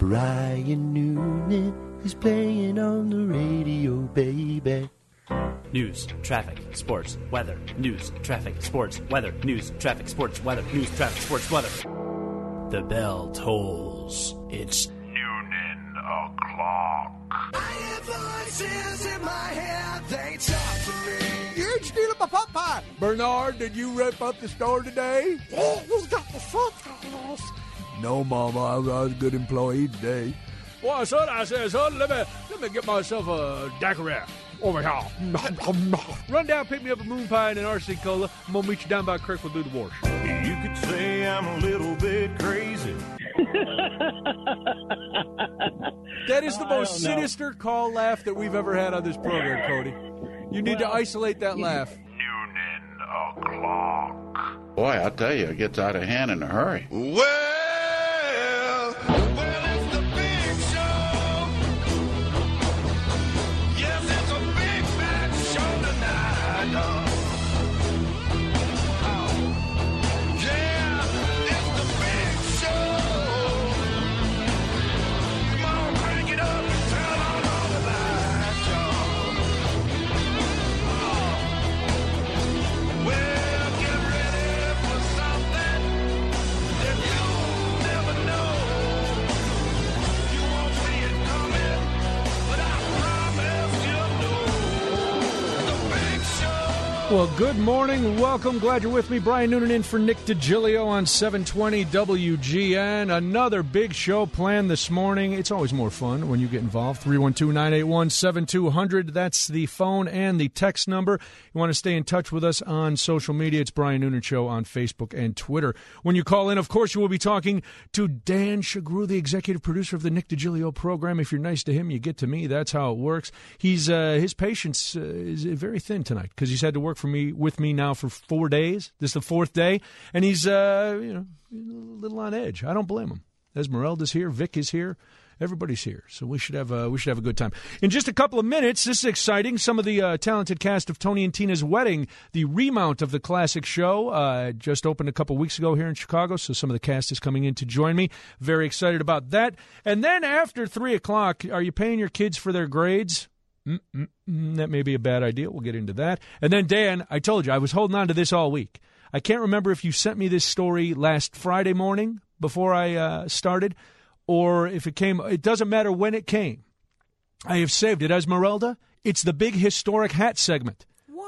Brian Noonan is playing on the radio, baby. News, traffic, sports, weather. News, traffic, sports, weather. News, traffic, sports, weather. News, traffic, sports, weather. The bell tolls. It's Noonan o'clock. I have voices in my head, they talk to me. You're stealing my pot pie. Bernard, did you rip up the store today? Yeah, he's got the foot fabulous. No, Mama, I was a good employee today. Well, son, I said, son, let me get myself a daiquiri over here. Run down, pick me up a moon pie and an RC Cola. I'm going to meet you down by Creek with the wash. You could say I'm a little bit crazy. That is the most sinister call laugh that we've ever had on this program, Cody. You need to isolate that laugh. Noonan o'clock. Boy, I'll tell you, it gets out of hand in a hurry. Well, it's the big show. Yes, it's a big fat show tonight. Yeah, it's the big show. Come on, crank it up and turn on all the lights, y'all. Well, get ready for something that you'll never know. You won't see it coming, but I promise you'll know. The big show. Well, good morning. Welcome. Glad you're with me. Brian Noonan in for Nick DiGilio on 720 WGN. Another big show planned this morning. It's always more fun when you get involved. 312-981-7200. That's the phone and the text number. You want to stay in touch with us on social media. It's Brian Noonan Show on Facebook and Twitter. When you call in, of course, you will be talking to Dan Shagru, the executive producer of the Nick DiGilio program. If you're nice to him, you get to me. That's how it works. His patience is very thin tonight because he's had to work with me now for 4 days. This is the fourth day, and he's a little on edge. I don't blame him. Esmeralda's here, Vic is here, everybody's here, so we should have a good time. In just a couple of minutes, this is exciting. Some of the talented cast of Tony and Tina's Wedding, the remount of the classic show, just opened a couple weeks ago here in Chicago, so some of the cast is coming in to join me. Very excited about that. And then after 3 o'clock, are you paying your kids for their grades? That may be a bad idea. We'll get into that. And then, Dan, I told you, I was holding on to this all week. I can't remember if you sent me this story last Friday morning before I started, or if it came. It doesn't matter when it came. I have saved it. Esmeralda, it's the big historic hat segment.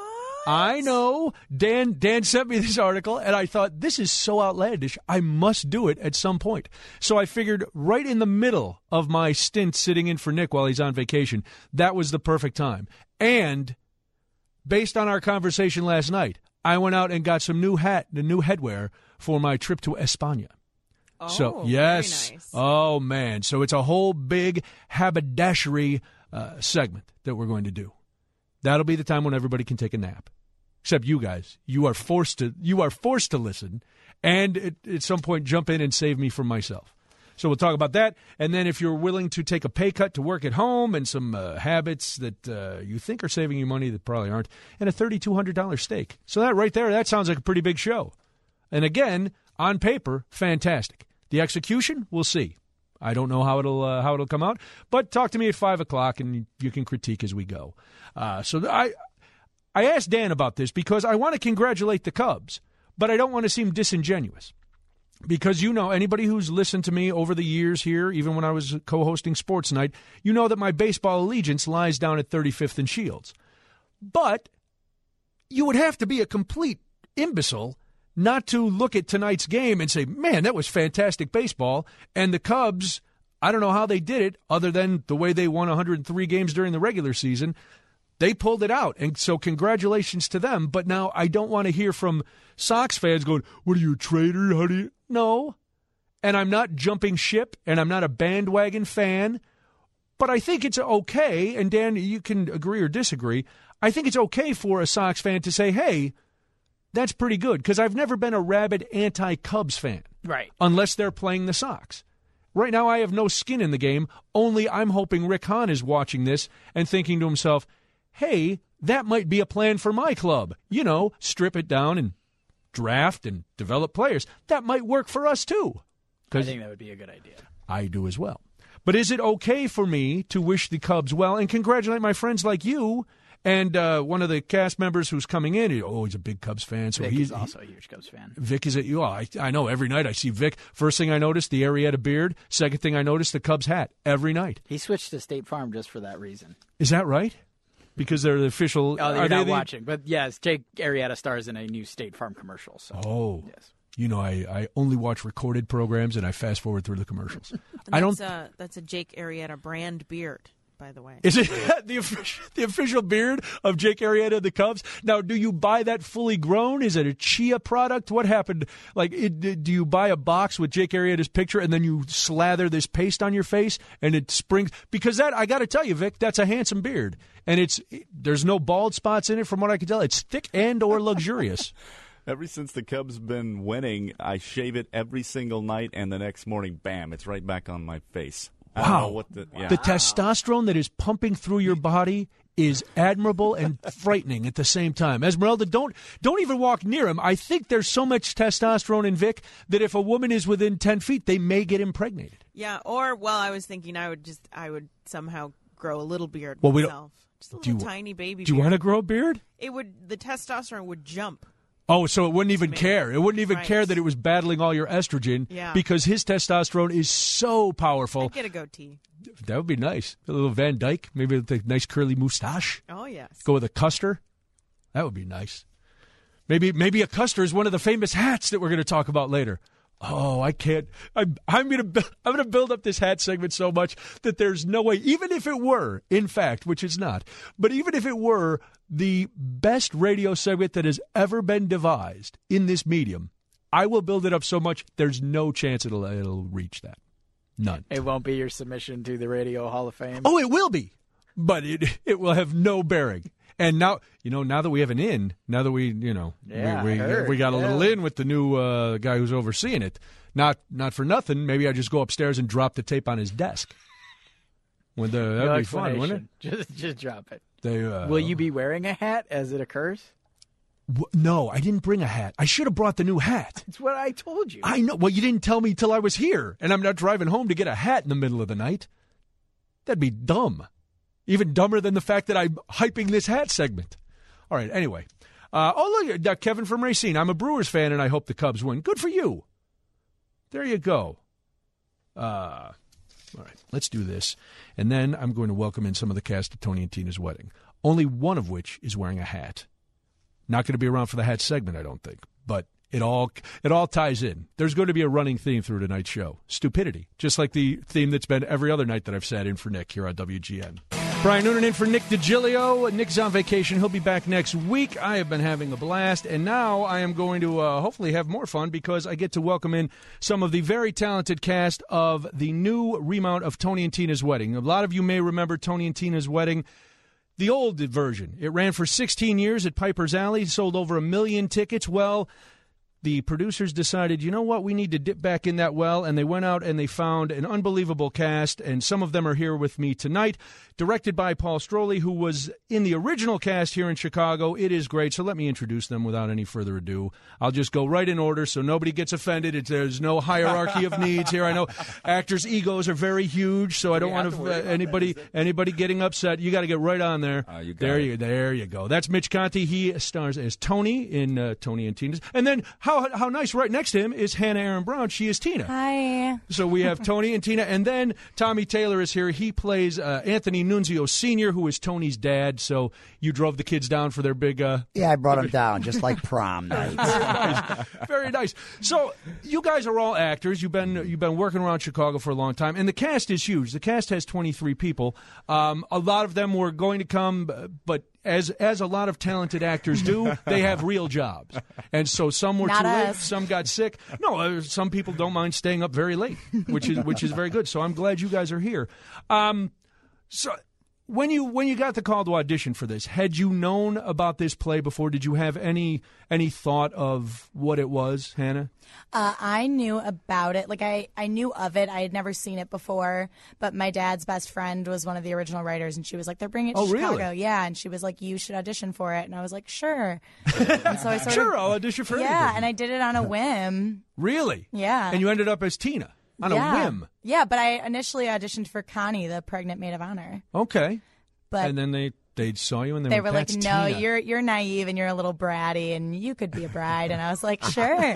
I know. Dan sent me this article, and I thought, this is so outlandish, I must do it at some point. So I figured right in the middle of my stint sitting in for Nick while he's on vacation, that was the perfect time. And based on our conversation last night, I went out and got some new headwear for my trip to España. Oh, so, yes. Very nice. Oh, man. So it's a whole big haberdashery segment that we're going to do. That'll be the time when everybody can take a nap. Except you guys. You are forced to listen and at some point jump in and save me from myself. So we'll talk about that. And then if you're willing to take a pay cut to work at home and some habits that you think are saving you money that probably aren't, and a $3,200 steak. So that right there, that sounds like a pretty big show. And again, on paper, fantastic. The execution, we'll see. I don't know how it'll come out, but talk to me at 5 o'clock and you can critique as we go. So I asked Dan about this because I want to congratulate the Cubs, but I don't want to seem disingenuous. Because anybody who's listened to me over the years here, even when I was co-hosting Sports Night, you know that my baseball allegiance lies down at 35th and Shields. But you would have to be a complete imbecile not to look at tonight's game and say, man, that was fantastic baseball. And the Cubs, I don't know how they did it other than the way they won 103 games during the regular season. They pulled it out, and so congratulations to them. But now I don't want to hear from Sox fans going, what are you, a traitor? How do you? No. And I'm not jumping ship, and I'm not a bandwagon fan. But I think it's okay, and Dan, you can agree or disagree, I think it's okay for a Sox fan to say, hey, that's pretty good, because I've never been a rabid anti-Cubs fan. Right. Unless they're playing the Sox. Right now I have no skin in the game, only I'm hoping Rick Hahn is watching this and thinking to himself, hey, that might be a plan for my club. Strip it down and draft and develop players. That might work for us too. I think that would be a good idea. I do as well. But is it okay for me to wish the Cubs well and congratulate my friends like you and one of the cast members who's coming in? He's a big Cubs fan. So Vic is also a huge Cubs fan. Vic is at you. I know every night I see Vic. First thing I noticed, the Arrieta beard. Second thing I noticed, the Cubs hat every night. He switched to State Farm just for that reason. Is that right? Because they're the official. Oh, you're not watching. But yes, Jake Arrieta stars in a new State Farm commercial. So. Yes. You know, I only watch recorded programs and I fast forward through the commercials. That's a Jake Arrieta brand beard, by the way. Is it the official beard of Jake Arrieta of the Cubs? Now, do you buy that fully grown? Is it a Chia product? What happened? Do you buy a box with Jake Arrieta's picture and then you slather this paste on your face and it springs? Because I got to tell you, Vic, that's a handsome beard. And there's no bald spots in it from what I can tell. It's thick and or luxurious. Ever since the Cubs been winning, I shave it every single night, and the next morning, bam, it's right back on my face. Wow. The testosterone that is pumping through your body is admirable and frightening at the same time. Esmeralda, don't even walk near him. I think there's so much testosterone in Vic that if a woman is within 10 feet, they may get impregnated. Yeah, I was thinking I would somehow grow a little beard myself. Just a little tiny baby beard. Do you want to grow a beard? The testosterone would jump. Oh, so it wouldn't even care. It wouldn't even care that it was battling all your estrogen because his testosterone is so powerful. I'd get a goatee. That would be nice. A little Van Dyke, maybe with a nice curly mustache. Oh, yes. Go with a Custer. That would be nice. Maybe a Custer is one of the famous hats that we're going to talk about later. Oh, I can't. I'm going to build up this hat segment so much that there's no way, even if it were, in fact, which it's not, but even if it were the best radio segment that has ever been devised in this medium, I will build it up so much there's no chance it'll reach that. None. It won't be your submission to the Radio Hall of Fame. Oh, it will be, but it will have no bearing. And now, now that we have an in, now that we got a little in with the new guy who's overseeing it, not for nothing, maybe I just go upstairs and drop the tape on his desk. That'd be fun, wouldn't it? Just drop it. Will Will you be wearing a hat as it occurs? No, I didn't bring a hat. I should have brought the new hat. That's what I told you. I know. Well, you didn't tell me till I was here, and I'm not driving home to get a hat in the middle of the night. That'd be dumb. Even dumber than the fact that I'm hyping this hat segment. All right, anyway. Look, Kevin from Racine. I'm a Brewers fan, and I hope the Cubs win. Good for you. There you go. All right, let's do this. And then I'm going to welcome in some of the cast of Tony and Tina's wedding, only one of which is wearing a hat. Not going to be around for the hat segment, I don't think. But it all ties in. There's going to be a running theme through tonight's show. Stupidity. Just like the theme that's been every other night that I've sat in for Nick here on WGN. Brian Noonan in for Nick DiGilio. Nick's on vacation. He'll be back next week. I have been having a blast, and now I am going to hopefully have more fun because I get to welcome in some of the very talented cast of the new remount of Tony and Tina's Wedding. A lot of you may remember Tony and Tina's Wedding, the old version. It ran for 16 years at Piper's Alley, sold over 1 million tickets. Well, the producers decided, you know what, we need to dip back in that well, and they went out and they found an unbelievable cast, and some of them are here with me tonight. Directed by Paul Stroley, who was in the original cast here in Chicago. It is great, so let me introduce them without any further ado. I'll just go right in order so nobody gets offended. There's no hierarchy of needs here. I know actors' egos are very huge, so I don't want anybody getting upset. You got to get right on there. There you go. That's Mitch Conti. He stars as Tony in Tony and Tina's. And then how nice, right next to him is Hannah Aaron Brown. She is Tina. Hi. So we have Tony and Tina, and then Tommy Taylor is here. He plays Anthony Nunzio Sr., who is Tony's dad. So you drove the kids down for their big... Yeah, I brought them down, just like prom night. Nice. Very nice. So you guys are all actors. You've been working around Chicago for a long time, and the cast is huge. The cast has 23 people. A lot of them were going to come, but as a lot of talented actors do, they have real jobs. And so some were too late, some got sick. No, some people don't mind staying up very late, which is very good. So I'm glad you guys are here. So when you got the call to audition for this, had you known about this play before? Did you have any thought of what it was, Hannah? I knew about it. Like, I knew of it. I had never seen it before, but my dad's best friend was one of the original writers, and she was like, they're bringing it to Chicago. Really? Yeah, and she was like, you should audition for it. And I was like, sure. And so I I'll audition for anything. Yeah, and I did it on a whim. Really? Yeah. And you ended up as Tina. on a whim. Yeah, but I initially auditioned for Connie, the pregnant maid of honor. Okay. But and then they saw you and they were like, "No, Tina. you're naive and you're a little bratty and you could be a bride." And I was like, "Sure."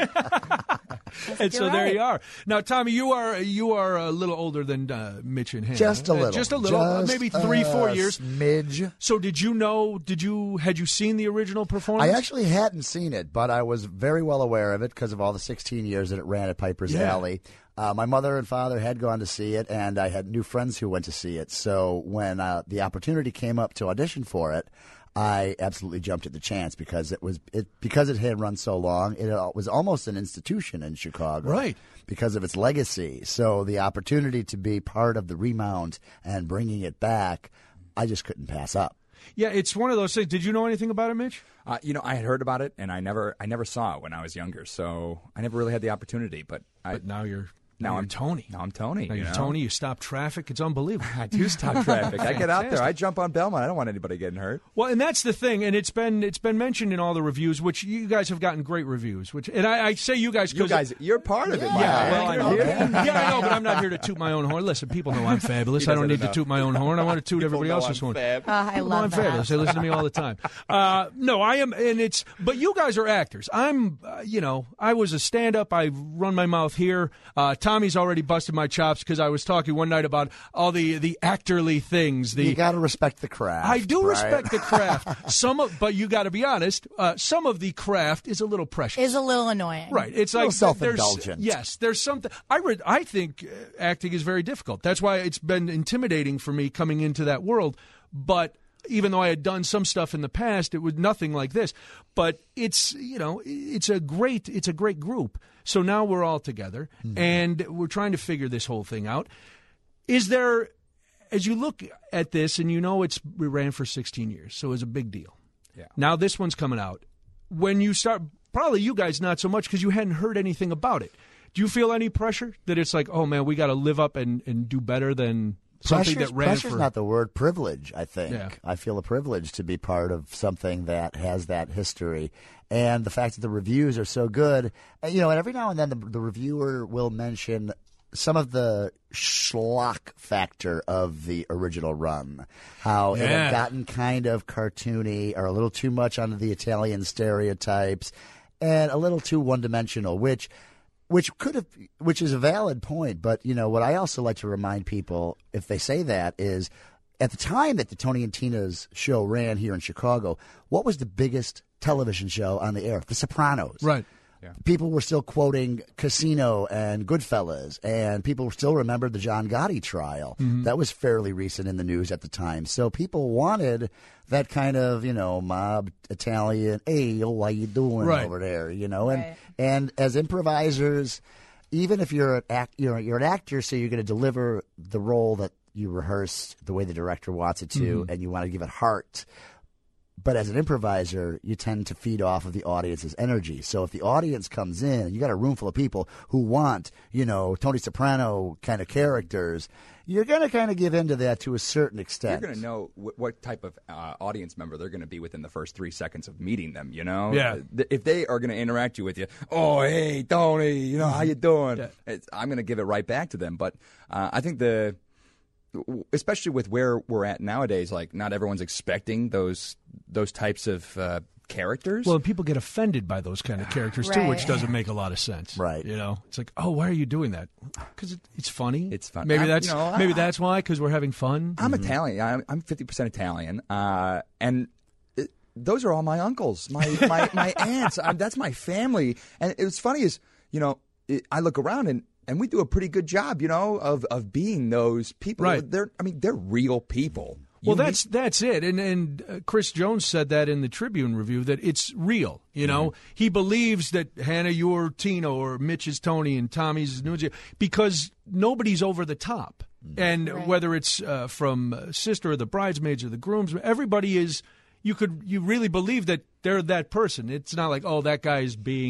And so there you are. Now, Tommy, you are a little older than Mitch and Hannah. Just a little. Just a little. Maybe 3-4 years. Smidge. So had you seen the original performance? I actually hadn't seen it, but I was very well aware of it because of all the 16 years that it ran at Piper's Alley. My mother and father had gone to see it, and I had new friends who went to see it. So when the opportunity came up to audition for it, I absolutely jumped at the chance because it had run so long. It was almost an institution in Chicago, right? Because of its legacy. So the opportunity to be part of the remount and bringing it back, I just couldn't pass up. Yeah, it's one of those things. Did you know anything about it, Mitch? I had heard about it, and I never saw it when I was younger, so I never really had the opportunity. But now you're. Now I'm Tony. Now I'm Tony. Now you're Tony. You stop traffic. It's unbelievable. I do stop traffic. I get out there. I jump on Belmont. I don't want anybody getting hurt. Well, and that's the thing. And it's been mentioned in all the reviews, which you guys have gotten great reviews. And I say you guys because you're part of it. Yeah, well, I know, but I'm not here to toot my own horn. Listen, people know I'm fabulous. I don't need to toot my own horn. I want to toot everybody else's horn. I love that. I'm fabulous. They listen to me all the time. No, I am, and it's. But you guys are actors. I'm. I was a stand-up. I run my mouth here. Tommy's already busted my chops because I was talking one night about all the actorly things. You got to respect the craft. I do right? respect the craft. But you got to be honest. Some of the craft is a little precious. Is a little annoying. Right. It's like self-indulgent. There's something. I think acting is very difficult. That's why it's been intimidating for me coming into that world. But even though I had done some stuff in the past, it was nothing like this. But it's a great group. So now we're all together, and we're trying to figure this whole thing out. Is there, as you look at this, and we ran for 16 years, so it was a big deal. Yeah. Now this one's coming out. When you start, probably you guys not so much because you hadn't heard anything about it. Do you feel any pressure that it's like, oh man, we got to live up and do better than something that ran pressure's not the word. Privilege, I think. Yeah. I feel a privilege to be part of something that has that history. And the fact that the reviews are so good, and every now and then the reviewer will mention some of the schlock factor of the original run, how it had gotten kind of cartoony or a little too much onto the Italian stereotypes and a little too one-dimensional, which is a valid point. But, what I also like to remind people, if they say that, is at the time that the Tony and Tina's show ran here in Chicago, what was the biggest television show on the air? The Sopranos. Right. Yeah. People were still quoting Casino and Goodfellas, and people still remembered the John Gotti trial. Mm-hmm. That was fairly recent in the news at the time. So people wanted that kind of, mob Italian, hey, how you doing over there, and as improvisers, even if you're an actor, so you're going to deliver the role that you rehearsed the way the director wants it to, and you want to give it heart. But as an improviser, you tend to feed off of the audience's energy. So if the audience comes in, and you got a room full of people who want, Tony Soprano kind of characters, you're going to kind of give in to that to a certain extent. You're going to know what type of audience member they're going to be within the first 3 seconds of meeting them, Yeah. If they are going to interact with you, oh, hey, Tony, how you doing? Yeah. I'm going to give it right back to them. But I think especially with where we're at nowadays, like not everyone's expecting those types of characters. Well, and people get offended by those kind of characters too, which doesn't make a lot of sense. Right. It's like, oh, why are you doing that? Because it's funny. It's fun. Maybe that's why, because we're having fun. I'm Italian. I'm 50% Italian, and those are all my uncles, my aunts. That's my family. And it's funny is, I look around and we do a pretty good job, of being those people. Right. They're real people. Well, that's it. And Chris Jones said that in the Tribune review, that it's real. He believes that Hannah, you're Tino, or Mitch is Tony, and Tommy's Nunzio, because nobody's over the top. And whether it's from Sister or the Bridesmaids or the Grooms, everybody is. You really believe that they're that person. It's not like, oh, that guy is being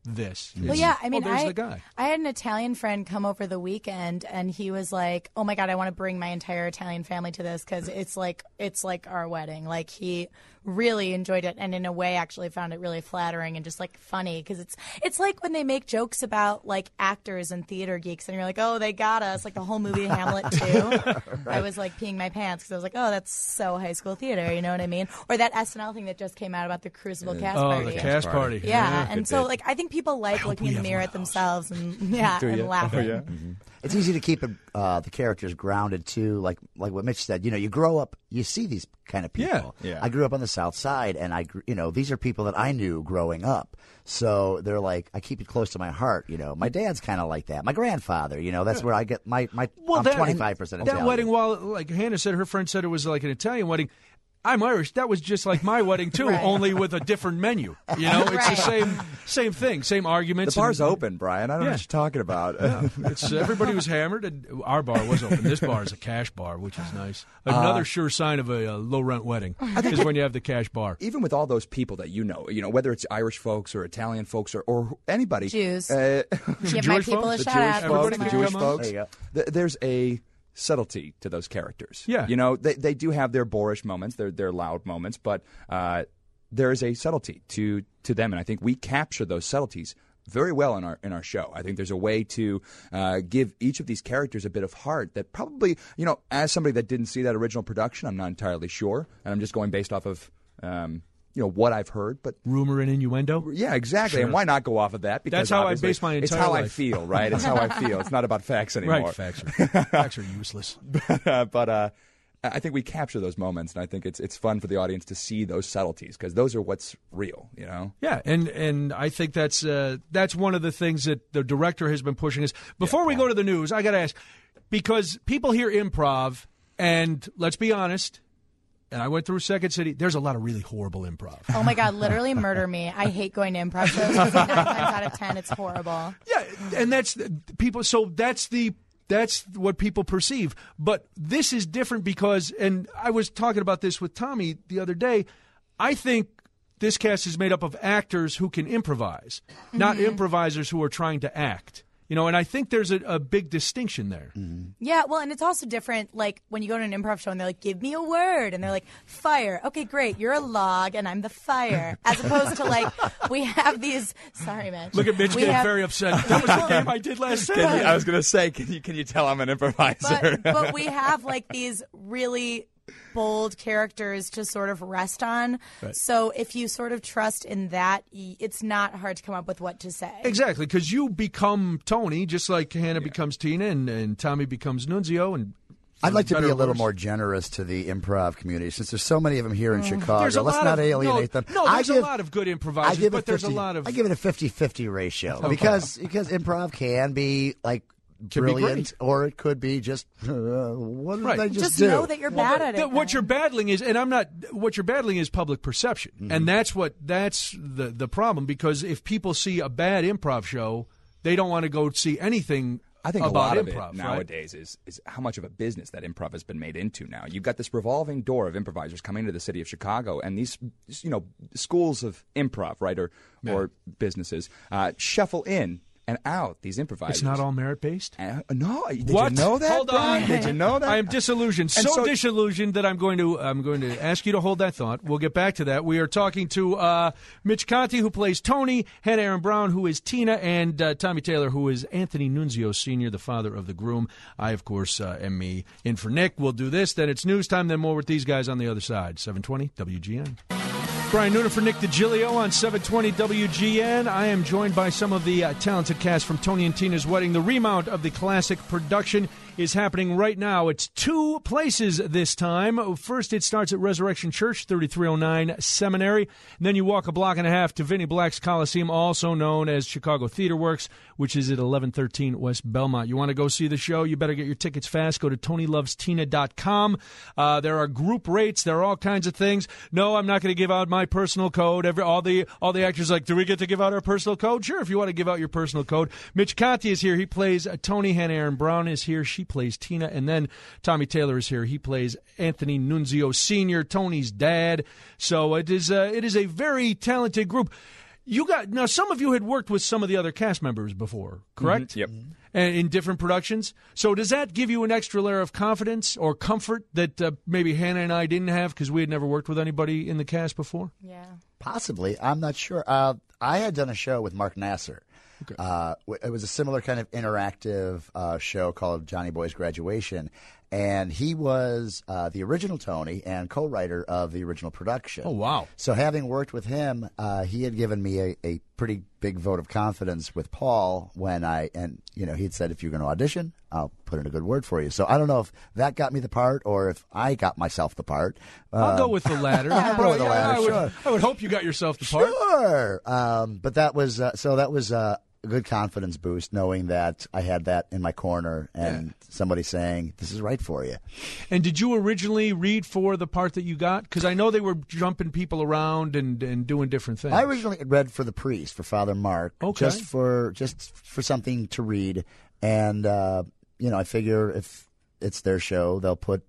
this. Well, yeah, I mean, there's the guy. I had an Italian friend come over the weekend, and he was like, "Oh my God, I want to bring my entire Italian family to this because it's like our wedding." Like he really enjoyed it, and in a way, actually found it really flattering and just like funny because it's like when they make jokes about like actors and theater geeks, and you're like, "Oh, they got us!" Like the whole movie Hamlet too. Right. I was like peeing my pants because I was like, "Oh, that's so high school theater," you know what I mean? Or that SNL thing that just came out about the Crucible cast party. Oh, the cast party. Yeah, and so like I think people like looking in the mirror at themselves and and laughing. Oh, yeah. Mm-hmm. It's easy to keep the characters grounded too, like what Mitch said. You know, you grow up, you see these kind of people. Yeah. I grew up on the South Side, and these are people that I knew growing up. So they're like, I keep it close to my heart. You know, my dad's kind of like that. My grandfather, that's where I get my. I'm 25% Italian. That wedding, while like Hannah said, her friend said it was like an Italian wedding. I'm Irish. That was just like my wedding too, Right. only with a different menu. You know, it's the same thing, same arguments. The bar's open, Brian. I don't know what you're talking about. Everybody was hammered, and our bar was open. This bar is a cash bar, which is nice. Another sure sign of a low rent wedding is when you have the cash bar. Even with all those people that you know, whether it's Irish folks or Italian folks or anybody, Jews. Give my people a shout out. The Jewish folks. There you go. There's a subtlety to those characters. Yeah. They do have their boorish moments, their loud moments, but there is a subtlety to them, and I think we capture those subtleties very well in our show. I think there's a way to give each of these characters a bit of heart that probably, as somebody that didn't see that original production, I'm not entirely sure, and I'm just going based off of what I've heard, but rumor and innuendo. Yeah, exactly. Sure. And why not go off of that? Because that's how I base my entire It's how life. I feel, right? It's how I feel. It's not about facts anymore. Right, facts are useless. But I think we capture those moments, and I think it's fun for the audience to see those subtleties because those are what's real, Yeah, and I think that's one of the things that the director has been pushing us. Before we go to the news, I got to ask, because people hear improv, and let's be honest. And I went through Second City. There's a lot of really horrible improv. Oh, my God. Literally murder me. I hate going to improv shows because 9 times out of 10, it's horrible. Yeah, and that's people. So that's what people perceive. But this is different because, and I was talking about this with Tommy the other day, I think this cast is made up of actors who can improvise, not improvisers who are trying to act. And I think there's a big distinction there. Mm-hmm. Yeah, well, and it's also different, like, when you go to an improv show and they're like, give me a word. And they're like, fire. Okay, great. You're a log and I'm the fire. As opposed to, like, we have these... Sorry, Mitch. Look at Mitch getting very upset. That was the game I did last Saturday. I was going to say, can you tell I'm an improviser? But we have, like, these really... bold characters to sort of rest on. Right. So if you sort of trust in that, it's not hard to come up with what to say. Exactly, because you become Tony, just like Hannah becomes Tina and Tommy becomes Nunzio. And I'd like to be a little more generous to the improv community since there's so many of them here in Chicago. Let's not alienate them. No, there's a lot of good improvisers, but there's a lot of... I give it a 50-50 ratio because improv can be like brilliant, or it could be just what did I just do? Know that you're bad at it. What you're battling is, and I'm not. What you're battling is public perception, and that's the problem. Because if people see a bad improv show, they don't want to go see anything. I think about a lot improv, of it nowadays is how much of a business that improv has been made into now. You've got this revolving door of improvisers coming into the city of Chicago, and these schools of improv, right, or businesses shuffle in and out these improvisers. It's not all merit-based? No. Did what? you know that? Hold on. Did you know that? I am disillusioned. So disillusioned that I'm going to ask you to hold that thought. We'll get back to that. We are talking to Mitch Conti, who plays Tony, Hannah Aaron Brown, who is Tina, and Tommy Taylor, who is Anthony Nunzio Sr., the father of the groom. I, of course, am me in for Nick. We'll do this. Then it's news time. Then more with these guys on the other side. 720 WGN. Brian Noonan for Nick DiGilio on 720 WGN. I am joined by some of the talented cast from Tony and Tina's Wedding. The remount of the classic production is happening right now. It's 2 places this time. First, it starts at Resurrection Church, 3309 Seminary. And then you walk a block and a half to Vinnie Black's Coliseum, also known as Chicago Theater Works, which is at 1113 West Belmont. You want to go see the show? You better get your tickets fast. Go to TonyLovesTina.com. There are group rates. There are all kinds of things. No, I'm not going to give out my personal code. All the actors are like, do we get to give out our personal code? Sure, if you want to give out your personal code. Mitch Conti is here. He plays Tony. Hannah Aaron Brown is here. She plays Tina. And then Tommy Taylor is here. He plays Anthony Nunzio Sr., Tony's dad. So it is a very talented group. Now, some of you had worked with some of the other cast members before, correct? Mm-hmm. Yep. And in different productions. So does that give you an extra layer of confidence or comfort that maybe Hannah and I didn't have because we had never worked with anybody in the cast before? Yeah. Possibly. I'm not sure. I had done a show with Mark Nasser. Okay. It was a similar kind of interactive show called Johnny Boy's Graduation. And he was the original Tony and co-writer of the original production. Oh, wow. So having worked with him, he had given me a pretty big vote of confidence with Paul when he'd said, if you're going to audition, I'll put in a good word for you. So I don't know if that got me the part or if I got myself the part. I'll go with the latter. I'll go with the latter, sure. I would hope you got yourself the part. Sure. But that was a good confidence boost knowing that I had that in my corner and somebody saying, this is right for you. And did you originally read for the part that you got? Because I know they were jumping people around and doing different things. I originally read for the priest, for Father Mark, just for something to read. And, I figure if it's their show, they'll plug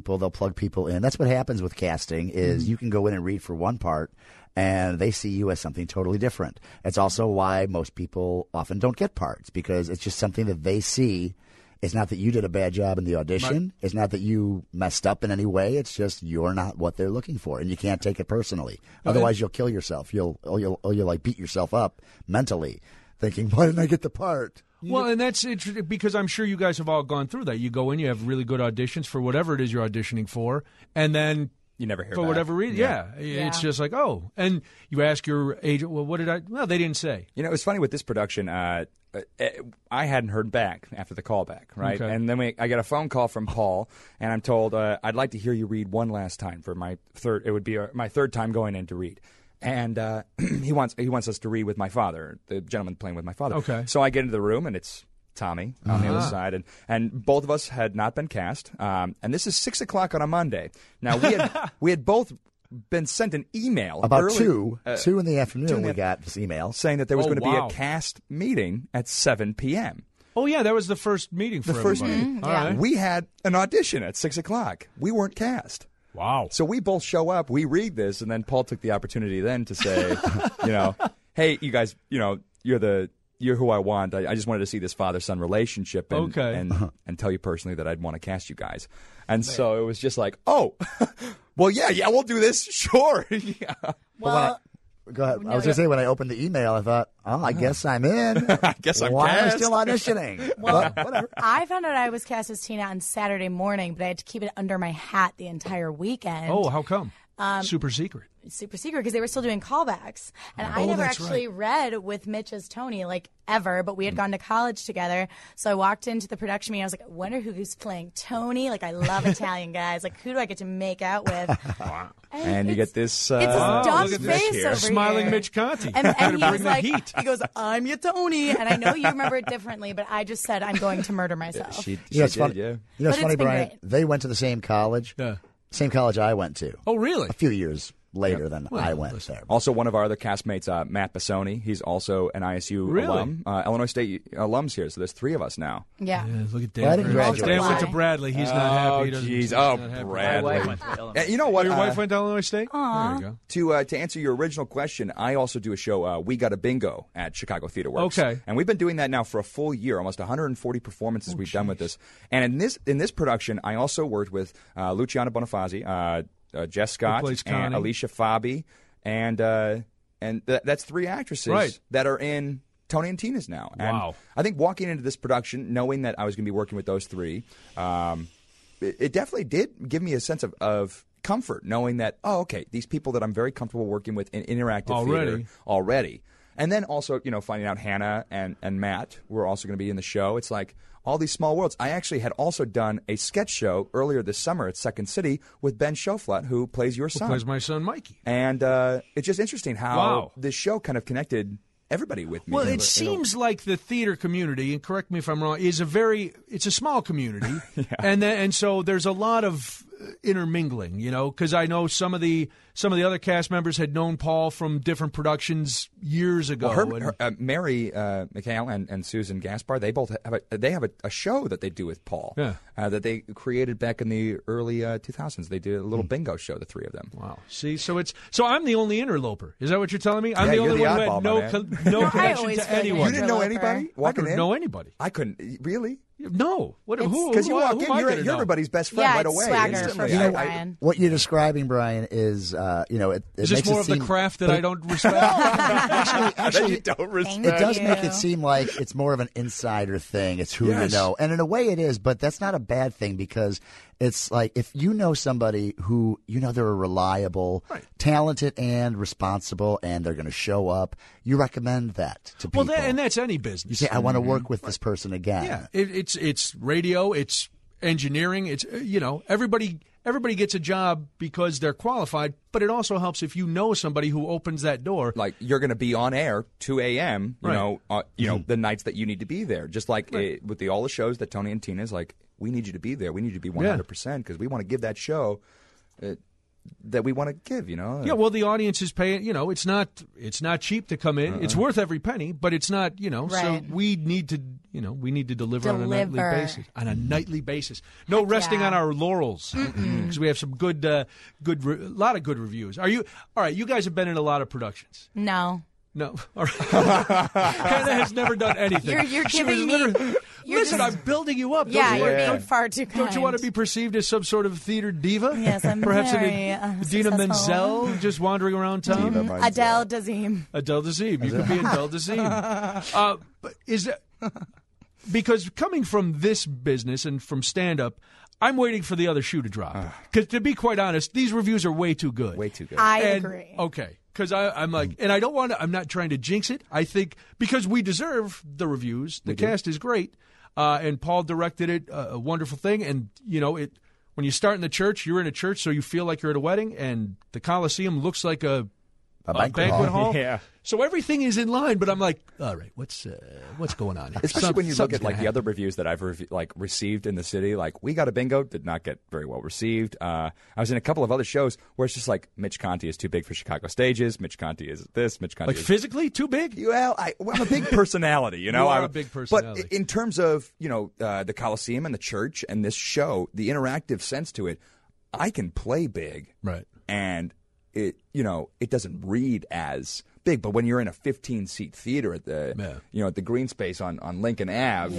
people in. That's what happens with casting is you can go in and read for one part and they see you as something totally different. It's also why most people often don't get parts because it's just something that they see. It's not that you did a bad job in the audition. It's not that you messed up in any way. It's just you're not what they're looking for, and you can't take it personally. Otherwise, you'll kill yourself. You'll like beat yourself up mentally, thinking, "Why didn't I get the part?" Well, and that's interesting because I'm sure you guys have all gone through that. You go in, you have really good auditions for whatever it is you're auditioning for, and then you never hear for back. Whatever reason. Yeah, it's just like, oh, and you ask your agent, well, what did I? Well, they didn't say. It was funny with this production. I hadn't heard back after the callback, right? Okay. And then I got a phone call from Paul, and I'm told I'd like to hear you read one last time for my third. It would be my third time going in to read. And he wants us to read with my father, the gentleman playing with my father. Okay. So I get into the room, and it's Tommy on the other side, and both of us had not been cast. And this is 6:00 on a Monday. Now we had both been sent an email about early, 2 in the afternoon. We got this email saying that there was going to be a cast meeting at 7 p.m. Oh yeah, that was the first meeting for everybody. First meeting. All right. We had an audition at 6:00. We weren't cast. Wow. So we both show up, we read this, and then Paul took the opportunity then to say, hey, you guys, you're who I want. I just wanted to see this father-son relationship and tell you personally that I'd want to cast you guys. And so it was just like, oh, well, yeah, we'll do this. Sure. Yeah. Well, go ahead. I was going to say, when I opened the email, I thought, I guess I'm in. I guess I'm Why cast. am I still auditioning? Well, whatever. I found out I was cast as Tina on Saturday morning, but I had to keep it under my hat the entire weekend. Oh, how come? Super secret. Super secret because they were still doing callbacks. And I never actually read with Mitch as Tony, ever, but we had gone to college together. So I walked into the production meeting. I was like, I wonder who's playing Tony. I love Italian guys. Who do I get to make out with? Wow. And you get this... it's this dumb face here. over Smiling here. Mitch Conti. And he was like, heat. he goes, I'm your Tony. And I know you remember it differently, but I just said, I'm going to murder myself. She it's did, funny. yeah. It's But funny, it's been Brian. great. They went to the same college. Yeah. Same college I went to. Oh, really? A few years later than I went there. Also, one of our other castmates, Matt Bassoni, he's also an ISU alum. Illinois State alums here, so there's 3 of us now. Yeah. Look at Well, I Dan. didn't graduate. Dan went to Bradley. He's not happy. He's Oh, not happy. Bradley. My wife went to Illinois. You know what? Your wife went to Illinois State? Aw. There you go. To answer your original question, I also do a show, We Got a Bingo, at Chicago Theater Works. Okay. And we've been doing that now for a full year, almost 140 performances we've done with this. And in this production, I also worked with Luciana Bonifazi, Jess Scott, plays and Connie. Alicia Fabi, and that's 3 actresses that are in Tony and Tina's now. And Wow. I think walking into this production, knowing that I was going to be working with those 3, it definitely did give me a sense of comfort, knowing that, these people that I'm very comfortable working with in interactive theater already. And then also, finding out Hannah and Matt were also going to be in the show. It's like all these small worlds. I actually had also done a sketch show earlier this summer at Second City with Ben Schoflat, who plays your son. Who plays my son, Mikey. And it's just interesting how this show kind of connected everybody with me. Well, it seems like the theater community, and correct me if I'm wrong, it's a small community, and so there's a lot of intermingling, because I know some of the other cast members had known Paul from different productions years ago. Well, Mary McHale and Susan Gaspar, they both have a show that they do with Paul that they created back in the early 2000s. They did a little bingo show, the three of them. Wow. See, so I'm the only interloper. Is that what you're telling me? I'm the you're only the one who oddball, had no connection to anyone. You didn't know anybody? I didn't know anybody. I couldn't. Really? No. Because you walk in, you're everybody's best friend right away. Swagger for sure, Brian. What you're describing, Brian, is it is this more of the craft that I don't respect? Actually, you don't respect. It does make it seem like it's more of an insider thing. It's who you know, and in a way it is, but that's not a bad thing because it's like if you know somebody who they're reliable, talented, and responsible, and they're going to show up, you recommend that to people. Well, and that's any business. You say, I want to work with this person again. Yeah, it's radio, it's engineering, it's everybody gets a job because they're qualified, but it also helps if you know somebody who opens that door. Like you're going to be on air 2 a.m. The nights that you need to be there. Just like with all the shows that Tony and Tina's like, we need you to be there. We need you to be 100% because we want to give that show that we want to give. Yeah, well, the audience is paying. It's not cheap to come in. It's worth every penny, but it's not. So we need to. We need to deliver on a nightly basis. On a nightly basis, no resting on our laurels because we have some lot of good reviews. Are you all right? You guys have been in a lot of productions. No. All right. Hannah has never done anything. You're giving me. Listen, I'm building you up. Yeah, you're being far too kind. Don't you want to be perceived as some sort of theater diva? Yes, I'm perhaps very Dina Menzel just wandering around town. Adele Dazeem. Adele Dazeem. You could be Adele Dazeem. But is that because coming from this business and from stand-up, I'm waiting for the other shoe to drop. Because to be quite honest, these reviews are way too good. Way too good. I agree. Okay. Because I'm like, and I don't want to, I'm not trying to jinx it. I think because we deserve the reviews. The cast is great. And Paul directed it, a wonderful thing. And, when you start in the church, you're in a church, so you feel like you're at a wedding. And the Coliseum looks like a banquet hall. Yeah. So everything is in line, but I'm like, all right, what's going on here? Especially when you look at the other reviews that I've received in the city. Like, We Got a Bingo did not get very well received. I was in a couple of other shows where it's just like Mitch Conti is too big for Chicago stages. Mitch Conti is this. Mitch Conti is physically too big. Well, I'm a big personality. You are a big personality. But in terms of the Coliseum and the church and this show, the interactive sense to it, I can play big, right? And it doesn't read as big, but when you're in a 15-seat theater at the at the green space on Lincoln Ave,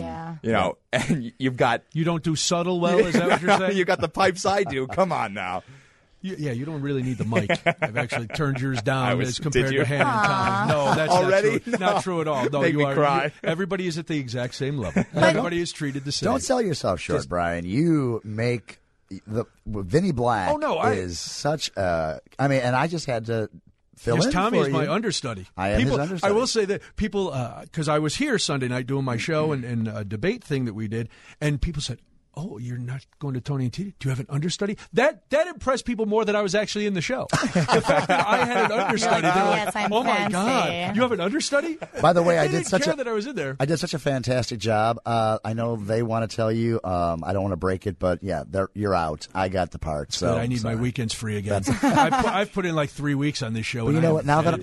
and you've got you don't do subtle well. Is that what you're saying? You got the pipes I do. Come on now. You don't really need the mic. I've actually turned yours down as compared to Hannah and Tom. No, that's already not true. No. Not true at all. No, Make me cry. Everybody is at the exact same level. Everybody is treated the same. Don't sell yourself short, Brian. You make Vinny Black is such a. I mean, and I just had to fill in. Tommy for is you. my understudy. I am his understudy. I will say that people, because I was here Sunday night doing my show and a debate thing that we did, and people said, "Oh, you're not going to Tony and Tina? Do you have an understudy?" That impressed people more than I was actually in the show. The fact that I had an understudy, they were like, I'm "Oh my fancy. God, you have an understudy?" By the way, they I did didn't such care a that I was in there. I did such a fantastic job. I know they want to tell you. I don't want to break it, but yeah, you're out. I got the part. So I need my weekends free again. I've put in like 3 weeks on this show. But you know what? Now that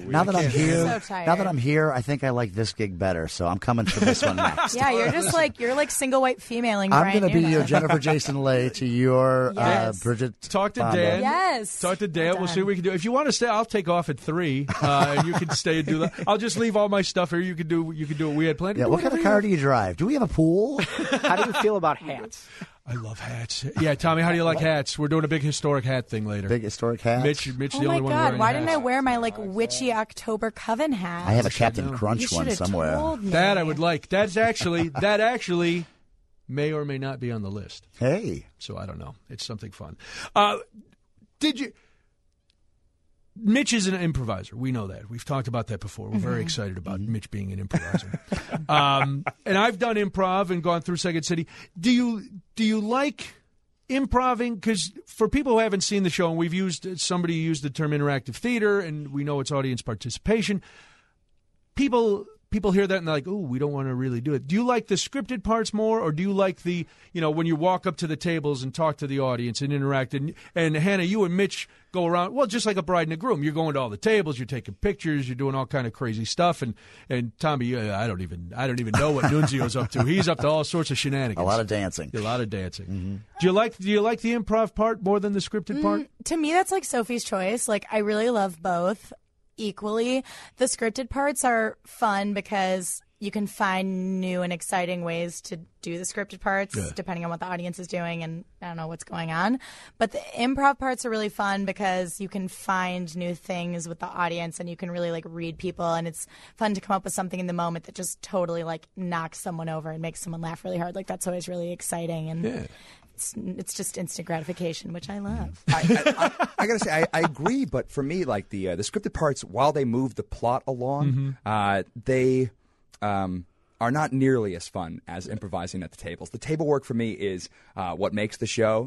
I'm here, I think I like this gig better. So I'm coming for this one next. Yeah, you're like single white femaling. I'm going to be your Jennifer Jason Leigh to your Bridget. Talk to Fonda. Dan. Yes. Talk to Dan. We'll see what we can do. If you want to stay, I'll take off at 3, and you can stay and do that. I'll just leave all my stuff here. You can do what we had planned. Yeah. What kind of car do you drive? Do we have a pool? How do you feel about hats? I love hats. Yeah, Tommy, how do you like hats? We're doing a big historic hat thing later. Big historic hat? Mitch, oh the only one wearing why hats. didn't I wear my witchy October Coven hat? I have a Captain Crunch you one somewhere. Told me. That I would like. That actually may or may not be on the list. Hey. So I don't know. It's something fun. Mitch is an improviser. We know that. We've talked about that before. We're very excited about Mitch being an improviser. And I've done improv and gone through Second City. Do you like improving? Because for people who haven't seen the show, and somebody used the term interactive theater, and we know it's audience participation. People people hear that and they're like, "Ooh, we don't want to really do it." Do you like the scripted parts more, or do you like the, when you walk up to the tables and talk to the audience and interact? And Hannah, you and Mitch go around, well, just like a bride and a groom. You're going to all the tables, you're taking pictures, you're doing all kind of crazy stuff. And Tommy, I don't even know what Nunzio's up to. He's up to all sorts of shenanigans. A lot of dancing. Mm-hmm. Do you like the improv part more than the scripted part? To me, that's like Sophie's choice. Like, I really love both equally. The scripted parts are fun because you can find new and exciting ways to do the scripted parts depending on what the audience is doing and I don't know what's going on. But the improv parts are really fun because you can find new things with the audience and you can really like read people, and it's fun to come up with something in the moment that just totally like knocks someone over and makes someone laugh really hard. Like, that's always really exciting, and it's just instant gratification, which I love. I gotta say, I agree, but for me, like the scripted parts, while they move the plot along, they are not nearly as fun as improvising at the tables. The table work for me is what makes the show.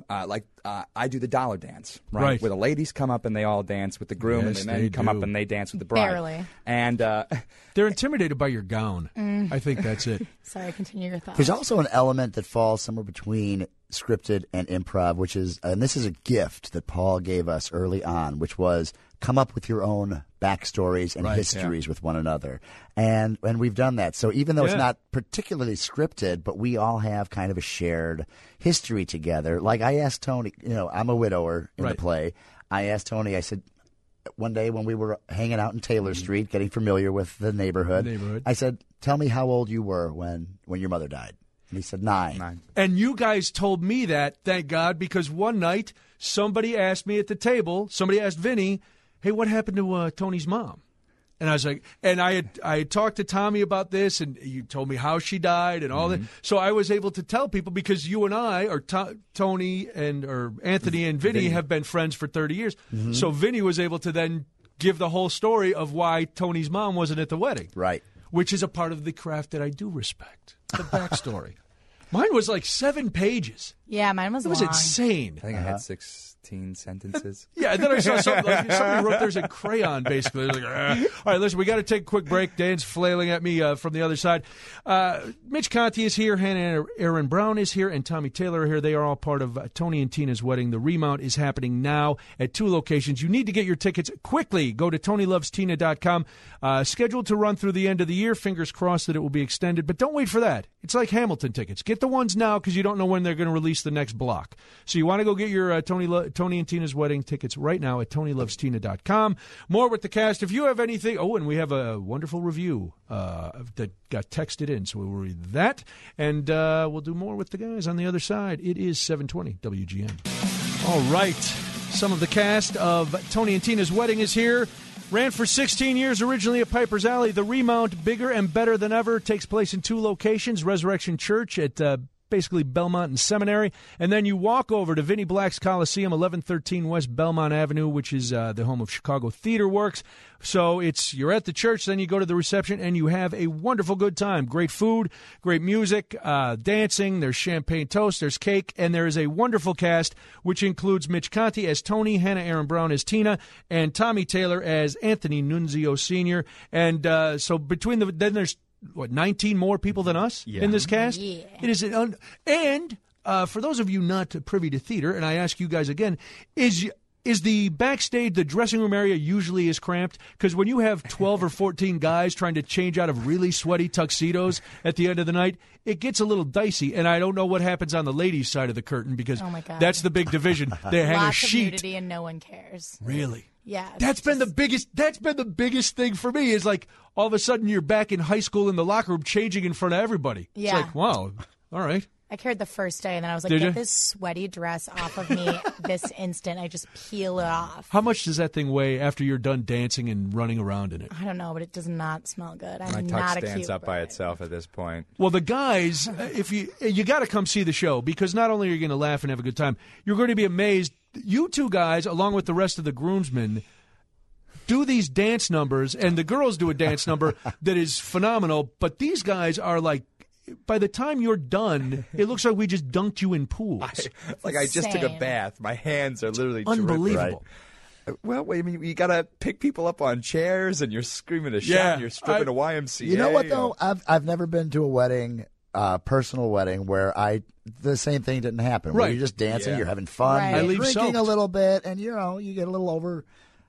I do the dollar dance, right? Where the ladies come up and they all dance with the groom, and the men come up and they dance with the bride. Barely. And they're intimidated by your gown. I think that's it. Sorry, continue your thoughts. There's also an element that falls somewhere between scripted and improv, which is, and this is a gift that Paul gave us early on, which was come up with your own backstories and histories with one another. And we've done that. So even though it's not particularly scripted, but we all have kind of a shared history together. Like I asked Tony, I'm a widower in the play. I asked Tony, I said, one day when we were hanging out in Taylor Street, getting familiar with the neighborhood, I said, tell me how old you were when your mother died. And he said 9. And you guys told me that, thank God, because one night somebody asked me at the table, somebody asked Vinny, hey, what happened to Tony's mom? And I was like, and I had talked to Tommy about this, and you told me how she died and all that. So I was able to tell people, because you and I, or Tony or Anthony and Vinny have been friends for 30 years. So Vinny was able to then give the whole story of why Tony's mom wasn't at the wedding. Right. Which is a part of the craft that I do respect. The backstory. Mine was like 7 pages. Yeah, mine was long. It was insane. I think I had 16 sentences. Yeah, and then I saw something like somebody wrote theirs in crayon, basically. Like, all right, listen, we got to take a quick break. Dan's flailing at me from the other side. Mitch Conti is here, Hannah Aaron Brown is here, and Tommy Taylor are here. They are all part of Tony and Tina's wedding. The remount is happening now at 2 locations. You need to get your tickets quickly. Go to TonyLovesTina.com. Scheduled to run through the end of the year. Fingers crossed that it will be extended, but don't wait for that. It's like Hamilton tickets. Get the ones now because you don't know when they're going to release the next block. So you want to go get your Tony and Tina's wedding tickets right now at TonyLovesTina.com. More with the cast. If you have anything, and we have a wonderful review that got texted in, so we'll read that, and we'll do more with the guys on the other side. It is 720 WGN. All right. Some of the cast of Tony and Tina's wedding is here. Ran for 16 years, originally at Piper's Alley. The remount, bigger and better than ever, takes place in 2 locations. Resurrection Church at basically Belmont and Seminary. And then you walk over to Vinnie Black's Coliseum, 1113 West Belmont Avenue, which is the home of Chicago Theater Works. So you're at the church, then you go to the reception, and you have a wonderful good time. Great food, great music, dancing, there's champagne toast, there's cake, and there is a wonderful cast, which includes Mitch Conti as Tony, Hannah Aaron Brown as Tina, and Tommy Taylor as Anthony Nunzio Sr. And so between then there's 19 more people than us in this cast? Yeah. It is and for those of you not privy to theater, and I ask you guys again, is the backstage, the dressing room area usually is cramped? Because when you have 12 or 14 guys trying to change out of really sweaty tuxedos at the end of the night, it gets a little dicey. And I don't know what happens on the ladies' side of the curtain, because that's the big division. They hang a sheet. Lots of nudity and no one cares. Really? Yeah. That's been the biggest thing for me, is like all of a sudden you're back in high school in the locker room changing in front of everybody. Yeah. It's like, wow, all right. I cared the first day, and then I was like, Did get you? this sweaty dress off of me this instant. I just peel it off. How much does that thing weigh after you're done dancing and running around in it? I don't know, but it does not smell good. I'm My not tux a cute stands up by bride. itself at this point. Well, the guys, if you got to come see the show, because not only are you going to laugh and have a good time, you're going to be amazed. You 2 guys, along with the rest of the groomsmen, do these dance numbers, and the girls do a dance number that is phenomenal, but these guys are like, by the time you're done, it looks like we just dunked you in pools. I just took a bath. My hands are literally unbelievable. Right. Well, wait, I mean, you got to pick people up on chairs, and you're screaming a shot, and you're stripping a YMCA. You know what, though? I've never been to a wedding, personal wedding, where the same thing didn't happen. Where Right. you're just dancing, you're having fun, Right. I you're leave drinking soaked. a little bit, and, you get a little over...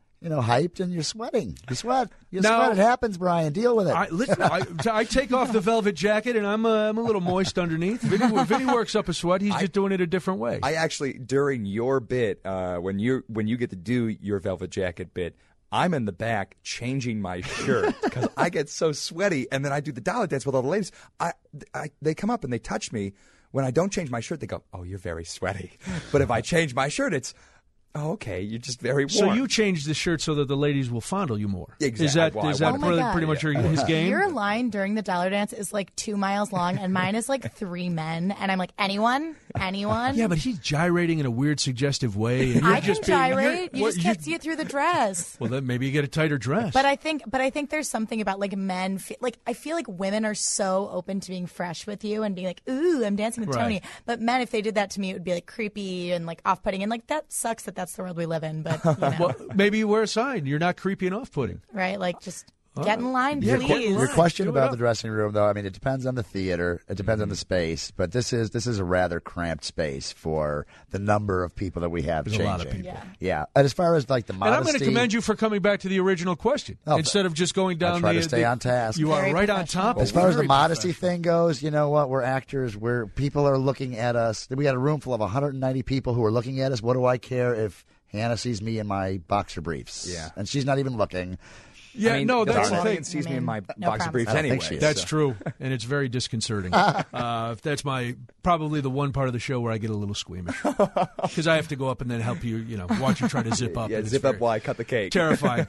hyped, and you're sweating. You sweat. You sweat. It happens, Brian. Deal with it. Listen, I take off the velvet jacket, and I'm a little moist underneath. Vinny works up a sweat. He's just doing it a different way. I actually, during your bit, when you get to do your velvet jacket bit, I'm in the back changing my shirt because I get so sweaty, and then I do the dollar dance with all the ladies. They come up and they touch me. When I don't change my shirt, they go, "Oh, you're very sweaty." But if I change my shirt, it's, "Oh, okay, you're just very warm." So you changed the shirt so that the ladies will fondle you more. Exactly. Is that pretty much his game? Your line during the dollar dance is like 2 miles long, and mine is like 3 men. And I'm like, anyone? Yeah, but he's gyrating in a weird, suggestive way. And I can gyrate. You just can't see it through the dress. Well, then maybe you get a tighter dress. But I think there's something about like men. I feel like women are so open to being fresh with you and being like, "Ooh, I'm dancing with Tony." But men, if they did that to me, it would be like creepy and like off-putting. And like that sucks that that's the world we live in. But well, maybe you wear a sign. You're not creepy and off-putting. Right? Like just get in line, Your please. question about the dressing room, though, I mean, it depends on the theater. It depends on the space. But this is a rather cramped space for the number of people that we have There's changing. a lot of people. Yeah. And as far as like the modesty, And I'm going to commend you for coming back to the original question instead of just going down. I try to stay on task. You are right on top. As far as the modesty thing goes, you know what? We're actors. People are looking at us. We got a room full of 190 people who are looking at us. What do I care if Hannah sees me in my boxer briefs? Yeah. And she's not even looking. Yeah, I mean, no, that's the thing. audience sees me in my boxer briefs anyway. That's true, and it's very disconcerting. That's probably the one part of the show where I get a little squeamish because I have to go up and then help you, watch you try to zip up. Yeah, and zip up while I cut the cake. Terrifying.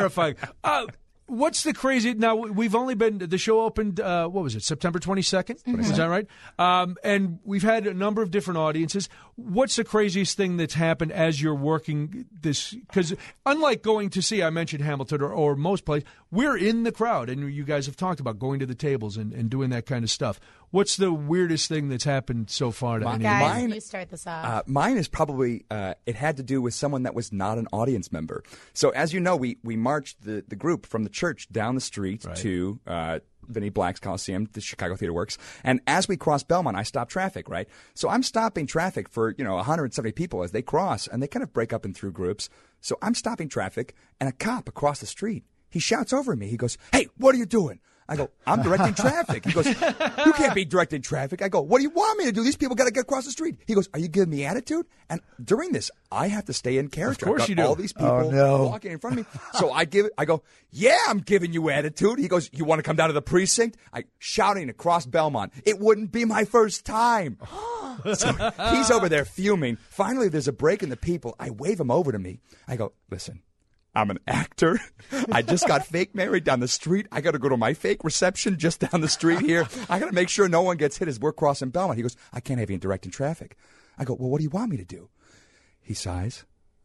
What's the crazy? Now we've only been the show opened. What was it? September 22nd. Is that right? And we've had a number of different audiences. What's the craziest thing that's happened as you're working this? Because unlike going to see, I mentioned Hamilton or most places, we're in the crowd, and you guys have talked about going to the tables and doing that kind of stuff. What's the weirdest thing that's happened so far to anyone? Guys, you start this off. Mine is probably it had to do with someone that was not an audience member. So as you know, we marched the group from the church down the street to Vinnie Black's Coliseum, the Chicago Theater Works. And as we crossed Belmont, I stopped traffic, right? So I'm stopping traffic for 170 people as they cross, and they kind of break up in through groups. So I'm stopping traffic, and a cop across the street, he shouts over at me. He goes, "Hey, what are you doing?" I go, "I'm directing traffic." He goes, "You can't be directing traffic." I go, "What do you want me to do? These people got to get across the street." He goes, "Are you giving me attitude?" And during this, I have to stay in character. Of course I've got you do. all these people walking in front of me. So I go, "Yeah, I'm giving you attitude." He goes, "You want to come down to the precinct?" I shouting across Belmont. It wouldn't be my first time. So he's over there fuming. Finally, there's a break in the people. I wave him over to me. I go, "Listen, I'm an actor. I just got fake married down the street. I got to go to my fake reception just down the street here. I got to make sure no one gets hit as we're crossing Belmont." He goes, "I can't have you directing traffic." I go, "Well, what do you want me to do?" He sighs,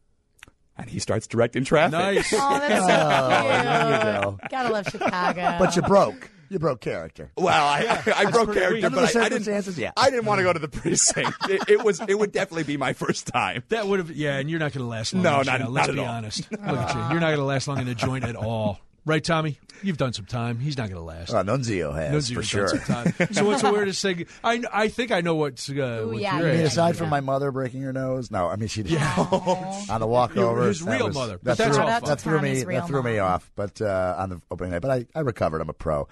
and he starts directing traffic. Nice. Oh, that's so cute. There you go. Gotta love Chicago. But you broke. You broke character. Well, I broke character, Under but the I didn't. circumstances, yeah. I didn't want to go to the precinct. It would definitely be my first time. That would have, and you're not going to last long. No, in jail, not let's at be all. honest. Look at you. You're not going to last long in a joint at all. Right, Tommy? You've done some time. He's not going to last. Nunzio has, Nunzio's for sure. done some time. So what's the weirdest thing? I think I know what's yeah, your you I mean, age. aside from my mother breaking her nose, no. I mean, she did on the walkover. His real mother, but That that's threw, all that fun. threw me. Tommy's real That threw me mom. off. But on the opening night, but I recovered. I'm a pro.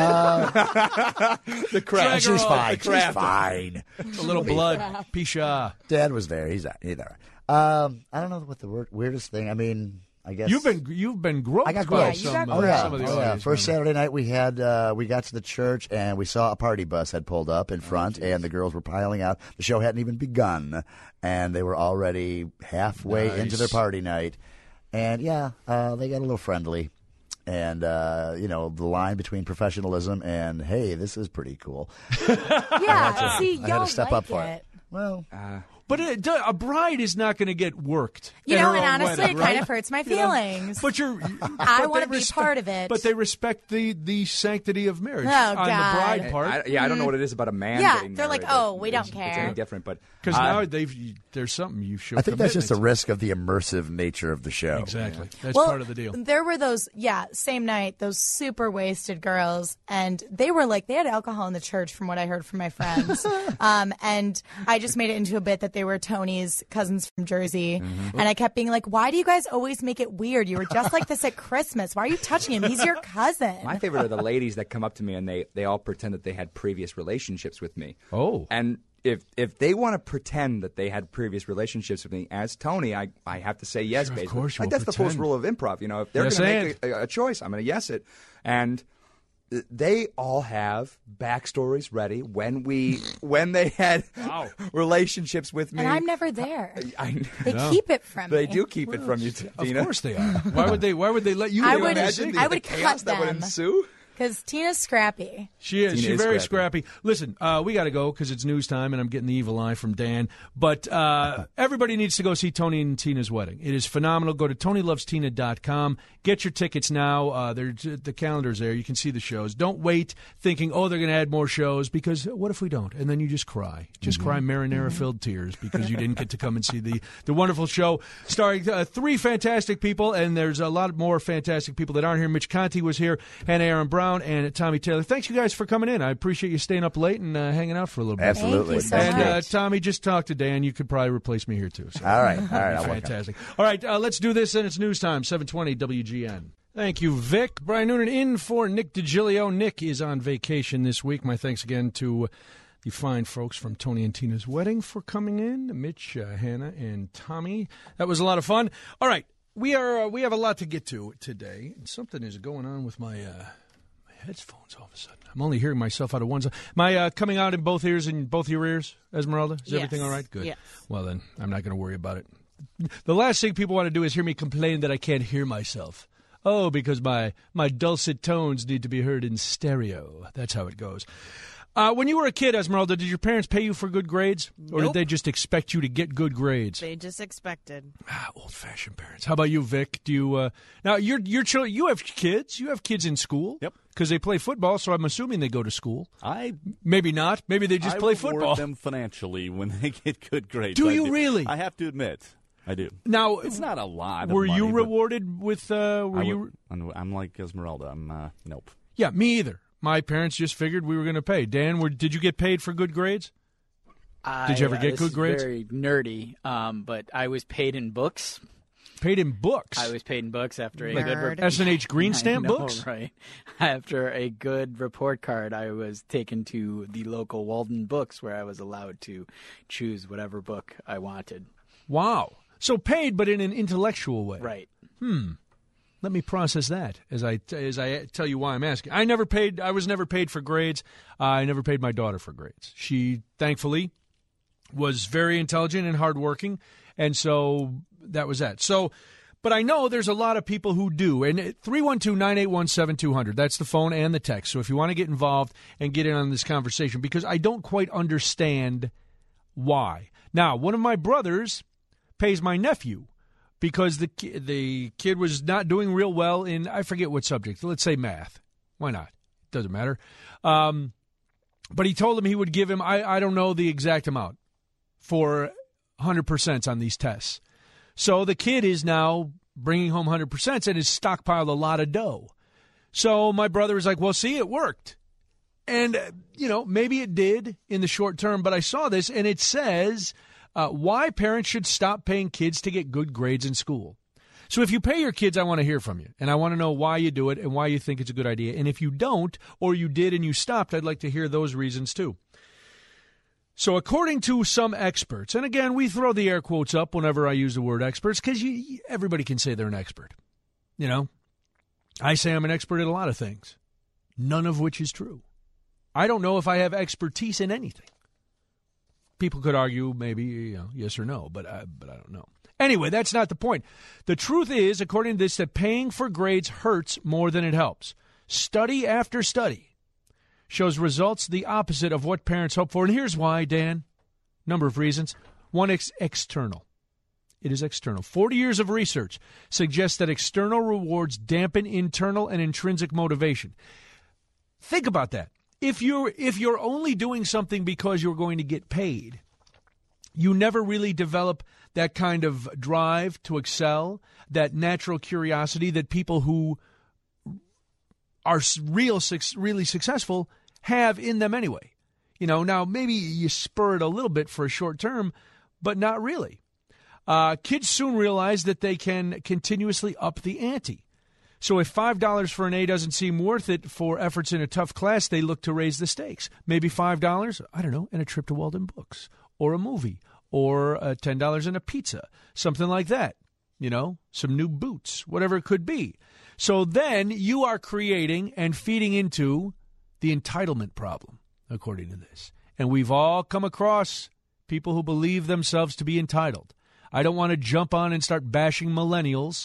The craft. She's fine. The craft. She's fine. A little blood. Pisha. Dad was there. He's there. I don't know what the weirdest thing. I mean, I guess You've been groped I got by groped. some, Oh yeah, some of the oh, yeah. audience First members. Saturday night we got to the church and we saw a party bus had pulled up in front and the girls were piling out. The show hadn't even begun and they were already halfway into their party night. And they got a little friendly. And, the line between professionalism and, hey, this is pretty cool. Yeah, see, I y'all had to step like up for it. Well, But a bride is not going to get worked. You in know, her and own honestly, wedding, it kind of hurts my feelings. But I want to be part of it. But they respect the sanctity of marriage Oh, on God. the bride part. I don't know what it is about a man. Yeah, getting they're like, married. oh, we don't It's care. any different, but Because now there's something you show. I think that's just a risk of the immersive nature of the show. Exactly. That's well, part of the deal. There were those, same night, those super wasted girls, and they were like, they had alcohol in the church from what I heard from my friends. And I just made it into a bit that they were Tony's cousins from Jersey. And I kept being like, why do you guys always make it weird? You were just like this at Christmas. Why are you touching him? He's your cousin. My favorite are the ladies that come up to me and they all pretend that they had previous relationships with me. Oh. And if they want to pretend that they had previous relationships with me as Tony, I have to say yes, Sure, of basically. course you Like, will that's the pretend. first rule of improv. You know, if they're Yes, going to make a choice, I'm going to yes it. And they all have backstories ready when they had relationships with me. And I'm never there. They No. keep it from They me. do keep it from you, Tina. Of course they are. Why would they let you? I do would- that? I would chaos cut that would them. ensue. Because Tina's scrappy. She is. Tina She's is very scrappy. scrappy. Listen, we got to go because it's news time, and I'm getting the evil eye from Dan. But everybody needs to go see Tony and Tina's wedding. It is phenomenal. Go to TonyLovesTina.com. Get your tickets now. The calendar's there. You can see the shows. Don't wait thinking, oh, they're going to add more shows, because what if we don't? And then you just cry. Just cry marinara-filled tears because you didn't get to come and see the wonderful show starring three fantastic people, and there's a lot more fantastic people that aren't here. Mitch Conti was here, and Aaron Brown, and Tommy Taylor. Thanks, you guys, for coming in. I appreciate you staying up late and hanging out for a little bit. Absolutely. Thank you so And much. Tommy, just talk to Dan. You could probably replace me here, too. So. All right. I'll work on it. Fantastic. All right, let's do this, and it's news time, 720 WGN. Thank you, Vic. Brian Noonan in for Nick DiGilio. Nick is on vacation this week. My thanks again to the fine folks from Tony and Tina's wedding for coming in, Mitch, Hannah, and Tommy. That was a lot of fun. All right, we have a lot to get to today, and something is going on with my headphones all of a sudden. I'm only hearing myself out of one side. Am I coming out in both ears and both your ears, Esmeralda? Is everything all right? Good. Yes. Well, then, I'm not going to worry about it. The last thing people want to do is hear me complain that I can't hear myself. Oh, because my dulcet tones need to be heard in stereo. That's how it goes. When you were a kid, Esmeralda, did your parents pay you for good grades? Or Nope. did they just expect you to get good grades? They just expected. Old-fashioned parents. How about you, Vic? Do you now your children? You have kids. You have kids in school. Yep. Because they play football, so I'm assuming they go to school. I Maybe not. Maybe they just play reward football. them financially when they get good grades. Do I you really? I have to admit, I do. Now, It's not a lot. of were you money, but rewarded with? I'm like Esmeralda. I'm nope. Yeah, me either. My parents just figured we were going to pay. Dan, did you get paid for good grades? Did you ever get this good is grades? Very nerdy, but I was paid in books. Paid in books? I was paid in books after a Nerd. good S&H Green I Stamp know, books? right? After a good report card, I was taken to the local Walden Books, where I was allowed to choose whatever book I wanted. Wow. So paid, but in an intellectual way. Right. Let me process that as I tell you why I'm asking. I was never paid for grades. I never paid my daughter for grades. She, thankfully, was very intelligent and hardworking, and so that was that. So, but I know there's a lot of people who do. And 312-981-7200, that's the phone and the text. So if you want to get involved and get in on this conversation, because I don't quite understand why. Now, one of my brothers pays my nephew because the kid was not doing real well in, I forget what subject. Let's say math. Why not? Doesn't matter. But he told him he would give him, I don't know the exact amount, for 100% on these tests. So the kid is now bringing home 100% and has stockpiled a lot of dough. So my brother is like, well, see, it worked. And, maybe it did in the short term, but I saw this, and it says why parents should stop paying kids to get good grades in school. So if you pay your kids, I want to hear from you, and I want to know why you do it and why you think it's a good idea. And if you don't, or you did and you stopped, I'd like to hear those reasons too. So according to some experts, and again, we throw the air quotes up whenever I use the word experts because everybody can say they're an expert. I say I'm an expert at a lot of things, none of which is true. I don't know if I have expertise in anything. People could argue maybe, yes or no, but I don't know. Anyway, that's not the point. The truth is, according to this, that paying for grades hurts more than it helps. Study after study shows results the opposite of what parents hope for. And here's why, Dan. Number of reasons. One, external. It is external. 40 years of research suggests that external rewards dampen internal and intrinsic motivation. Think about that. If you're only doing something because you're going to get paid, you never really develop that kind of drive to excel, that natural curiosity that people who are really successful have in them anyway. Now maybe you spur it a little bit for a short term, but not really. Kids soon realize that they can continuously up the ante. So if $5 for an A doesn't seem worth it for efforts in a tough class, they look to raise the stakes. Maybe $5, I don't know, and a trip to Walden Books, or a movie, or $10 in a pizza, something like that. Some new boots, whatever it could be. So then you are creating and feeding into the entitlement problem, according to this. And we've all come across people who believe themselves to be entitled. I don't want to jump on and start bashing millennials,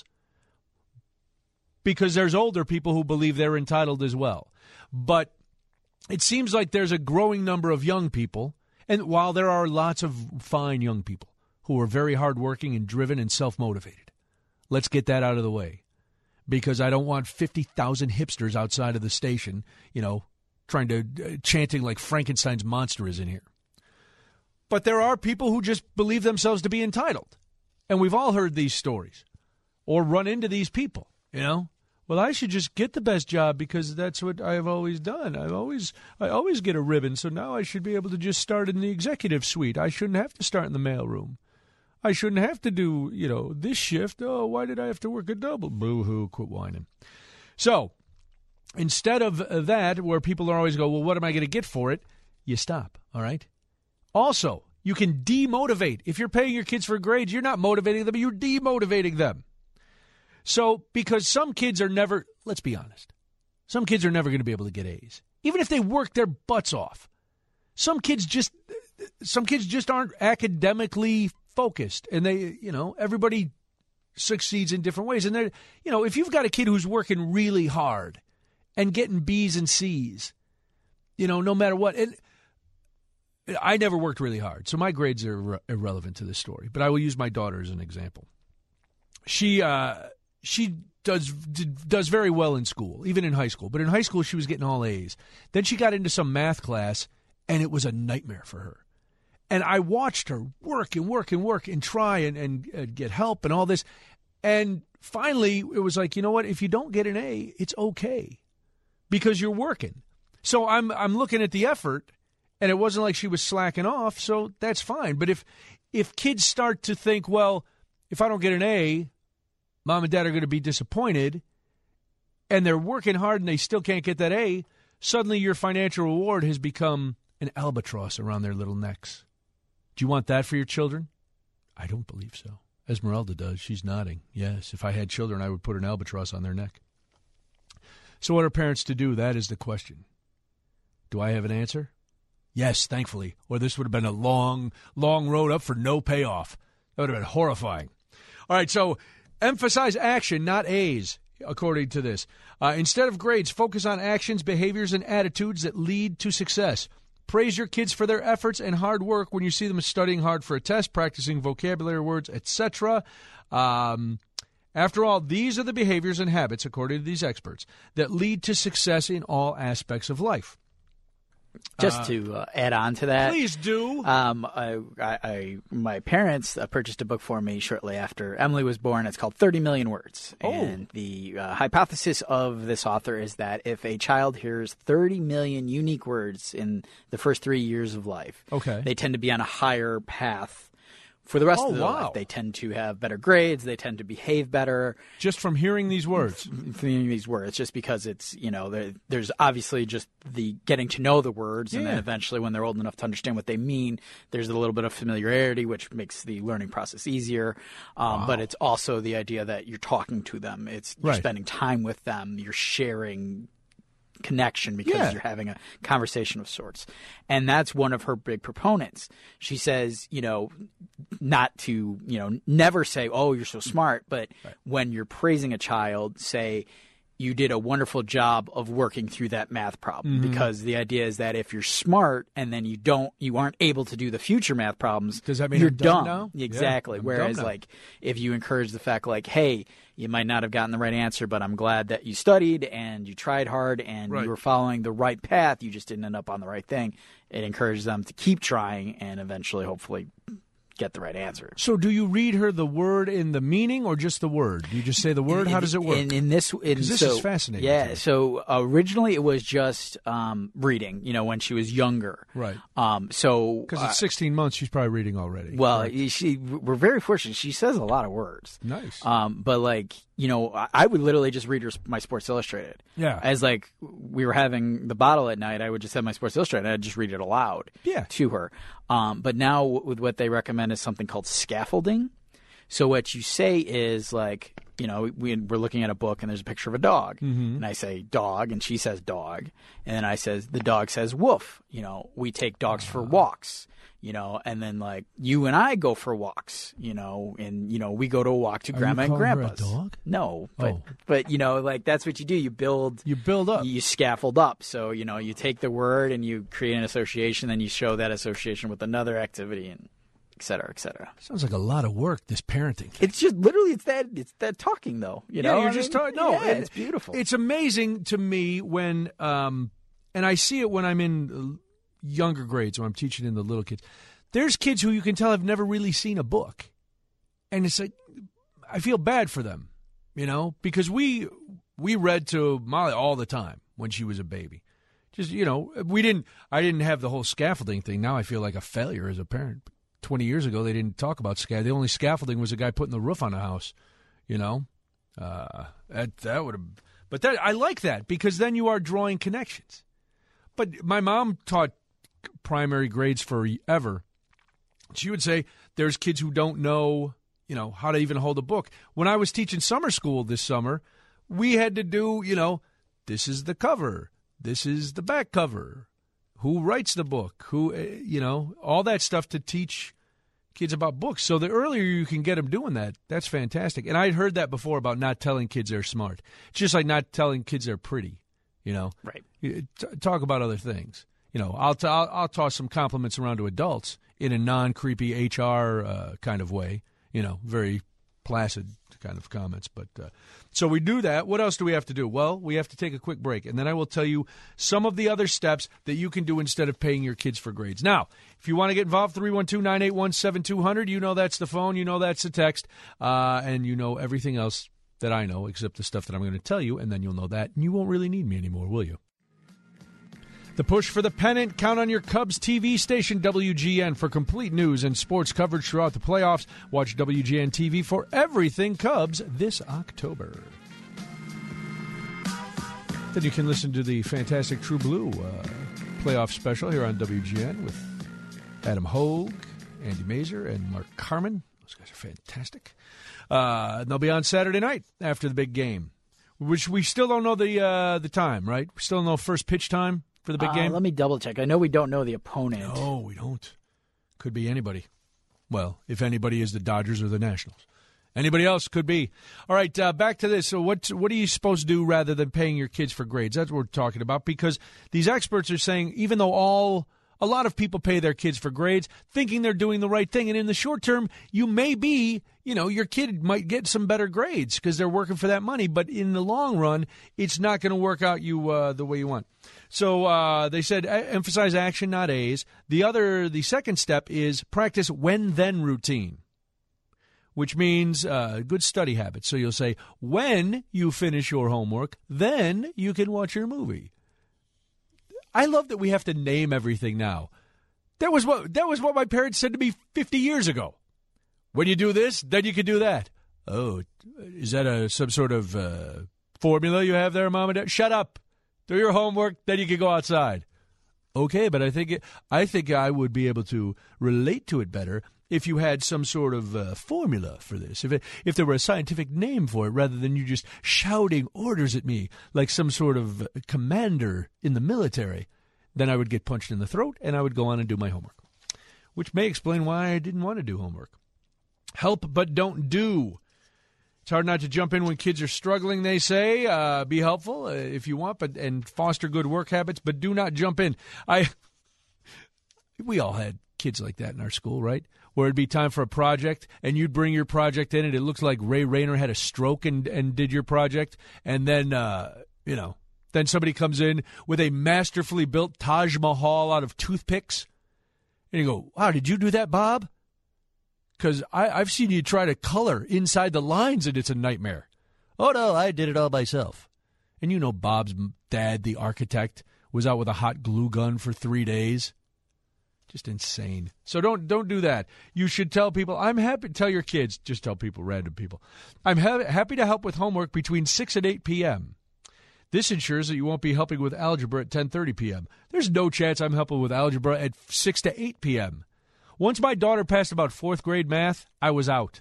because there's older people who believe they're entitled as well. But it seems like there's a growing number of young people, and while there are lots of fine young people who are very hardworking and driven and self-motivated, let's get that out of the way, because I don't want 50,000 hipsters outside of the station, trying to chanting like Frankenstein's monster is in here. But there are people who just believe themselves to be entitled, and we've all heard these stories or run into these people, Well, I should just get the best job because that's what I've always done. I always get a ribbon, so now I should be able to just start in the executive suite. I shouldn't have to start in the mailroom. I shouldn't have to do, this shift. Oh, why did I have to work a double? Boo-hoo, quit whining. So instead of that, where people are always go, well, what am I going to get for it? You stop, all right? Also, you can demotivate. If you're paying your kids for grades, you're not motivating them, you're demotivating them. So, because some kids are never, let's be honest, some kids are never going to be able to get A's, even if they work their butts off. Some kids just aren't academically focused, and they, everybody succeeds in different ways. And if you've got a kid who's working really hard and getting B's and C's, no matter what, and I never worked really hard, so my grades are irrelevant to this story. But I will use my daughter as an example. She does very well in school, even in high school. But in high school, she was getting all A's. Then she got into some math class, and it was a nightmare for her. And I watched her work and try and get help and all this. And finally, it was like, you know what? If you don't get an A, it's okay because you're working. So I'm looking at the effort, and it wasn't like she was slacking off, so that's fine. But if kids start to think, well, if I don't get an A, Mom and Dad are going to be disappointed, and they're working hard and they still can't get that A, suddenly your financial reward has become an albatross around their little necks. Do you want that for your children? I don't believe so. Esmeralda does. She's nodding. Yes, if I had children, I would put an albatross on their neck. So what are parents to do? That is the question. Do I have an answer? Yes, thankfully, or this would have been a long, long road up for no payoff. That would have been horrifying. All right, so emphasize action, not A's, according to this. Instead of grades, focus on actions, behaviors, and attitudes that lead to success. Praise your kids for their efforts and hard work when you see them studying hard for a test, practicing vocabulary words, etc. After all, these are the behaviors and habits, according to these experts, that lead to success in all aspects of life. Just to add on to that, please do. My parents purchased a book for me shortly after Emily was born. It's called 30 Million Words. Oh. And the hypothesis of this author is that if a child hears 30 million unique words in the first 3 years of life, they tend to be on a higher path for the rest of their life. They tend to have better grades. They tend to behave better. Just from hearing these words? From hearing these words, just because it's, there's obviously just the getting to know the words, and then eventually when they're old enough to understand what they mean, there's a little bit of familiarity, which makes the learning process easier. But it's also the idea that you're talking to them. You're spending time with them. You're sharing connection because you're having a conversation of sorts. And that's one of her big proponents. She says, not to, never say, oh, you're so smart, but when you're praising a child, say, you did a wonderful job of working through that math problem, because the idea is that if you're smart and then you aren't able to do the future math problems, does that mean you're I'm dumb dumb now? Exactly. Yeah, whereas dumb now. like if you encourage the fact like, hey, you might not have gotten the right answer, but I'm glad that you studied and you tried hard and you were following the right path, you just didn't end up on the right thing. It encourages them to keep trying and eventually hopefully get the right answer. So do you read her the word in the meaning or just the word? Do you just say the word? How does it work? This is fascinating. Yeah. So originally it was just reading, when she was younger. Right. So because at 16 months, she's probably reading already. Well, we're very fortunate. She says a lot of words. Nice. But like, I would literally just read her my Sports Illustrated. Yeah. As like we were having the bottle at night, I would just have my Sports Illustrated and I'd just read it aloud to her. But now with what they recommend is something called scaffolding. So what you say is like, we're looking at a book and there's a picture of a dog. And I say dog and she says dog. And then the dog says woof. We take dogs for walks. And then like you and I go for walks, and we go to a walk to Grandma and Grandpa's. Her a dog? No, but like that's what you do. You build up. You scaffold up. So you take the word and you create an association, then you show that association with another activity, and et cetera, et cetera. Sounds like a lot of work. This parenting. It's just literally it's that talking though. You're just talking. No, it's beautiful. It's amazing to me when and I see it when I'm in younger grades when I'm teaching in the little kids. There's kids who you can tell have never really seen a book. And it's like, I feel bad for them, because we read to Molly all the time when she was a baby. Just, I didn't have the whole scaffolding thing. Now I feel like a failure as a parent. 20 years ago, they didn't talk about scaffolding. The only scaffolding was a guy putting the roof on a house, that would have, but I like that because then you are drawing connections. But my mom taught primary grades forever. She would say there's kids who don't know, how to even hold a book. When I was teaching summer school this summer, we had to do, this is the cover, this is the back cover, who writes the book, who, all that stuff to teach kids about books. So the earlier you can get them doing that, that's fantastic. And I'd heard that before about not telling kids they're smart. It's just like not telling kids they're pretty, Right. Talk about other things. I'll toss some compliments around to adults in a non-creepy HR kind of way, very placid kind of comments. But so we do that. What else do we have to do? Well, we have to take a quick break, and then I will tell you some of the other steps that you can do instead of paying your kids for grades. Now, if you want to get involved, 312-981-7200, that's the phone, that's the text, and everything else that I know except the stuff that I'm going to tell you, and then you'll know that, and you won't really need me anymore, will you? The push for the pennant. Count on your Cubs TV station, WGN, for complete news and sports coverage throughout the playoffs. Watch WGN TV for everything Cubs this October. Then you can listen to the fantastic True Blue playoff special here on WGN with Adam Hogue, Andy Mazer, and Mark Carman. Those guys are fantastic. They'll be on Saturday night after the big game, which we still don't know the time, right? We still don't know first pitch time for the big game? Let me double check. I know we don't know the opponent. No, we don't. Could be anybody. Well, if anybody is the Dodgers or the Nationals. Anybody else could be. All right, back to this. So what are you supposed to do rather than paying your kids for grades? That's what we're talking about, because these experts are saying even though a lot of people pay their kids for grades thinking they're doing the right thing, and in the short term, you may be, your kid might get some better grades because they're working for that money, but in the long run, it's not going to work out the way you want. So they said emphasize action, not A's. The second step is practice when-then routine, which means good study habits. So you'll say, when you finish your homework, then you can watch your movie. I love that we have to name everything now. That was what my parents said to me 50 years ago. When you do this, then you can do that. Oh, is that some sort of formula you have there, Mom and Dad? Shut up. Do your homework, then you can go outside. Okay, but I think I would be able to relate to it better if you had some sort of formula for this, if there were a scientific name for it, rather than you just shouting orders at me like some sort of commander in the military, then I would get punched in the throat and I would go on and do my homework, which may explain why I didn't want to do homework. Help but don't do. It's hard not to jump in when kids are struggling, they say. Be helpful if you want, and foster good work habits, but do not jump in. We all had kids like that in our school, right? Where it'd be time for a project, and you'd bring your project in, and it looks like Ray Rayner had a stroke and did your project, and then, then somebody comes in with a masterfully built Taj Mahal out of toothpicks, and you go, wow, did you do that, Bob? Because I've seen you try to color inside the lines, and it's a nightmare. Oh, no, I did it all myself. And you know Bob's dad, the architect, was out with a hot glue gun for 3 days. Just insane. So don't do that. You should tell people, I'm happy to tell your kids, just tell people, random people, I'm happy to help with homework between 6 and 8 p.m. This ensures that you won't be helping with algebra at 10:30 p.m. There's no chance I'm helping with algebra at 6 to 8 p.m. Once my daughter passed about 4th grade math, I was out.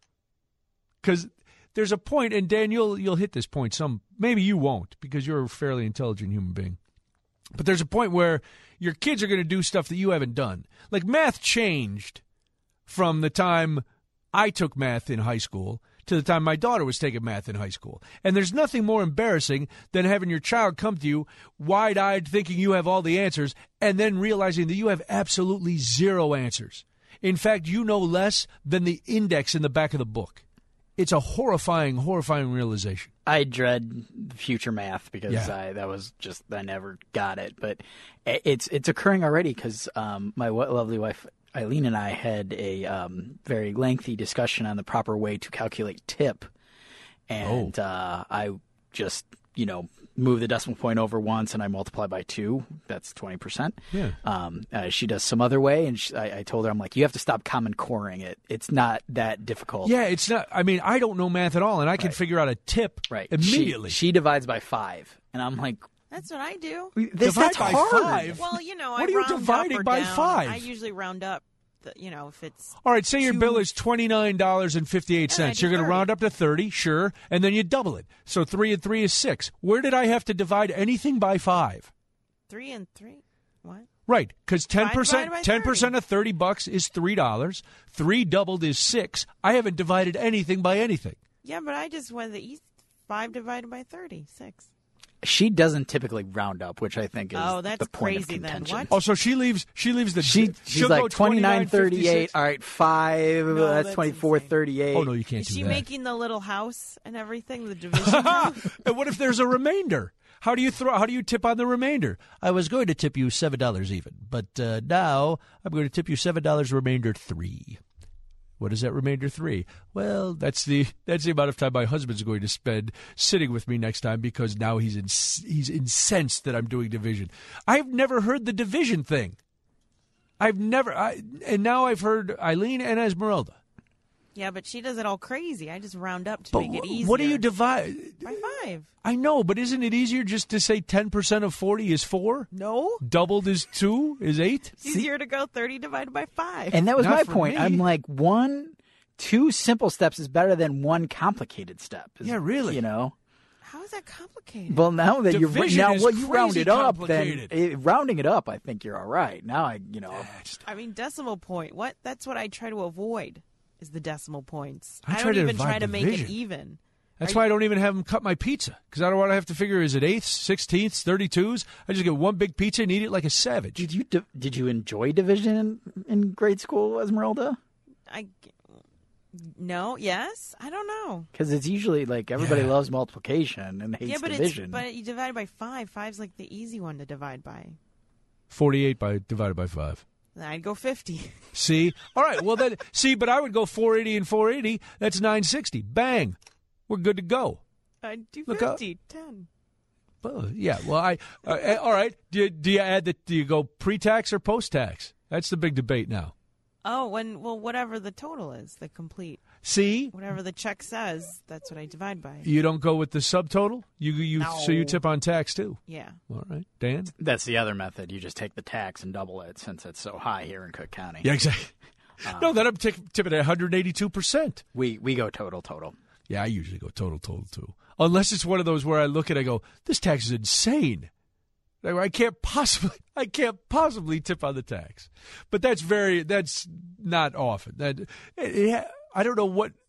Because there's a point, and Dan, you'll hit this point. Maybe you won't, because you're a fairly intelligent human being. But there's a point where your kids are going to do stuff that you haven't done. Like math changed from the time I took math in high school to the time my daughter was taking math in high school. And there's nothing more embarrassing than having your child come to you wide-eyed thinking you have all the answers and then realizing that you have absolutely zero answers. In fact, you know less than the index in the back of the book. It's a horrifying, horrifying realization. I dread future math because I never got it. But it's occurring already because my lovely wife Eileen and I had a very lengthy discussion on the proper way to calculate tip. And I just, move the decimal point over once and I multiply by 2. That's 20%. Yeah. She does some other way, and I told her, I'm like, you have to stop Common Coring it. It's not that difficult. Yeah, it's not. I mean, I don't know math at all, and I can figure out a tip immediately. She divides by 5, and I'm like, that's what I do. That's by hard. 5? Well, what I are you round dividing up or by down. 5? I usually round up. If it's all right, say your bill is $29.58. You're going to round up to 30, sure, and then you double it. So 3 and 3 is 6. Where did I have to divide anything by 5? 3 and 3. What? Right, because 10% of $30 is $3. 3 doubled is 6. I haven't divided anything by anything. Yeah, but I just went the east. 5 divided by 30, 6. She doesn't typically round up, which I think is that's the point crazy of contention. Then. Oh, so she leaves the. She's like 29.38. All right, 5. No, that's 24.38. Oh no, you can't is do that. Is she making the little house and everything? The division. And what if there's a remainder? How do you tip on the remainder? I was going to tip you $7 even, but now I'm going to tip you $7 remainder 3. What is that remainder 3? Well, that's the amount of time my husband's going to spend sitting with me next time because now he's incensed that I'm doing division. I've never heard the division thing. And now I've heard Eileen and Esmeralda. Yeah, but she does it all crazy. I just round up to make it easier. What do you divide? By 5. I know, but isn't it easier just to say 10% of 40 is 4? No. Doubled is 2 is 8? It's easier to go 30 divided by 5. And that was Not my for point. me. I'm like, 2 simple steps is better than 1 complicated step. Yeah, really. How is that complicated? Well, now that you round it up, then rounding it up, I think you're all right. Now I mean, decimal point. What? That's what I try to avoid. Is the decimal points. I don't even divide try to make it division. even. That's why I don't even have them cut my pizza, because I don't want to have to figure, is it 8ths, 16ths, 32s? I just get one big pizza and eat it like a savage. Did you enjoy division in grade school, Esmeralda? No, yes, I don't know. Because it's usually like everybody loves multiplication and hates division. But you divide by 5. 5's like the easy one to divide by. 48 divided by 5. Then I'd go 50. See? All right, well then, but I would go 480 and 480. That's 960. Bang. We're good to go. I'd do 50, 10. Yeah, well, all right. Do you add that? Do you go pre-tax or post-tax? That's the big debate now. Oh, whatever the total is, the complete. See? Whatever the check says, that's what I divide by. You don't go with the subtotal? No. So you tip on tax too? Yeah. All right. Dan? That's the other method. You just take the tax and double it since it's so high here in Cook County. Yeah, exactly. No, then I'm tipping at 182%. We go total. Yeah, I usually go total too. Unless it's one of those where I look and I go, this tax is insane. I can't possibly tip on the tax. But that's not often. I don't know what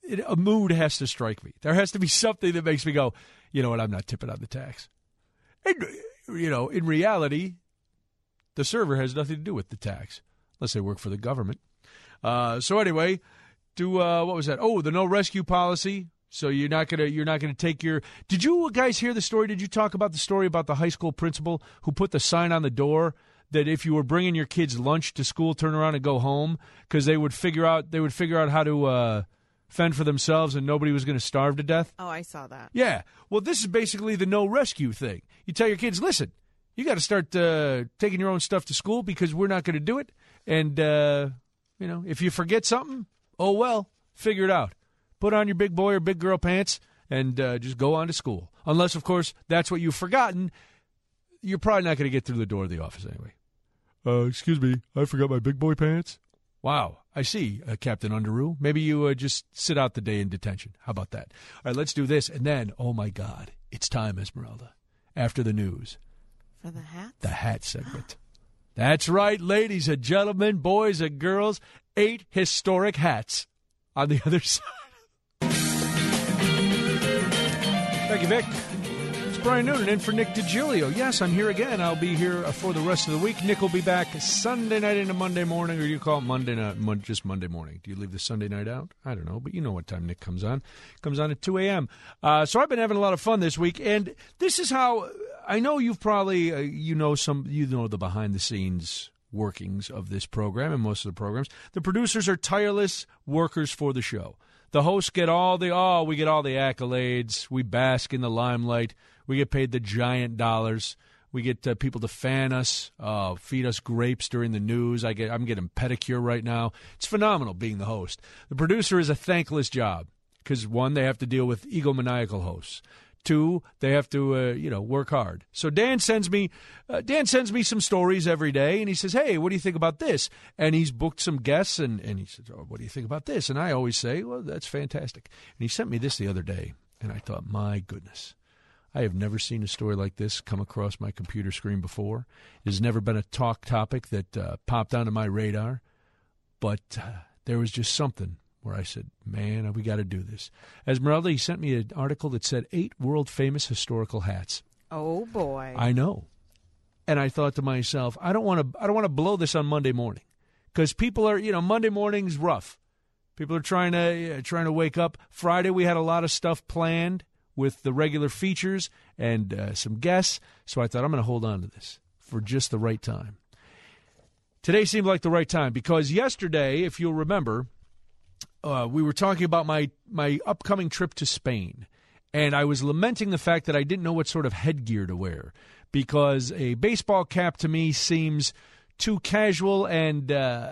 a mood has to strike me. There has to be something that makes me go, you know what, I'm not tipping on the tax. And, you know, in reality, the server has nothing to do with the tax, unless they work for the government. So anyway, what was that? Oh, the no rescue policy. So you're not gonna take your. Did you guys hear the story? Did you talk about the story about the high school principal who put the sign on the door that if you were bringing your kids lunch to school, turn around and go home, because they would figure out how to fend for themselves and nobody was going to starve to death? Oh, I saw that. Yeah. Well, this is basically the no rescue thing. You tell your kids, listen, you got to start taking your own stuff to school because we're not going to do it. And, you know, if you forget something, oh, well, figure it out. Put on your big boy or big girl pants and just go on to school. Unless, of course, that's what you've forgotten. You're probably not going to get through the door of the office anyway. Excuse me, I forgot my big boy pants. Wow, I see, Captain Underoos. Maybe you just sit out the day in detention. How about that? All right, let's do this. And then, oh, my God, it's time, Esmeralda, after the news. For the hat? The hat segment. That's right, ladies and gentlemen, boys and girls, 8 historic hats on the other side. Thank you, Vic. It's Brian Noonan in for Nick DiGilio. Yes, I'm here again. I'll be here for the rest of the week. Nick will be back Sunday night into Monday morning, or do you call it Monday night, just Monday morning? Do you leave the Sunday night out? I don't know, but you know what time Nick comes on. Comes on at 2 a.m. So I've been having a lot of fun this week, and this is how I know you've probably you know the behind-the-scenes workings of this program and most of the programs. The producers are tireless workers for the show. The hosts get we get all the accolades. We bask in the limelight. We get paid the giant dollars. We get people to fan us, feed us grapes during the news. I'm getting pedicure right now. It's phenomenal being the host. The producer is a thankless job because, 1, they have to deal with egomaniacal hosts. 2, they have to work hard. So Dan sends me some stories every day, and he says, hey, what do you think about this? And he's booked some guests, and he says, oh, what do you think about this? And I always say, well, that's fantastic. And he sent me this the other day, and I thought, my goodness, I have never seen a story like this come across my computer screen before. It has never been a talk topic that popped onto my radar, but there was just something where I said, man, we got to do this. Esmeralda, he sent me an article that said 8 world-famous historical hats. Oh, boy. I know. And I thought to myself, I don't want to blow this on Monday morning because people are, Monday morning's rough. People are trying to wake up. Friday we had a lot of stuff planned with the regular features and some guests. So I thought I'm going to hold on to this for just the right time. Today seemed like the right time because yesterday, if you'll remember, we were talking about my upcoming trip to Spain, and I was lamenting the fact that I didn't know what sort of headgear to wear because a baseball cap to me seems too casual and,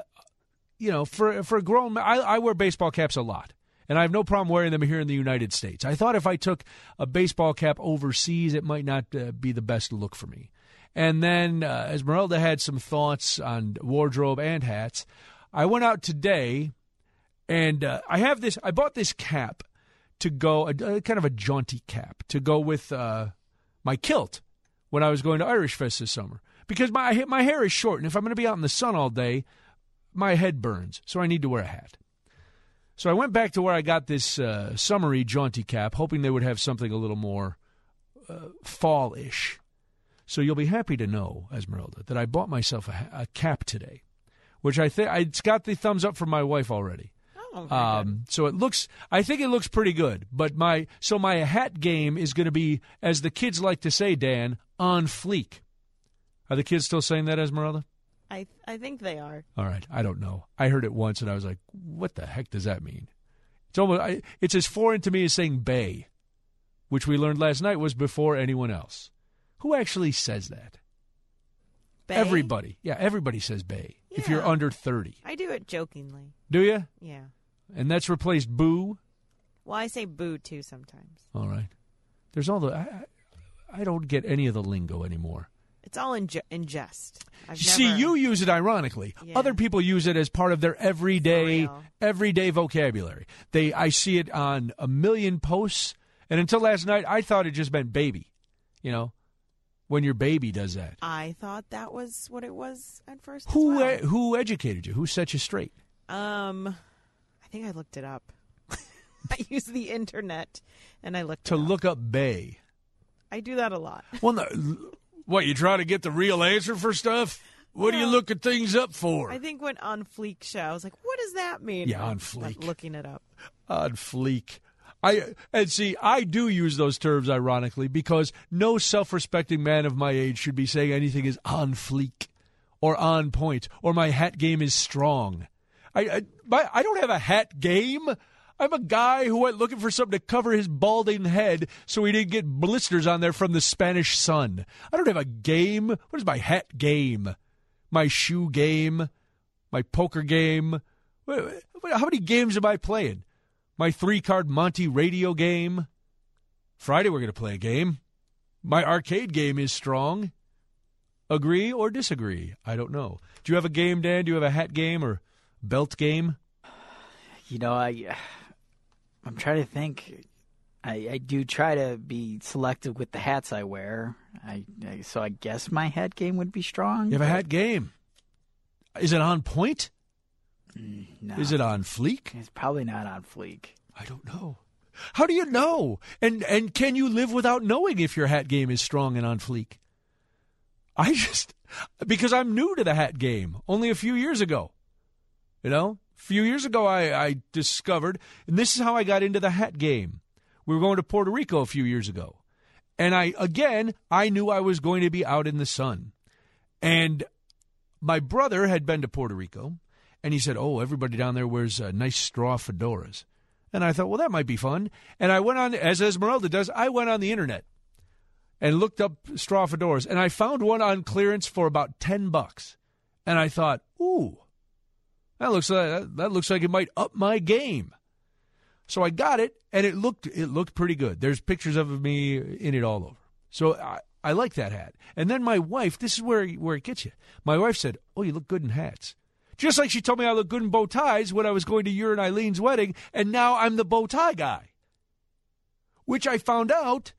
for a grown man, I wear baseball caps a lot, and I have no problem wearing them here in the United States. I thought if I took a baseball cap overseas, it might not be the best look for me. And then Esmeralda had some thoughts on wardrobe and hats. I went out today. And I bought this cap to go, kind of a jaunty cap, to go with my kilt when I was going to Irish Fest this summer. Because my hair is short, and if I'm going to be out in the sun all day, my head burns, so I need to wear a hat. So I went back to where I got this summery jaunty cap, hoping they would have something a little more fall-ish. So you'll be happy to know, Esmeralda, that I bought myself a cap today, which it's got the thumbs up from my wife already. So I think it looks pretty good. But my hat game is going to be, as the kids like to say, Dan, on fleek. Are the kids still saying that, Esmeralda? I think they are. All right. I don't know. I heard it once and I was like, what the heck does that mean? It's as foreign to me as saying bay, which we learned last night was before anyone else. Who actually says that? Bay? Everybody. Yeah, everybody says bay if you're under 30. I do it jokingly. Do you? Yeah. And that's replaced boo? Well, I say boo, too, sometimes. All right. There's all the... I don't get any of the lingo anymore. It's all in jest. You use it ironically. Yeah. Other people use it as part of their everyday vocabulary. I see it on a million posts, and until last night, I thought it just meant baby. When your baby does that. I thought that was what it was at first. Who educated you? Who set you straight? I think I looked it up. I use the internet, and I look to look up Bay. I do that a lot. Well, no, what, you try to get the real answer for stuff? What do you look at things up for? I think when On Fleek show, I was like, what does that mean? Yeah, On Fleek. Looking it up. On Fleek. I do use those terms ironically because no self-respecting man of my age should be saying anything is on fleek or on point or my hat game is strong. I don't have a hat game. I'm a guy who went looking for something to cover his balding head so he didn't get blisters on there from the Spanish sun. I don't have a game. What is my hat game? My shoe game? My poker game? How many games am I playing? My 3-card Monty radio game? Friday we're going to play a game. My arcade game is strong. Agree or disagree? I don't know. Do you have a game, Dan? Do you have a hat game or belt game? You know, I'm trying to think. I do try to be selective with the hats I wear. So I guess my hat game would be strong. You have a hat game. Is it on point? No. Is it on fleek? It's probably not on fleek. I don't know. How do you know? And can you live without knowing if your hat game is strong and on fleek? Because I'm new to the hat game, only a few years ago. You know? A few years ago I discovered, and this is how I got into the hat game. We were going to Puerto Rico a few years ago. And I knew I was going to be out in the sun. And my brother had been to Puerto Rico. And he said, oh, everybody down there wears nice straw fedoras. And I thought, well, that might be fun. And I went on, as Esmeralda does, I went on the internet and looked up straw fedoras. And I found one on clearance for about $10. And I thought, ooh, that looks like it might up my game. So I got it, and it looked pretty good. There's pictures of me in it all over. So I like that hat. And then my wife, this is where it gets you. My wife said, oh, you look good in hats. Just like she told me I look good in bow ties when I was going to your and Eileen's wedding, and now I'm the bow tie guy. Which I found out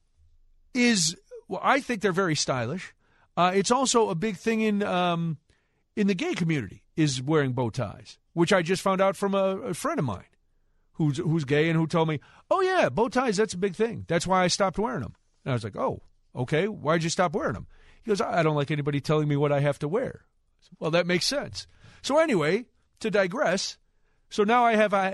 is, well, I think they're very stylish. It's also a big thing in the gay community, is wearing bow ties, which I just found out from a friend of mine who's gay and who told me, oh, yeah, bow ties, that's a big thing. That's why I stopped wearing them. And I was like, oh, okay, why'd you stop wearing them? He goes, I don't like anybody telling me what I have to wear. Well, that makes sense. So anyway, to digress, so now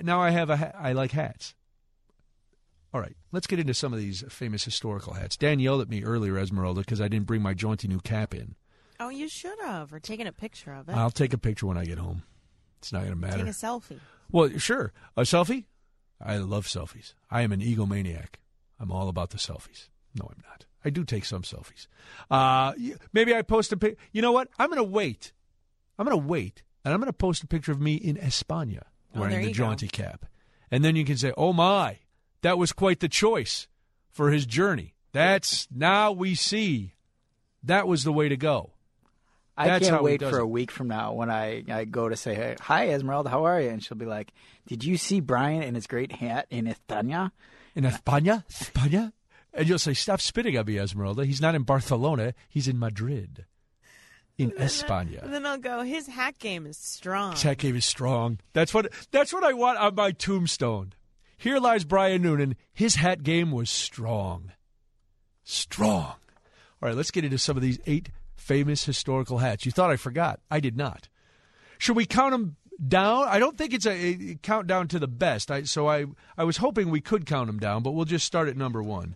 I like hats. All right, let's get into some of these famous historical hats. Dan yelled at me earlier, Esmeralda, because I didn't bring my jaunty new cap in. Oh, you should have, or taken a picture of it. I'll take a picture when I get home. It's not going to matter. Take a selfie. Well, sure. A selfie? I love selfies. I am an egomaniac. I'm all about the selfies. No, I'm not. I do take some selfies. Maybe I post a pic. You know what? I'm going to wait. And I'm going to post a picture of me in España wearing the jaunty cap. And then you can say, oh, my, that was quite the choice for his journey. Now we see that was the way to go. I can't wait for a week from now when I go to say, hey, hi, Esmeralda, how are you? And she'll be like, did you see Brian in his great hat in España? In España? España? And you'll say, stop spitting at me, Esmeralda. He's not in Barcelona. He's in Madrid. In España. And then I'll go, his hat game is strong. His hat game is strong. That's what I want on my tombstone. Here lies Brian Noonan. His hat game was strong. Strong. All right, let's get into some of these 8 famous historical hats. You thought I forgot. I did not. Should we count them down? I don't think it's a countdown to the best. I was hoping we could count them down, but we'll just start at number 1.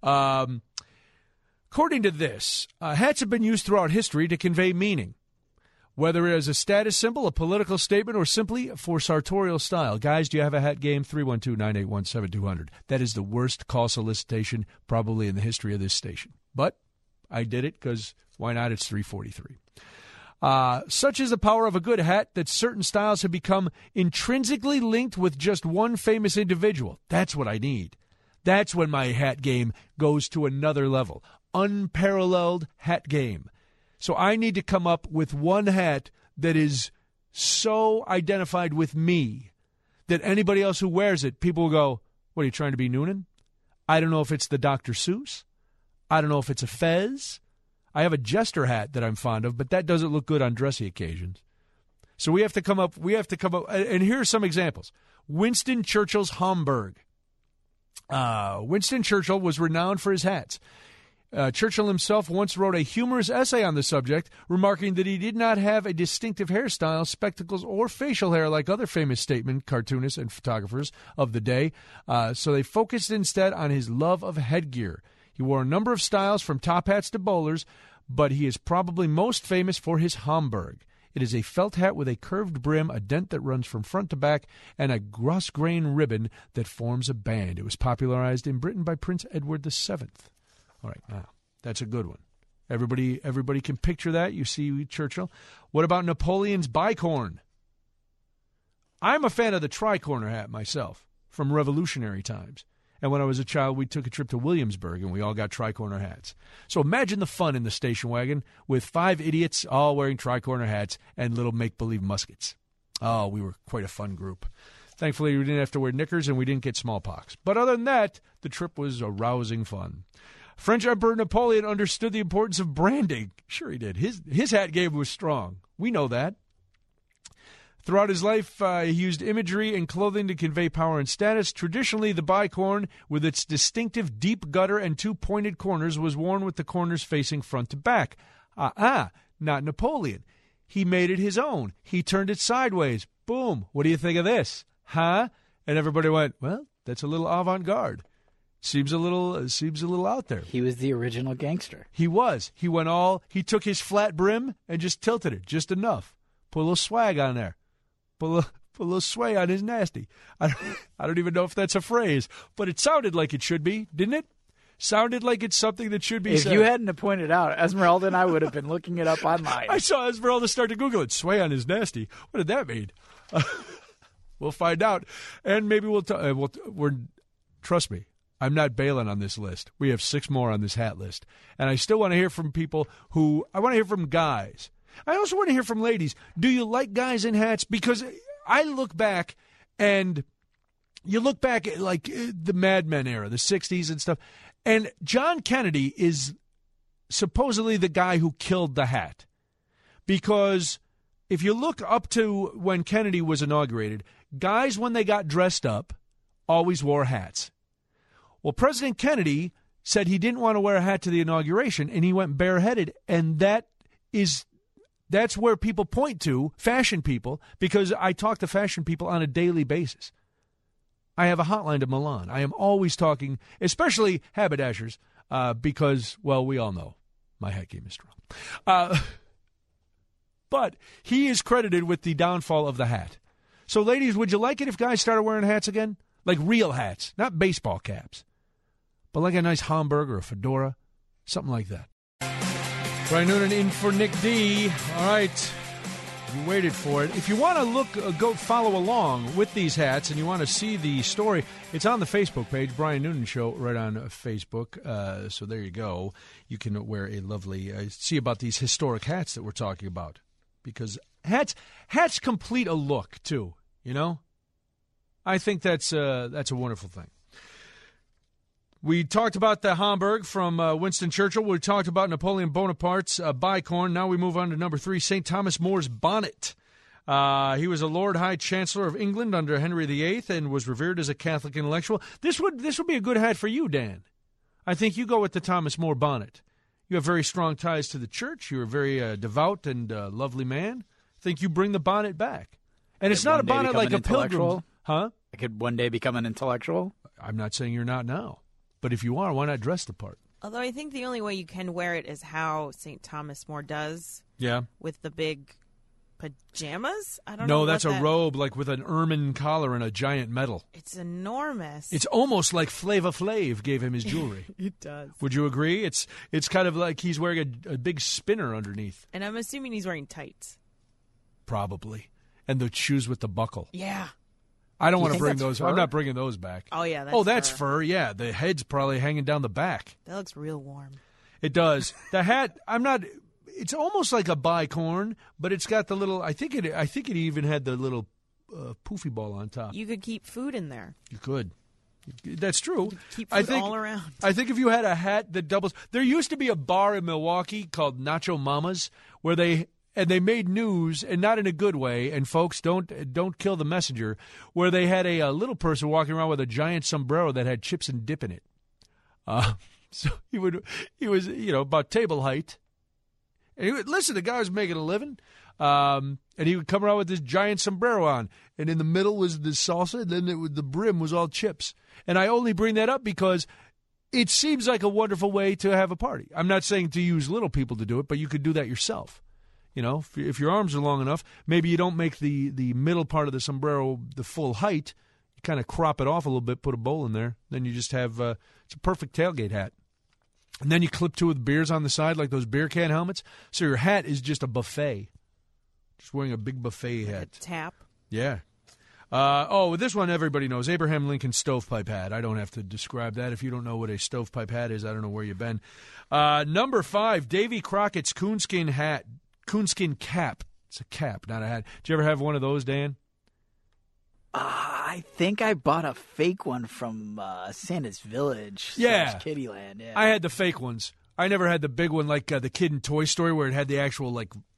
According to this, hats have been used throughout history to convey meaning, whether as a status symbol, a political statement, or simply for sartorial style. Guys, do you have a hat game? 312-981-7200. That is the worst call solicitation probably in the history of this station. But I did it because why not? It's 343. Such is the power of a good hat that certain styles have become intrinsically linked with just one famous individual. That's what I need. That's when my hat game goes to another level. Unparalleled hat game. So I need to come up with one hat that is so identified with me that anybody else who wears it, people will go, what, are you trying to be Noonan? I don't know if it's the Dr. Seuss. I don't know if it's a Fez. I have a Jester hat that I'm fond of, but that doesn't look good on dressy occasions. So we have to come up, and here are some examples. Winston Churchill's Homburg. Winston Churchill was renowned for his hats. Churchill himself once wrote a humorous essay on the subject, remarking that he did not have a distinctive hairstyle, spectacles, or facial hair like other famous statesmen, cartoonists, and photographers of the day, so they focused instead on his love of headgear. He wore a number of styles from top hats to bowlers, but he is probably most famous for his Homburg. It is a felt hat with a curved brim, a dent that runs from front to back, and a grosgrain ribbon that forms a band. It was popularized in Britain by Prince Edward VII. All right, now, that's a good one. Everybody can picture that. You see Churchill. What about Napoleon's bicorn? I'm a fan of the tricorner hat myself from Revolutionary times. And when I was a child, we took a trip to Williamsburg, and we all got tricorner hats. So imagine the fun in the station wagon with 5 idiots all wearing tricorner hats and little make-believe muskets. Oh, we were quite a fun group. Thankfully, we didn't have to wear knickers, and we didn't get smallpox. But other than that, the trip was a rousing fun. French Emperor Napoleon understood the importance of branding. Sure he did. His hat game was strong. We know that. Throughout his life, he used imagery and clothing to convey power and status. Traditionally, the bicorn, with its distinctive deep gutter and 2 pointed corners, was worn with the corners facing front to back. Not Napoleon. He made it his own. He turned it sideways. Boom. What do you think of this? Huh? And everybody went, well, that's a little avant-garde. Seems a little out there. He was the original gangster. He was. He took his flat brim and just tilted it just enough. Put a little swag on there. Put a little sway on his nasty. I don't even know if that's a phrase, but it sounded like it should be, didn't it? Sounded like it's something that should be said. If you hadn't have pointed out, Esmeralda and I would have been looking it up online. I saw Esmeralda start to Google it. Sway on his nasty. What did that mean? We'll find out, and maybe trust me. I'm not bailing on this list. We have 6 more on this hat list, and I still want to hear from people I want to hear from guys. I also want to hear from ladies. Do you like guys in hats? Because I look back, and you look back at like the Mad Men era, the 60s and stuff, and John Kennedy is supposedly the guy who killed the hat. Because if you look up to when Kennedy was inaugurated, guys, when they got dressed up, always wore hats. Well, President Kennedy said he didn't want to wear a hat to the inauguration, and he went bareheaded, and that's where people point to, fashion people, because I talk to fashion people on a daily basis. I have a hotline to Milan. I am always talking, especially haberdashers, because, well, we all know my hat game is strong. But he is credited with the downfall of the hat. So, ladies, would you like it if guys started wearing hats again? Like real hats, not baseball caps, but like a nice Homburg or a fedora, something like that. Brian Noonan in for Nick D. All right, you waited for it. If you want to go follow along with these hats and you want to see the story, it's on the Facebook page, Brian Noonan Show, right on Facebook. So there you go. You can wear a lovely, see about these historic hats that we're talking about. Because hats complete a look, too, you know? I think that's a wonderful thing. We talked about the Homburg from Winston Churchill. We talked about Napoleon Bonaparte's bicorn. Now we move on to number 3, St. Thomas More's bonnet. He was a Lord High Chancellor of England under Henry VIII and was revered as a Catholic intellectual. This would be a good hat for you, Dan. I think you go with the Thomas More bonnet. You have very strong ties to the church. You're a very devout and lovely man. I think you bring the bonnet back. And it's not a bonnet like a pilgrim. Huh? I could one day become an intellectual? I'm not saying you're not now. But if you are, why not dress the part? Although I think the only way you can wear it is how St. Thomas More does. Yeah. With the big pajamas? I don't know. No, that's a robe like with an ermine collar and a giant medal. It's enormous. It's almost like Flava Flav gave him his jewelry. It does. Would you agree? It's kind of like he's wearing a big spinner underneath. And I'm assuming he's wearing tights. Probably. And the shoes with the buckle. Yeah. I don't want to bring those. Fur? I'm not bringing those back. Oh, yeah. That's fur. Yeah. The head's probably hanging down the back. That looks real warm. It does. The hat, it's almost like a bicorn, but it's got the little, I think it even had the little poofy ball on top. You could keep food in there. You could. That's true. Keep food all around. I think if you had a hat that doubles, there used to be a bar in Milwaukee called Nacho Mama's where they and they made news, and not in a good way. And folks, don't kill the messenger. Where they had a little person walking around with a giant sombrero that had chips and dip in it. So he was about table height. And listen, the guy was making a living. And he would come around with this giant sombrero on, and in the middle was the salsa, and then the brim was all chips. And I only bring that up because it seems like a wonderful way to have a party. I'm not saying to use little people to do it, but you could do that yourself. If your arms are long enough, maybe you don't make the middle part of the sombrero the full height. You kind of crop it off a little bit, put a bowl in there. Then you just have it's a perfect tailgate hat. And then you clip two with beers on the side like those beer can helmets. So your hat is just a buffet. Just wearing a big buffet hat. A tap. Yeah. This one everybody knows. Abraham Lincoln stovepipe hat. I don't have to describe that. If you don't know what a stovepipe hat is, I don't know where you've been. Number 5, Davy Crockett's coonskin hat. Coonskin cap. It's a cap, not a hat. Did you ever have one of those, Dan? I think I bought a fake one from Santa's Village. Yeah. Kittyland. Yeah. I had the fake ones. I never had the big one like the kid in Toy Story where it had the actual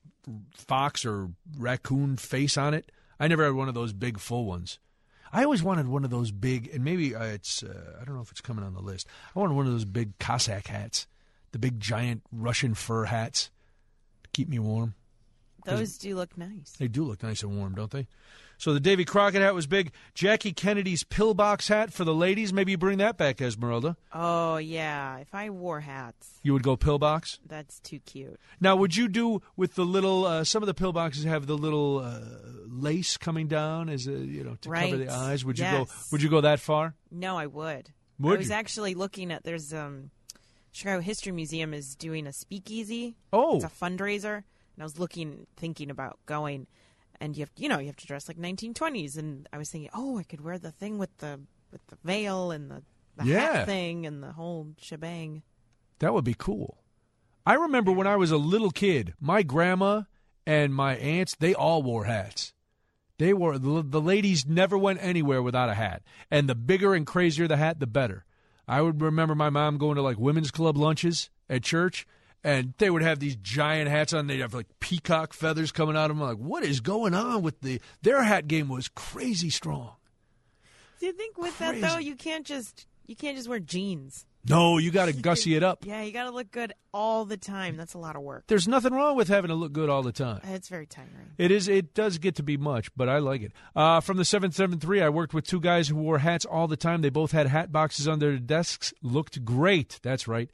fox or raccoon face on it. I never had one of those big full ones. I always wanted one of those big, and maybe it's I don't know if it's coming on the list. I wanted one of those big Cossack hats, the big giant Russian fur hats to keep me warm. Those do look nice. They do look nice and warm, don't they? So the Davy Crockett hat was big. Jackie Kennedy's pillbox hat for the ladies. Maybe you bring that back, Esmeralda. Oh, yeah. If I wore hats. You would go pillbox? That's too cute. Now, would you do with the little, some of the pillboxes have the little lace coming down as to cover the eyes. Would you go that far? No, I would. Would I was you? actually looking at, there's Chicago History Museum is doing a speakeasy. Oh. It's a fundraiser. And I was thinking about going. And you have to dress like 1920s, and I was thinking, I could wear the thing with the veil and the hat thing and the whole shebang. That would be cool. I remember when I was a little kid, my grandma and my aunts, they all wore hats. The ladies never went anywhere without a hat, and the bigger and crazier the hat, the better. I would remember my mom going to women's club lunches at church. And they would have these giant hats on. They'd have peacock feathers coming out of them. I'm like, what is going on with their hat game was crazy strong. Do you think with that though, you can't just wear jeans? No, you got to gussy it up. Yeah, you got to look good all the time. That's a lot of work. There's nothing wrong with having to look good all the time. It's very tiring. It is. It does get to be much, but I like it. From the 773, I worked with two guys who wore hats all the time. They both had hat boxes on their desks. Looked great. That's right.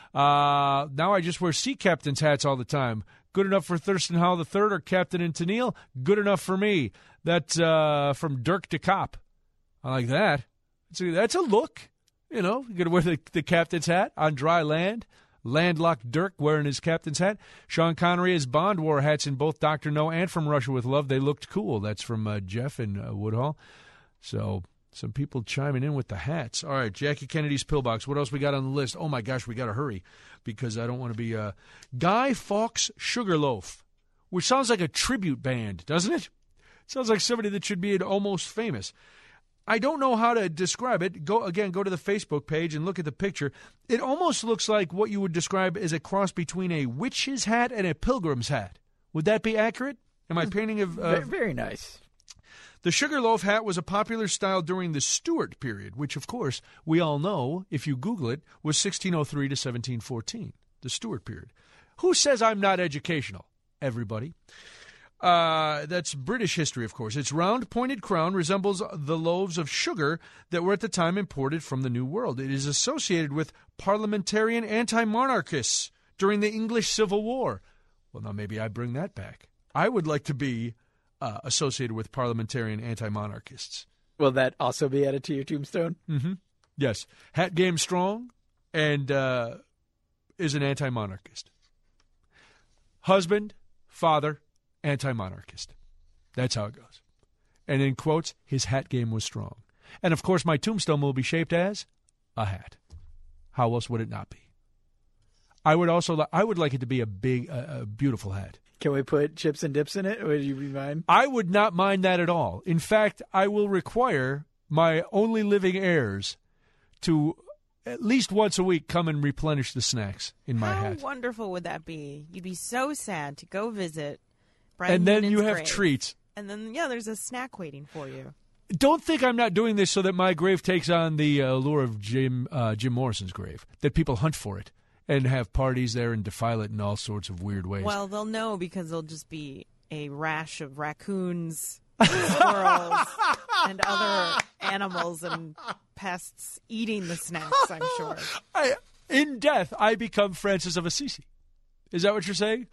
Now I just wear sea captain's hats all the time. Good enough for Thurston Howell III or Captain and Tennille. Good enough for me. That's from Dirk de Kopp. I like that. That's a look. You're going to wear the captain's hat on dry land. Landlocked Dirk wearing his captain's hat. Sean Connery as Bond wore hats in both Dr. No and From Russia with Love. They looked cool. That's from Jeff in Woodhall. So some people chiming in with the hats. All right, Jackie Kennedy's pillbox. What else we got on the list? Oh, my gosh, we got to hurry because I don't want to be Guy Fawkes Sugarloaf, which sounds like a tribute band, doesn't it? Sounds like somebody that should be almost famous. I don't know how to describe it. Go to the Facebook page and look at the picture. It almost looks like what you would describe as a cross between a witch's hat and a pilgrim's hat. Would that be accurate? Am I painting a... Very nice. The Sugarloaf hat was a popular style during the Stuart period, which, of course, we all know, if you Google it, was 1603 to 1714, the Stuart period. Who says I'm not educational? Everybody. That's British history, of course. Its round, pointed crown resembles the loaves of sugar that were at the time imported from the New World. It is associated with parliamentarian anti-monarchists during the English Civil War. Well, now maybe I bring that back. I would like to be associated with parliamentarian anti-monarchists. Will that also be added to your tombstone? Mm-hmm. Yes. Hat game strong and is an anti-monarchist. Husband, father, anti-monarchist. That's how it goes. And in quotes, his hat game was strong. And, of course, my tombstone will be shaped as a hat. How else would it not be? I would like it to be a big, beautiful hat. Can we put chips and dips in it? Would you be mind? I would not mind that at all. In fact, I will require my only living heirs to at least once a week come and replenish the snacks in my hat. How wonderful would that be? You'd be so sad to go visit Brian and then Noonan's you have grave. treats. And then, there's a snack waiting for you. Don't think I'm not doing this so that my grave takes on the allure of Jim Morrison's grave, that people hunt for it and have parties there and defile it in all sorts of weird ways. Well, they'll know because there'll just be a rash of raccoons, squirrels, and other animals and pests eating the snacks, I'm sure. In death, I become Francis of Assisi. Is that what you're saying?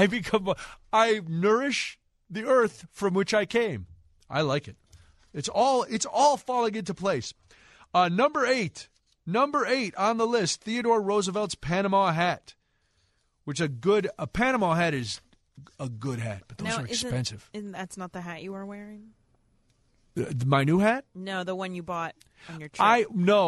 I nourish the earth from which I came. I like it. It's all falling into place. Number 8 on the list, Theodore Roosevelt's Panama hat, which a Panama hat is a good hat, but those are expensive. That's not the hat you were wearing? My new hat? No, the one you bought on your trip.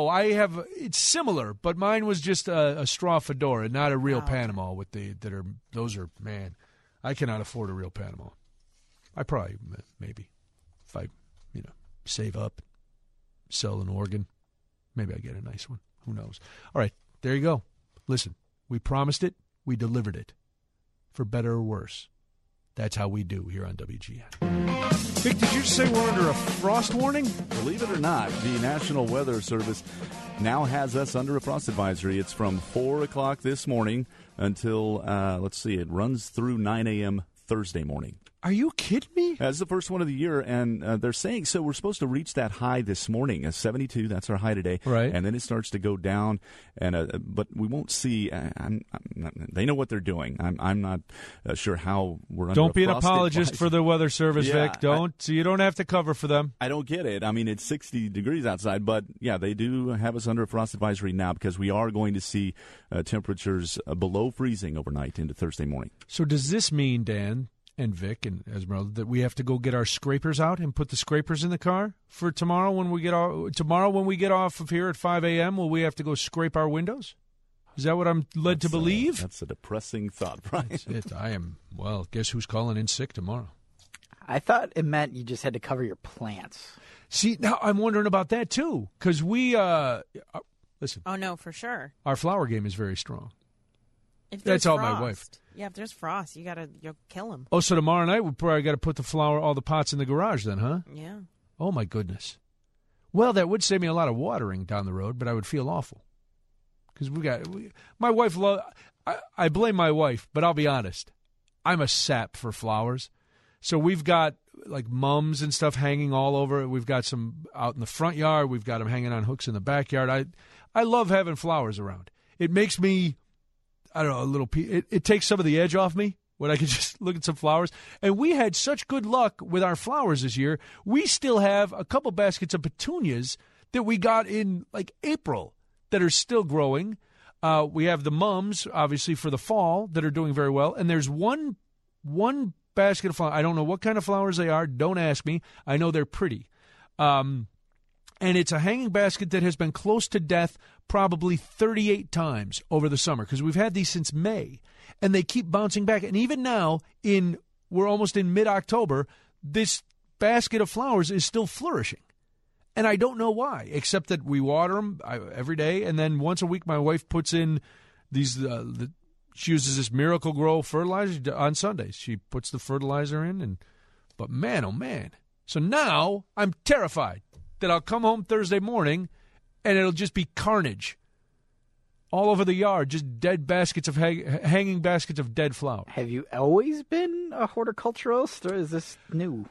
It's similar, but mine was just a straw fedora, not a real Panama those are, man, I cannot afford a real Panama. I probably, maybe, if I, save up, sell an organ, maybe I get a nice one. Who knows? All right, there you go. Listen, we promised it, we delivered it. For better or worse. That's how we do here on WGN. Vic, did you say we're under a frost warning? Believe it or not, the National Weather Service now has us under a frost advisory. It's from 4 o'clock this morning until, it runs through 9 a.m. Thursday morning. Are you kidding me? That's the first one of the year, and they're saying, so we're supposed to reach that high this morning, 72, that's our high today. Right. And then it starts to go down, but we won't see, they know what they're doing. I'm not sure how we're under Don't be a an frost apologist advisory. for the weather service, Yeah, Vic. So you don't have to cover for them. I don't get it. I mean, it's 60 degrees outside, but yeah, they do have us under a frost advisory now because we are going to see temperatures below freezing overnight into Thursday morning. So does this mean, Dan and Vic and Esmeralda, that we have to go get our scrapers out and put the scrapers in the car for tomorrow when we get off of here at 5 a.m.? Will we have to go scrape our windows? Is that what I'm led to believe? That's a depressing thought, Brian. That's it. I am. Well, guess who's calling in sick tomorrow? I thought it meant you just had to cover your plants. See, now I'm wondering about that too, because we listen. Oh no, for sure. Our flower game is very strong. If That's all my frost, wife. Yeah, if there's frost, you'll kill them. Oh, so tomorrow night we probably got to put all the pots in the garage then, huh? Yeah. Oh my goodness. Well, that would save me a lot of watering down the road, but I would feel awful because my wife. I blame my wife, but I'll be honest. I'm a sap for flowers, so we've got like mums and stuff hanging all over. We've got some out in the front yard. We've got them hanging on hooks in the backyard. I love having flowers around. It makes me, I don't know, a little. It takes some of the edge off me when I can just look at some flowers. And we had such good luck with our flowers this year. We still have a couple baskets of petunias that we got in like April that are still growing. We have the mums, obviously, for the fall that are doing very well. And there's one basket of flowers. I don't know what kind of flowers they are. Don't ask me. I know they're pretty. And it's a hanging basket that has been close to death probably 38 times over the summer because we've had these since May, and they keep bouncing back. And even now, we're almost in mid-October, this basket of flowers is still flourishing. And I don't know why, except that we water them every day, and then once a week my wife puts in these she uses this Miracle Grow fertilizer on Sundays. She puts the fertilizer in, but man, oh man. So now I'm terrified that I'll come home Thursday morning and it'll just be carnage all over the yard, just dead baskets of hanging baskets of dead flowers. Have you always been a horticulturalist, or is this new?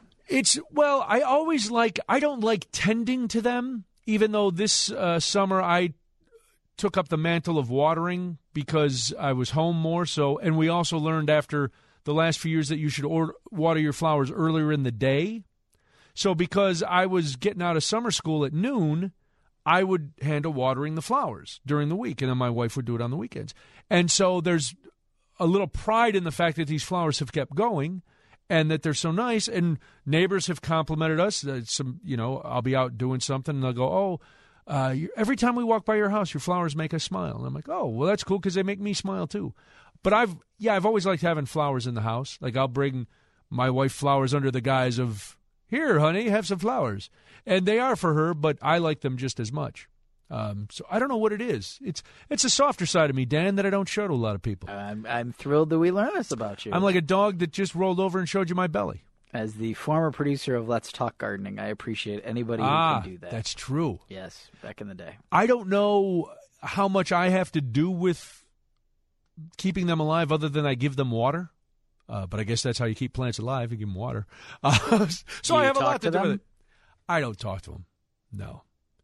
I don't like tending to them, even though this summer I took up the mantle of watering because I was home more. So, and we also learned after the last few years that you should water your flowers earlier in the day. So because I was getting out of summer school at noon, I would handle watering the flowers during the week, and then my wife would do it on the weekends. And so there's a little pride in the fact that these flowers have kept going and that they're so nice. And neighbors have complimented us. I'll be out doing something, and they'll go, every time we walk by your house, your flowers make us smile. And I'm like, oh, well, that's cool because they make me smile too. But I've always liked having flowers in the house. Like I'll bring my wife flowers under the guise of, here, honey, have some flowers. And they are for her, but I like them just as much. So I don't know what it is. It's a softer side of me, Dan, that I don't show to a lot of people. I'm thrilled that we learned this about you. I'm like a dog that just rolled over and showed you my belly. As the former producer of Let's Talk Gardening, I appreciate anybody who can do that. That's true. Yes, back in the day. I don't know how much I have to do with keeping them alive other than I give them water. But I guess that's how you keep plants alive. You give them water. So I have a lot to do with it. I don't talk to them. No.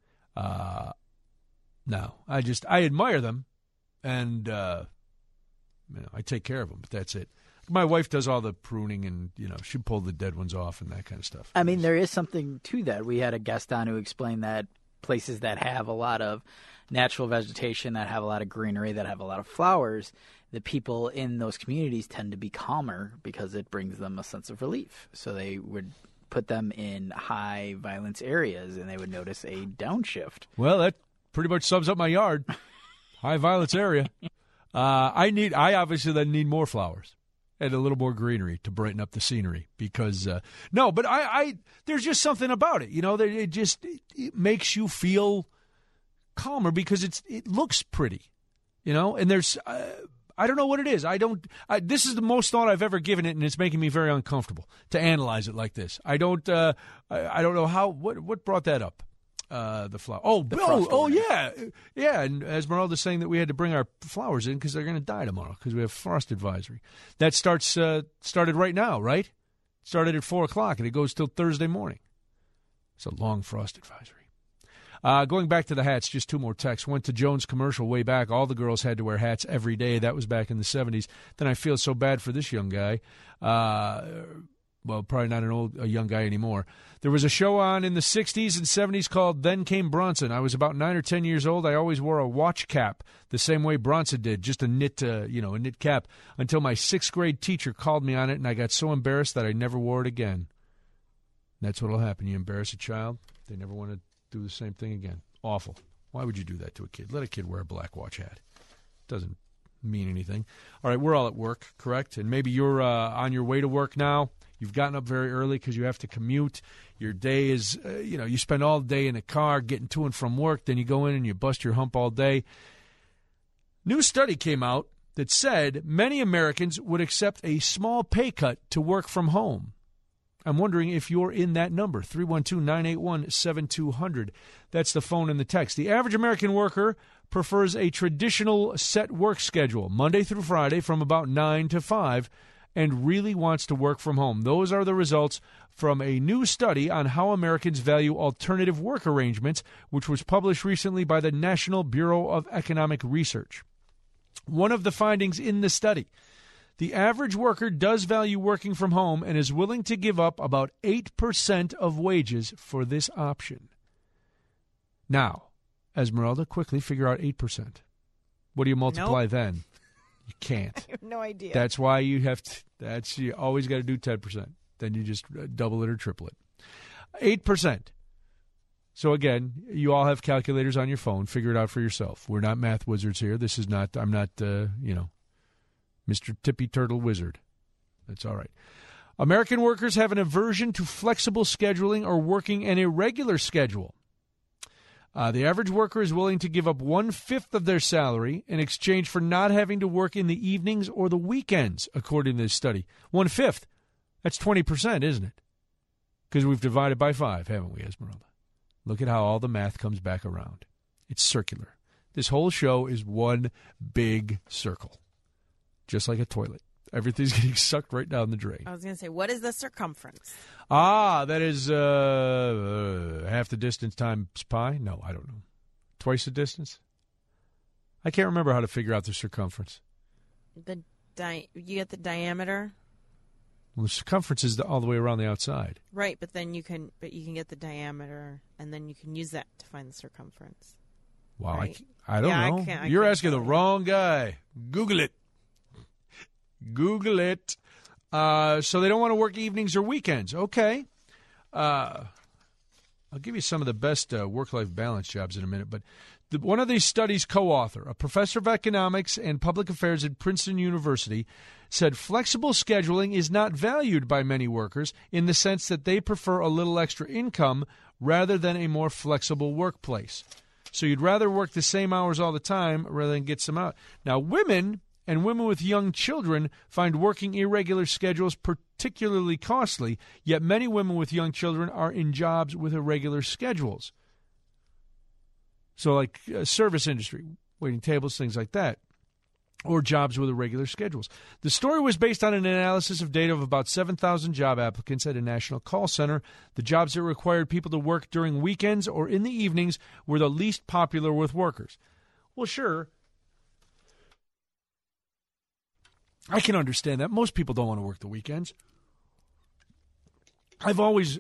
No. I admire them, and I take care of them, but that's it. My wife does all the pruning, and she pulled the dead ones off and that kind of stuff. I mean, there is something to that. We had a guest on who explained that places that have a lot of natural vegetation, that have a lot of greenery, that have a lot of flowers, the people in those communities tend to be calmer because it brings them a sense of relief. So they would put them in high violence areas, and they would notice a downshift. Well, that pretty much sums up my yard. High violence area. I obviously then need more flowers and a little more greenery to brighten up the scenery because but there's just something about it, it makes you feel calmer because it looks pretty, and there's I don't know what it is. This is the most thought I've ever given it, and it's making me very uncomfortable to analyze it like this. I don't know what brought that up. The flower. Yeah. And Esmeralda's saying that we had to bring our flowers in because they're going to die tomorrow because we have frost advisory. That started right now, right? Started at 4:00 and it goes till Thursday morning. It's a long frost advisory. Going back to the hats, just two more texts. Went to Jones commercial way back. All the girls had to wear hats every day. That was back in the 70s. Then I feel so bad for this young guy. Well, probably not a young guy anymore. There was a show on in the 60s and 70s called Then Came Bronson. I was about 9 or 10 years old. I always wore a watch cap the same way Bronson did, just a knit cap, until my 6th grade teacher called me on it, and I got so embarrassed that I never wore it again. That's what will happen. You embarrass a child, they never want to do the same thing again. Awful. Why would you do that to a kid? Let a kid wear a black watch hat. Doesn't mean anything. All right, we're all at work, correct? And maybe you're on your way to work now. You've gotten up very early because you have to commute. Your day is, you spend all day in a car getting to and from work. Then you go in and you bust your hump all day. New study came out that said many Americans would accept a small pay cut to work from home. I'm wondering if you're in that number, 312-981-7200. That's the phone and the text. The average American worker prefers a traditional set work schedule, Monday through Friday from about 9 to 5, and really wants to work from home. Those are the results from a new study on how Americans value alternative work arrangements, which was published recently by the National Bureau of Economic Research. One of the findings in the study: the average worker does value working from home and is willing to give up about 8% of wages for this option. Now, Esmeralda, quickly figure out 8%. What do you multiply then? You can't. I have no idea. That's why you have to. You always got to do 10%. Then you just double it or triple it. 8%. So again, you all have calculators on your phone. Figure it out for yourself. We're not math wizards here. This is not. I'm not. Mr. Tippy Turtle Wizard. That's all right. American workers have an aversion to flexible scheduling or working an irregular schedule. The average worker is willing to give up 1/5 of their salary in exchange for not having to work in the evenings or the weekends, according to this study. 1/5. That's 20%, isn't it? Because we've divided by 5, haven't we, Esmeralda? Look at how all the math comes back around. It's circular. This whole show is one big circle, just like a toilet. Everything's getting sucked right down the drain. I was going to say, what is the circumference? That is half the distance times pi? No, I don't know. Twice the distance? I can't remember how to figure out the circumference. You get the diameter? Well, the circumference is all the way around the outside. Right, but then you can get the diameter, and then you can use that to find the circumference. Wow, right? I don't know. You're asking the wrong guy. Google it. Google it. So they don't want to work evenings or weekends. Okay. I'll give you some of the best work-life balance jobs in a minute. But one of these studies' co-author, a professor of economics and public affairs at Princeton University, said flexible scheduling is not valued by many workers in the sense that they prefer a little extra income rather than a more flexible workplace. So you'd rather work the same hours all the time rather than get some out. Now, women and women with young children find working irregular schedules particularly costly, yet many women with young children are in jobs with irregular schedules. So like service industry, waiting tables, things like that, or jobs with irregular schedules. The story was based on an analysis of data of about 7,000 job applicants at a national call center. The jobs that required people to work during weekends or in the evenings were the least popular with workers. Well, sure, I can understand that. Most people don't want to work the weekends. I've always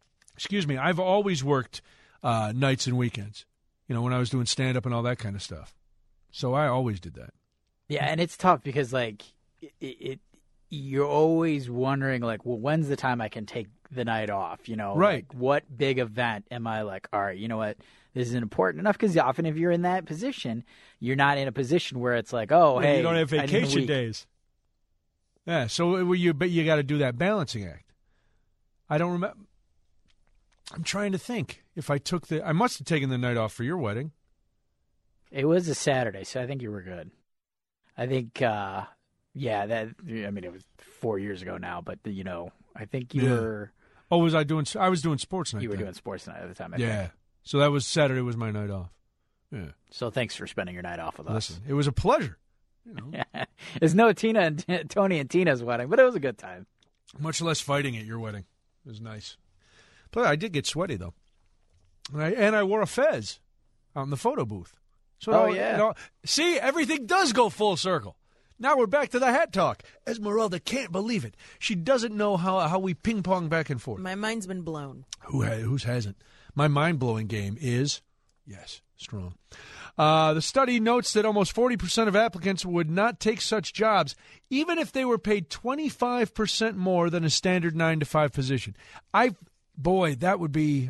worked nights and weekends, when I was doing stand-up and all that kind of stuff. So I always did that. Yeah, and it's tough because, you're always wondering, when's the time I can take the night off? Right. What big event am I all right, you know what? This isn't important enough, because often if you're in that position, you're not in a position where it's hey, you don't have vacation days. Yeah, so you got to do that balancing act. I don't remember. I'm trying to think if I took I must have taken the night off for your wedding. It was a Saturday, so I think you were good. I think, it was 4 years ago now, but I think you were. Oh, I was doing sports night. You were then. doing sports night at the time. I think. So that was Saturday was my night off. Yeah. So thanks for spending your night off with us. Listen, it was a pleasure. It's no Tina and Tony and Tina's wedding, but it was a good time. Much less fighting at your wedding. It was nice. But I did get sweaty though, and I wore a fez out in the photo booth. So see, everything does go full circle. Now we're back to the hat talk. Esmeralda can't believe it. She doesn't know how we ping pong back and forth. My mind's been blown. Whose hasn't? My mind blowing game is strong. The study notes that almost 40% of applicants would not take such jobs, even if they were paid 25% more than a standard 9-to-5 position. I would be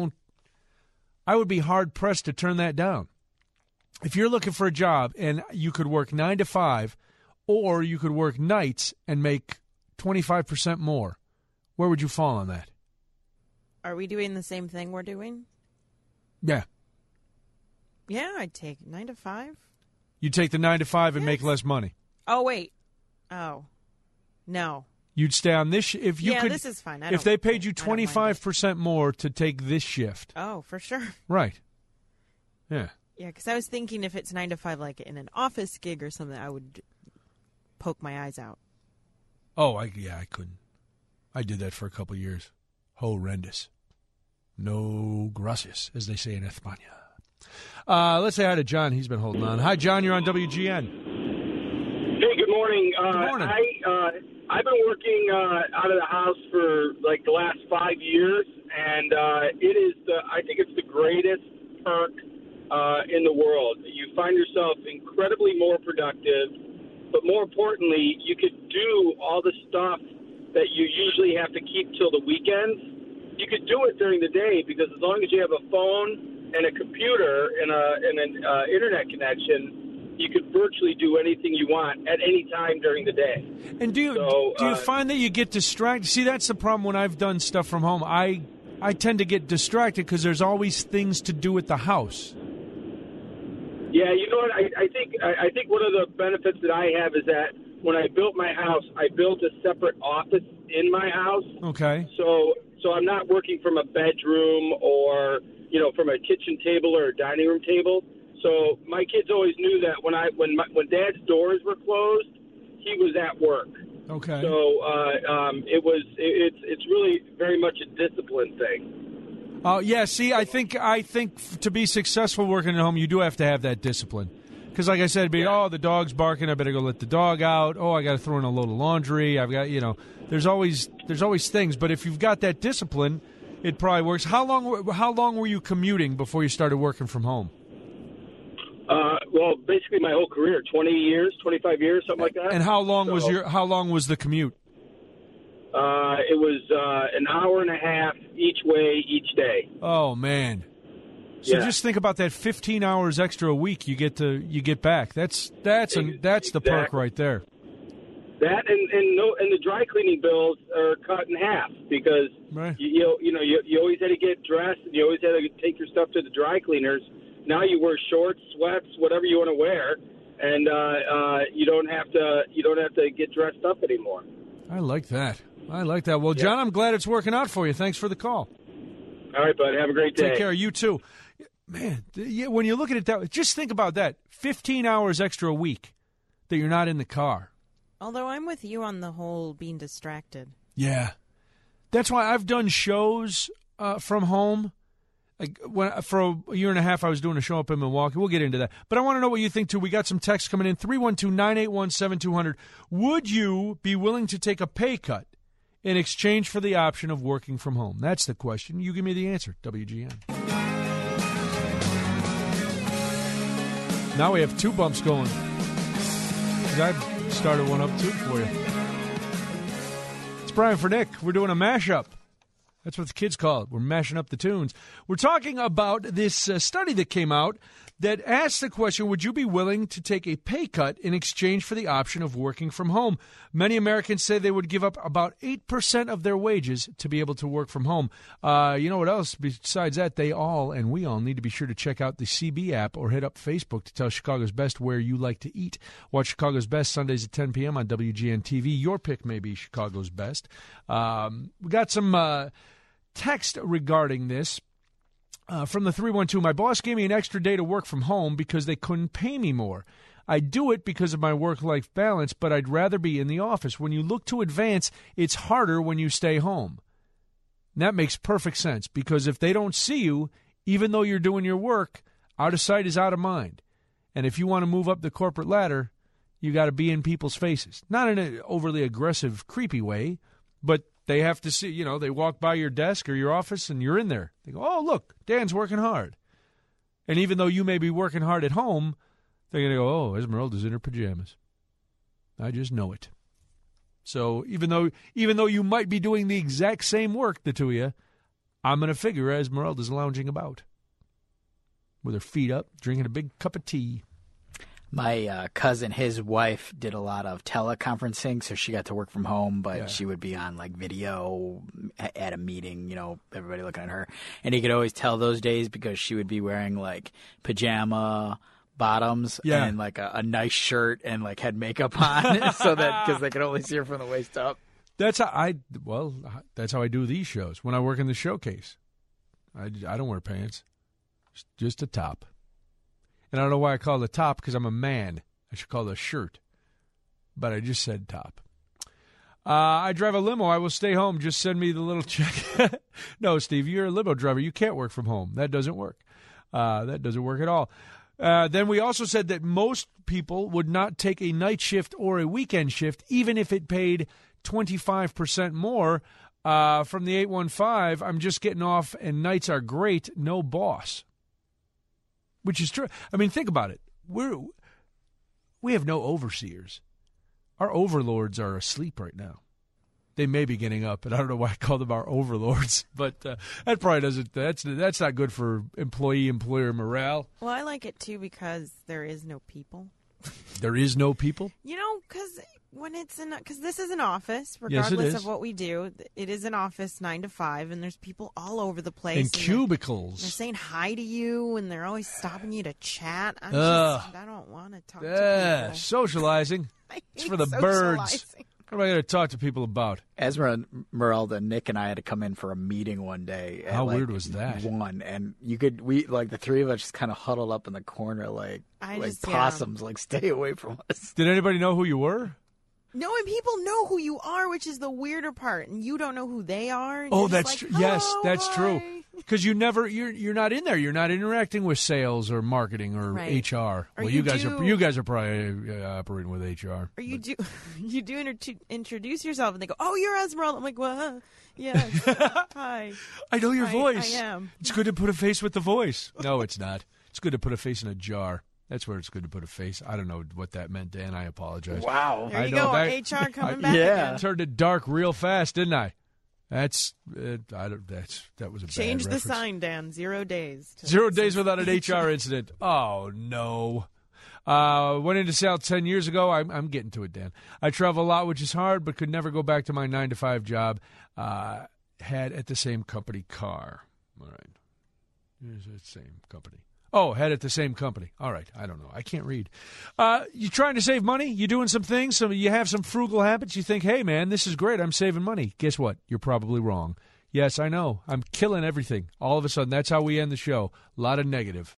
hard pressed to turn that down. If you're looking for a job and you could work 9 to 5, or you could work nights and make 25% more, where would you fall on that? Are we doing the same thing we're doing? Yeah. Yeah, I'd take 9 to 5. You'd take the 9 to 5 and make less money. Oh, wait. Oh. No. You'd stay on this if you could. This is fine. If they paid you 25% more to take this shift. Oh, for sure. Right. Yeah. Yeah, because I was thinking if it's 9 to 5, like in an office gig or something, I would poke my eyes out. Oh, I couldn't. I did that for a couple of years. Horrendous. No gracias, as they say in España. Let's say hi to John. He's been holding on. Hi, John. You're on WGN. Hey, good morning. Good morning. I've been working out of the house for the last 5 years, and it is I think it's the greatest perk in the world. You find yourself incredibly more productive, but more importantly, you could do all the stuff that you usually have to keep till the weekends. You could do it during the day, because as long as you have a phone and a computer and an internet connection, you could virtually do anything you want at any time during the day. And do you find that you get distracted? See, that's the problem when I've done stuff from home. I tend to get distracted because there's always things to do at the house. Yeah, you know what? I think one of the benefits that I have is that when I built my house, I built a separate office in my house. Okay. So I'm not working from a bedroom or from a kitchen table or a dining room table. So my kids always knew that when Dad's doors were closed, he was at work. Okay. So it's really very much a discipline thing. Oh yeah. See, I think to be successful working at home, you do have to have that discipline. Because, like I said, the dog's barking. I better go let the dog out. Oh, I got to throw in a load of laundry. I've got there's always things. But if you've got that discipline, it probably works. How long were you commuting before you started working from home? Well, basically my whole career, 20 years, 25 years, something like that. And how long was the commute? It was an hour and a half each way each day. Oh man! So just think about that: 15 hours extra a week you get back. That's the perk right there. That and the dry cleaning bills are cut in half, because you always had to get dressed and you always had to take your stuff to the dry cleaners. now you wear shorts, sweats, whatever you want to wear, and you don't have to get dressed up anymore. I like that. Well, John, I'm glad it's working out for you. Thanks for the call. All right, bud. Have a great day. Take care. You too. Man, when you look at it that way, just think about that. 15 hours extra a week that you're not in the car. Although I'm with you on the whole being distracted. Yeah. That's why I've done shows from home. For a year and a half, I was doing a show up in Milwaukee. We'll get into that. But I want to know what you think, too. We got some texts coming in. 312-981-7200. Would you be willing to take a pay cut in exchange for the option of working from home? That's the question. You give me the answer. WGN. Now we have two bumps going. I've started one up, too, for you. It's Brian for Nick. We're doing a mashup. That's what the kids call it. We're mashing up the tunes. We're talking about this study that came out that asked the question, would you be willing to take a pay cut in exchange for the option of working from home? Many Americans say they would give up about 8% of their wages to be able to work from home. You know what else? Besides that, we all need to be sure to check out the CB app or hit up Facebook to tell Chicago's Best where you like to eat. Watch Chicago's Best Sundays at 10 p.m. on WGN TV. Your pick may be Chicago's Best. We got some text regarding this. From the 312, my boss gave me an extra day to work from home because they couldn't pay me more. I do it because of my work-life balance, but I'd rather be in the office. When you look to advance, it's harder when you stay home. And that makes perfect sense because if they don't see you, even though you're doing your work, out of sight is out of mind. And if you want to move up the corporate ladder, you got to be in people's faces. Not in an overly aggressive, creepy way, but they have to see, they walk by your desk or your office and you're in there. They go, oh, look, Dan's working hard. And even though you may be working hard at home, they're going to go, oh, Esmeralda's in her pajamas. I just know it. So even though you might be doing the exact same work, the two of you, I'm going to figure Esmeralda's lounging about with her feet up, drinking a big cup of tea. My cousin, his wife, did a lot of teleconferencing, so she got to work from home, but she would be on, video at a meeting, everybody looking at her. And he could always tell those days because she would be wearing, pajama bottoms and, a nice shirt and, had makeup on so that because they could only see her from the waist up. That's how I do these shows. When I work in the showcase, I don't wear pants, just a top. And I don't know why I call it a top, because I'm a man. I should call it a shirt. But I just said top. I drive a limo. I will stay home. Just send me the little check. No, Steve, you're a limo driver. You can't work from home. That doesn't work. That doesn't work at all. Then we also said that most people would not take a night shift or a weekend shift, even if it paid 25% more. From the 815, I'm just getting off, and nights are great. No boss. Which is true. I mean, think about it. We have no overseers. Our overlords are asleep right now. They may be getting up, and I don't know why I call them our overlords, but that probably doesn't. That's not good for employee-employer morale. Well, I like it too because there is no people. There is no people? Because this is an office, regardless of what we do. It is an office 9 to 5, and there's people all over the place. And cubicles. They're saying hi to you, and they're always stopping you to chat. I don't want to talk to people. Socializing. It's for the birds. What am I going to talk to people about? Esmeralda, Nick, and I had to come in for a meeting one day. How weird was that? And the three of us just kind of huddled up in the corner like possums, stay away from us. Did anybody know who you were? No, and people know who you are, which is the weirder part, and you don't know who they are. Oh, that's true. Yes, that's true. Because you're not in there. You're not interacting with sales or marketing or HR. Well, you guys are probably operating with HR. Or you do introduce yourself, and they go, "Oh, you're Esmeralda." I'm like, "Well, yes, hi." I know your voice. I am. It's good to put a face with the voice. No, it's not. It's good to put a face in a jar. That's where it's good to put a face. I don't know what that meant, Dan. I apologize. Wow. There you go. HR coming back. Yeah. Turned it dark real fast, didn't I? That was a Change bad the sign, Dan. 0 days. 0 days without an HR incident. Oh, no. Went into sales 10 years ago. I'm getting to it, Dan. I travel a lot, which is hard, but could never go back to my 9 to 5 job. Had at the same company car. All right. Here's the same company. Oh, head at the same company. All right. I don't know. I can't read. You trying to save money? You doing some things? You have some frugal habits? You think, hey, man, this is great. I'm saving money. Guess what? You're probably wrong. Yes, I know. I'm killing everything. All of a sudden, that's how we end the show. A lot of negative.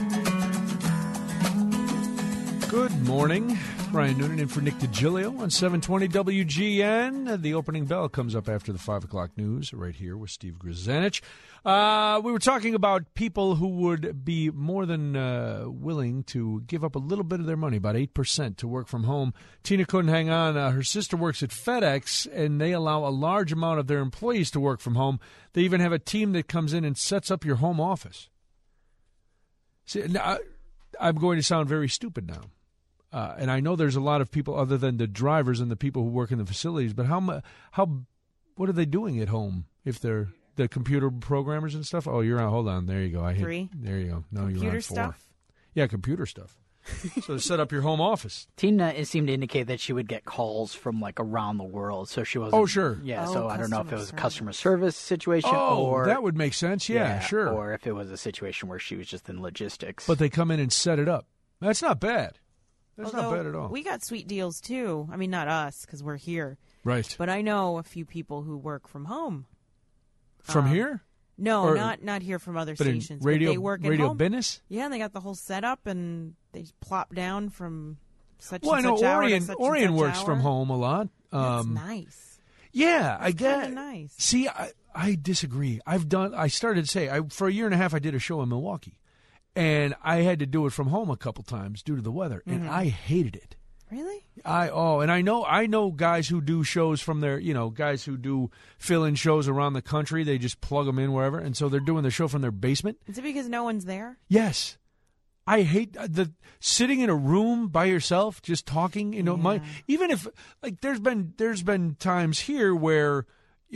Good morning. Brian Noonan in for Nick DiGilio on 720 WGN. The opening bell comes up after the 5 o'clock news right here with Steve Grzanich. We were talking about people who would be more than willing to give up a little bit of their money, about 8%, to work from home. Tina couldn't hang on. Her sister works at FedEx, and they allow a large amount of their employees to work from home. They even have a team that comes in and sets up your home office. See, now, I'm going to sound very stupid now. And I know there's a lot of people other than the drivers and the people who work in the facilities, but what are they doing at home if they're the computer programmers and stuff? Oh, you're on. Hold on. There you go. 3. There you go. No, computer you're on 4. Stuff? Yeah, computer stuff. So set up your home office. Tina seemed to indicate that she would get calls from like around the world, so she wasn't. Oh, sure. Yeah, so I don't know if it was a customer service situation or that would make sense. Yeah, sure. Or if it was a situation where she was just in logistics. But they come in and set it up. That's not bad. That's not bad at all. We got sweet deals, too. I mean, not us, because we're here. Right. But I know a few people who work from home. From here? No, not here from other stations. Radio, but they work at radio home. business? Yeah, and they got the whole setup, and they plop down from such well, and I know such hour to such Orion and such works hour. from home a lot. That's nice. Yeah, That's I get kinda nice. See, I disagree. I started to say, for a year and a half, I did a show in Milwaukee. And I had to do it from home a couple times due to the weather, and I hated it. Really? And I know guys who do shows from their, guys who do fill-in shows around the country. They just plug them in wherever, and so they're doing the show from their basement. Is it because no one's there? Yes. I hate the sitting in a room by yourself, just talking. Even if there's been times here where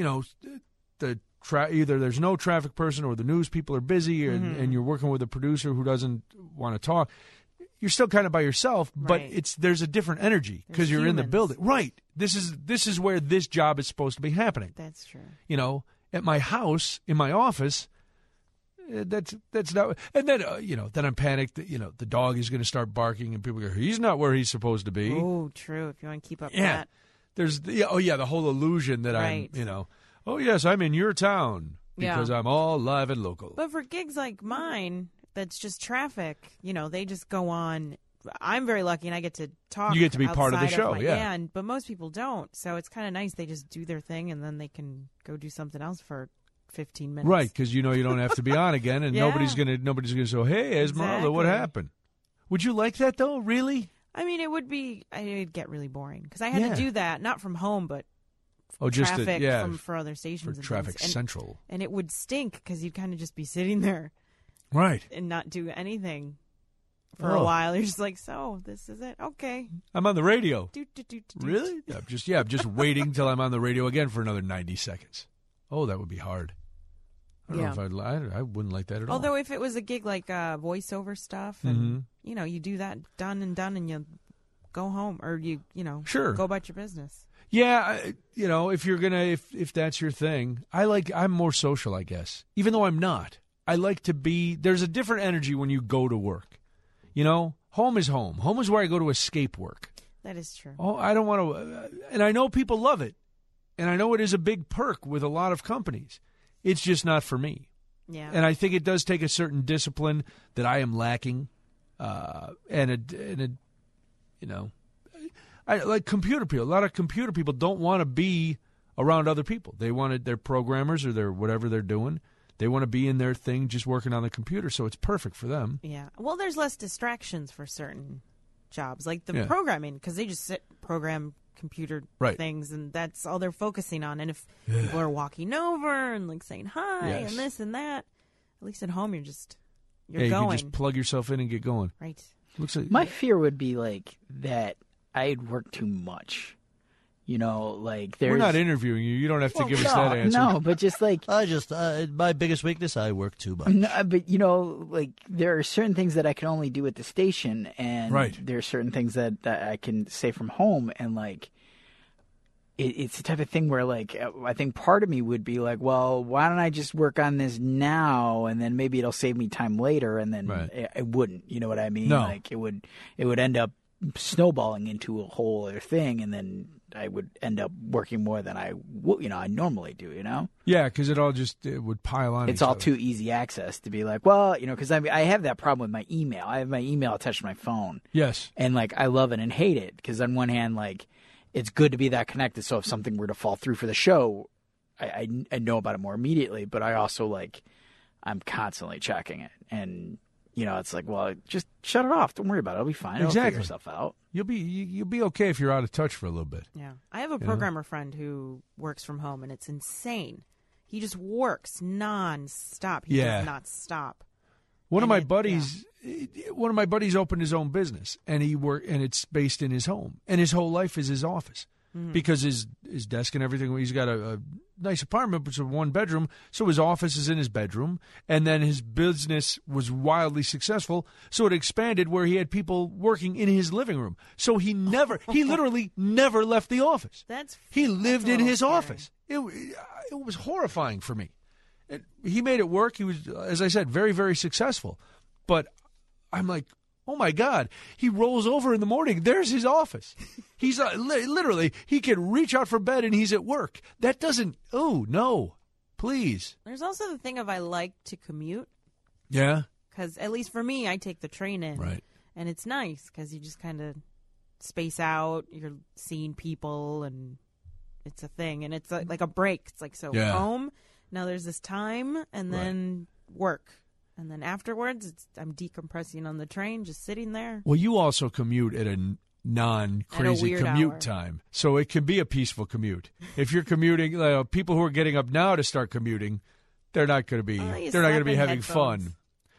either there's no traffic person or the news people are busy, and you're working with a producer who doesn't want to talk. You're still kind of by yourself, but there's a different energy because you're in the building. Right. This is where this job is supposed to be happening. That's true. At my house, in my office, that's not. And then then I'm panicked that the dog is going to start barking, and people go, he's not where he's supposed to be. Oh, true. If you want to keep up with yeah. that. There's the whole illusion that I'm oh yes, I'm in your town because I'm all live and local. But for gigs like mine, that's just traffic. They just go on. I'm very lucky, and I get to talk. You get to be part of the show, but most people don't. So it's kind of nice. They just do their thing, and then they can go do something else for 15 minutes. Right, because you don't have to be on again, and nobody's gonna say, "Hey, Esmeralda, what happened?" Would you like that though? Really? I mean, it'd get really boring because I had to do that not from home, but traffic for other stations. For and Traffic things. Central, and it would stink because you'd kind of just be sitting there. Right. And not do anything for a while. You're just like, so this is it? Okay. I'm on the radio. Do. Really? I'm just waiting till I'm on the radio again for another 90 seconds. Oh, that would be hard. I don't know if I wouldn't like that at all. Although if it was a gig like voiceover stuff and, you do that done and you go home or you go about your business. Yeah, if you're going to, if that's your thing, I'm more social, I guess, even though I'm not. I like to be, there's a different energy when you go to work. Home is home. Home is where I go to escape work. That is true. Oh, I don't want to, and I know people love it. And I know it is a big perk with a lot of companies. It's just not for me. Yeah. And I think it does take a certain discipline that I am lacking. I like computer people. A lot of computer people don't want to be around other people. They want their programmers or their whatever they're doing. They want to be in their thing just working on the computer, so it's perfect for them. Yeah. Well, there's less distractions for certain jobs, like the programming, because they just program computer things, and that's all they're focusing on. And if people are walking over and saying hi and this and that, at least at home you're going. You can just plug yourself in and get going. Right. Looks like my fear would be that I'd work too much. We're not interviewing you. You don't have to give us that answer. No, but just my biggest weakness, I work too much. No, but there are certain things that I can only do at the station, and there are certain things that I can say from home, and it's the type of thing where, like, I think part of me would be like, well, why don't I just work on this now, and then maybe it'll save me time later, and then it wouldn't. You know what I mean? No. Like, it would end up snowballing into a whole other thing, and then I would end up working more than I normally do. You know? Yeah, because it would pile on. It's all too easy access to be like, well, because I have that problem with my email. I have my email attached to my phone. Yes. And, like, I love it and hate it because on one hand, like, it's good to be that connected. So if something were to fall through for the show, I know about it more immediately. But I also, like, I'm constantly checking it. And, it's like, well, just shut it off. Don't worry about it. It'll be fine. It'll figure itself out. You'll be okay if you're out of touch for a little bit. Yeah. I have a programmer friend who works from home, and it's insane. He just works nonstop. He does not stop. One of my buddies opened his own business, and it's based in his home, and his whole life is his office because his desk and everything. He's got a nice apartment, which is a 1-bedroom, so his office is in his bedroom, and then his business was wildly successful, so it expanded where he had people working in his living room. So he literally never left the office. He lived in his office. It was horrifying for me. He made it work. He was, as I said, very, very successful. But I'm like, oh, my God. He rolls over in the morning. There's his office. He's literally, he can reach out for bed and he's at work. That doesn't, no, please. There's also the thing of I like to commute. Yeah. Because at least for me, I take the train in. Right. And it's nice because you just kind of space out. You're seeing people and it's a thing. And it's like a break. It's like, home. Now there's this time, and then work. And then afterwards, I'm decompressing on the train, just sitting there. Well, you also commute at a non-crazy commute time. So it can be a peaceful commute. If you're commuting, people who are getting up now to start commuting, they're not going to be having fun.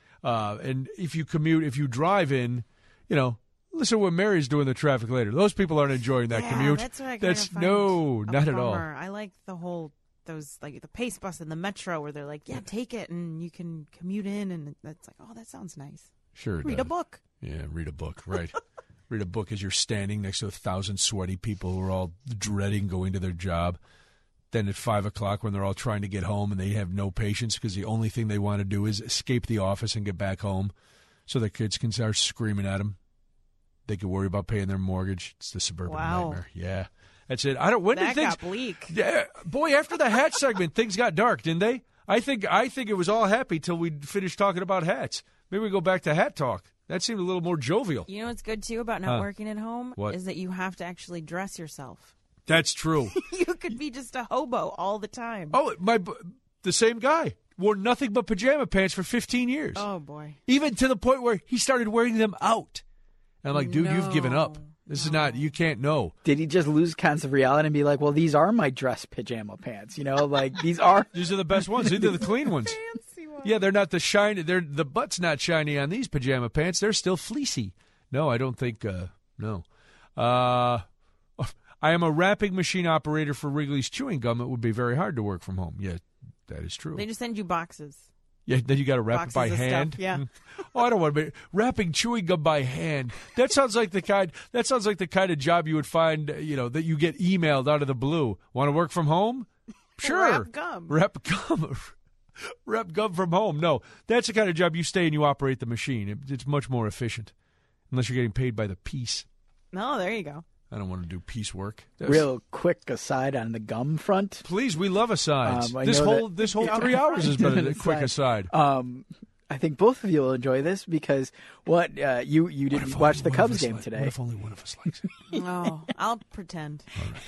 And if you drive in, listen to what Mary's doing in the traffic later. Those people aren't enjoying that commute. That's what I not at all. I like the whole like the Pace bus and the Metro where they're like, take it and you can commute in, and that's like, oh, that sounds nice. Sure. Read a book. Yeah, read a book, right. Read a book as you're standing next to 1,000 sweaty people who are all dreading going to their job. Then at 5 o'clock when they're all trying to get home and they have no patience because the only thing they want to do is escape the office and get back home so their kids can start screaming at them. They can worry about paying their mortgage. It's the suburban nightmare. Yeah. That's it. Got bleak. Yeah, boy, after the hat segment, things got dark, didn't they? I think it was all happy till we finished talking about hats. Maybe we go back to hat talk. That seemed a little more jovial. You know what's good, too, about not working at home? What? Is that you have to actually dress yourself. That's true. You could be just a hobo all the time. Oh, the same guy wore nothing but pajama pants for 15 years. Oh, boy. Even to the point where he started wearing them out. And I'm like, dude, you've given up. This is not, you can't know. Did he just lose concept of reality and be like, well, these are my dress pajama pants, like these are the best ones. These are the clean ones. Fancy ones. Yeah, they're not the shiny, the butt's not shiny on these pajama pants. They're still fleecy. No, I don't think, no. I am a wrapping machine operator for Wrigley's Chewing Gum. It would be very hard to work from home. Yeah, that is true. They just send you boxes. Yeah, then you got to wrap it by hand. Stuff, yeah. Oh, I don't want to be wrapping chewing gum by hand. That sounds like the kind of job you would find, that you get emailed out of the blue. Want to work from home? Sure. Wrap gum. Wrap gum from home. No, that's the kind of job you stay and you operate the machine. It's much more efficient, unless you're getting paid by the piece. No, there you go. I don't want to do piecework. Real quick aside on the gum front. Please, we love asides. This whole 3 hours has been a quick aside. I think both of you will enjoy this because you didn't watch the Cubs game today. What if only one of us likes it? Oh, I'll pretend.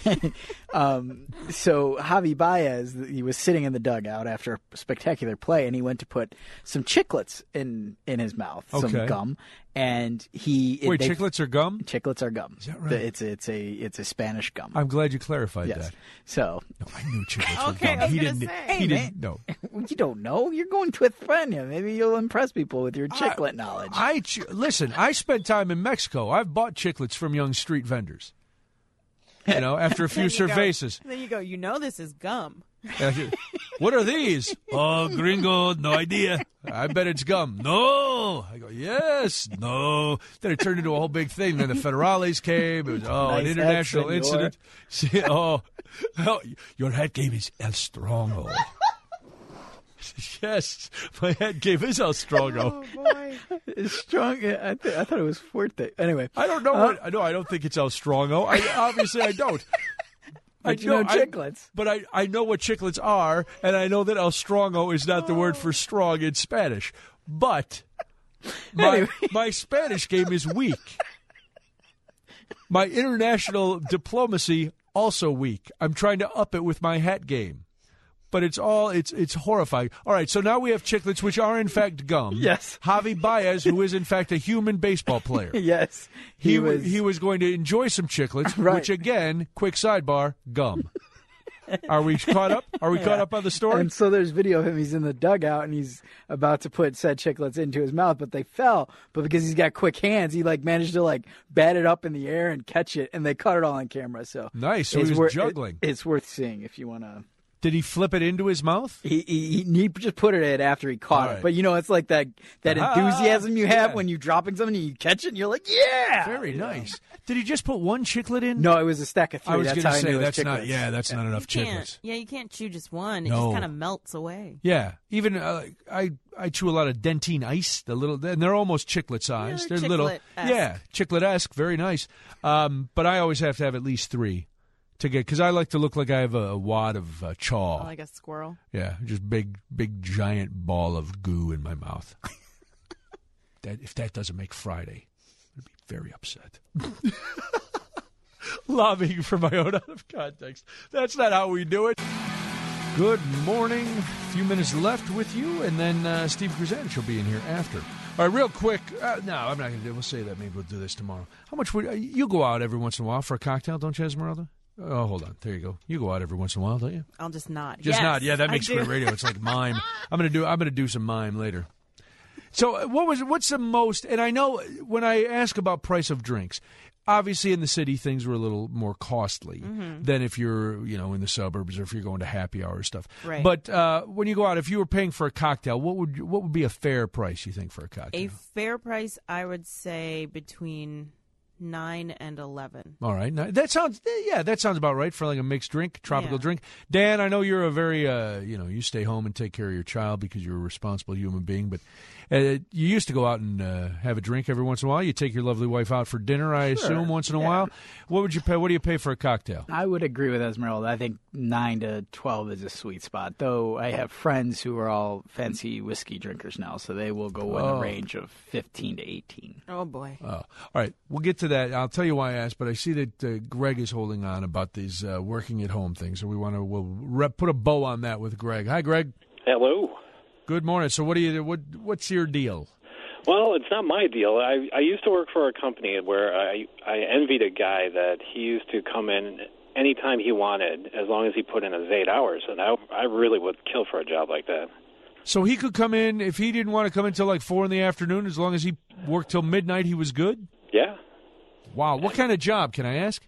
So Javi Baez, he was sitting in the dugout after a spectacular play, and he went to put some chiclets in his mouth, some gum. And chiclets are gum? Chiclets are gum. Is that right? It's a Spanish gum. I'm glad you clarified that. So no, I knew chiclets were gum. I was gonna say. He didn't know. You don't know. You're going to España. Maybe you'll impress people with your chiclet knowledge. Listen, I spent time in Mexico. I've bought chiclets from young street vendors. After a few cervezas. There you go. This is gum. What are these? Oh, gringo, no idea. I bet it's gum. No. I go, yes, no. Then it turned into a whole big thing. Then the federales came. It was, an international incident. See, your hat game is El Strongo. Yes, my hat game is El Strongo. Oh, boy. It's strong. I thought it was Fuerte. Anyway. I don't know. I don't think it's El Strongo. Obviously, I don't. But you know chiclets. But I know what chiclets are, and I know that El Strongo is not the word for strong in Spanish. But my Spanish game is weak. My international diplomacy also weak. I'm trying to up it with my hat game. But it's horrifying. All right, so now we have chiclets, which are in fact gum. Yes. Javi Baez, who is in fact a human baseball player. Yes. He was going to enjoy some chiclets, right. Which again, quick sidebar, gum. Are we caught up? Are we caught up on the story? And so there's video of him. He's in the dugout, and he's about to put said chiclets into his mouth, but they fell. But because he's got quick hands, he managed to bat it up in the air and catch it, and they caught it all on camera. So nice. So he was juggling. It's worth seeing if you want to. Did he flip it into his mouth? He just put it in after he caught it. But, it's like that enthusiasm you have when you're dropping something and you catch it and you're like, yeah! Very nice. Did he just put one chiclet in? No, it was a stack of 3. I was going to say, that's not enough chiclets. You can't chew just one. It No. just kind of melts away. Yeah. Even I chew a lot of Dentine Ice, and they're almost chiclet sized. Yeah, they're little. chiclet-esque. Yeah, chiclet-esque. Very nice. But I always have to have at least 3. Because I like to look like I have a wad of chaw. Like a squirrel. Yeah, just big giant ball of goo in my mouth. If that doesn't make Friday, I'd be very upset. Lobbying for my own out of context. That's not how we do it. Good morning. A few minutes left with you, and then Steve Grzanich will be in here after. All right, real quick. No, I'm not going to do it. We'll say that. Maybe we'll do this tomorrow. How much would you go out every once in a while for a cocktail, don't you, Esmeralda? Oh, hold on. There you go. You go out every once in a while, don't you? I'll just nod. Just yes, nod. Yeah, that makes great radio. It's like mime. I'm gonna do some mime later. So what's the most? And I know when I ask about price of drinks, obviously in the city things were a little more costly than if you're in the suburbs or if you're going to happy hour stuff. Right. But when you go out, if you were paying for a cocktail, what would be a fair price you think for a cocktail? A fair price, I would say between 9 and 11. All right. Now, that sounds about right for like a mixed drink, tropical drink. Dan, I know you're a very, you stay home and take care of your child because you're a responsible human being, but you used to go out and have a drink every once in a while. You take your lovely wife out for dinner, I assume, once in a while. What would you pay? What do you pay for a cocktail? I would agree with Esmeralda. I think 9 to 12 is a sweet spot, though I have friends who are all fancy whiskey drinkers now, so they will go in a range of 15 to 18. Oh, boy. All right. We'll get to that. I'll tell you why I asked, but I see that Greg is holding on about these working at home things, so we'll put a bow on that with Greg. Hi, Greg. Hello. Good morning. So what's your deal? Well, it's not my deal. I used to work for a company where I envied a guy that he used to come in anytime he wanted, as long as he put in his 8 hours, and I really would kill for a job like that. So he could come in, if he didn't want to come in until like 4 in the afternoon, as long as he worked till midnight, he was good? Yeah. Wow. What kind of job, can I ask?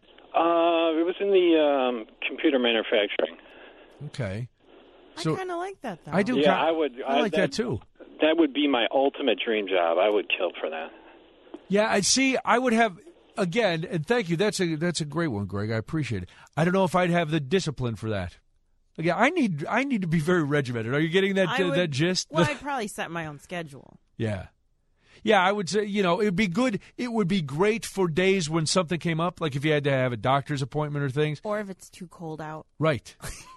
It was in the computer manufacturing. Okay. So, I kind of like that, though. I do. Yeah, I would. I like that, too. That would be my ultimate dream job. I would kill for that. Yeah, I see. I would have, again, and thank you. That's a great one, Greg. I appreciate it. I don't know if I'd have the discipline for that. Again, I need to be very regimented. Are you getting that gist? Well, I'd probably set my own schedule. Yeah. Yeah, I would say, it would be good. It would be great for days when something came up, like if you had to have a doctor's appointment or things. Or if it's too cold out. Right.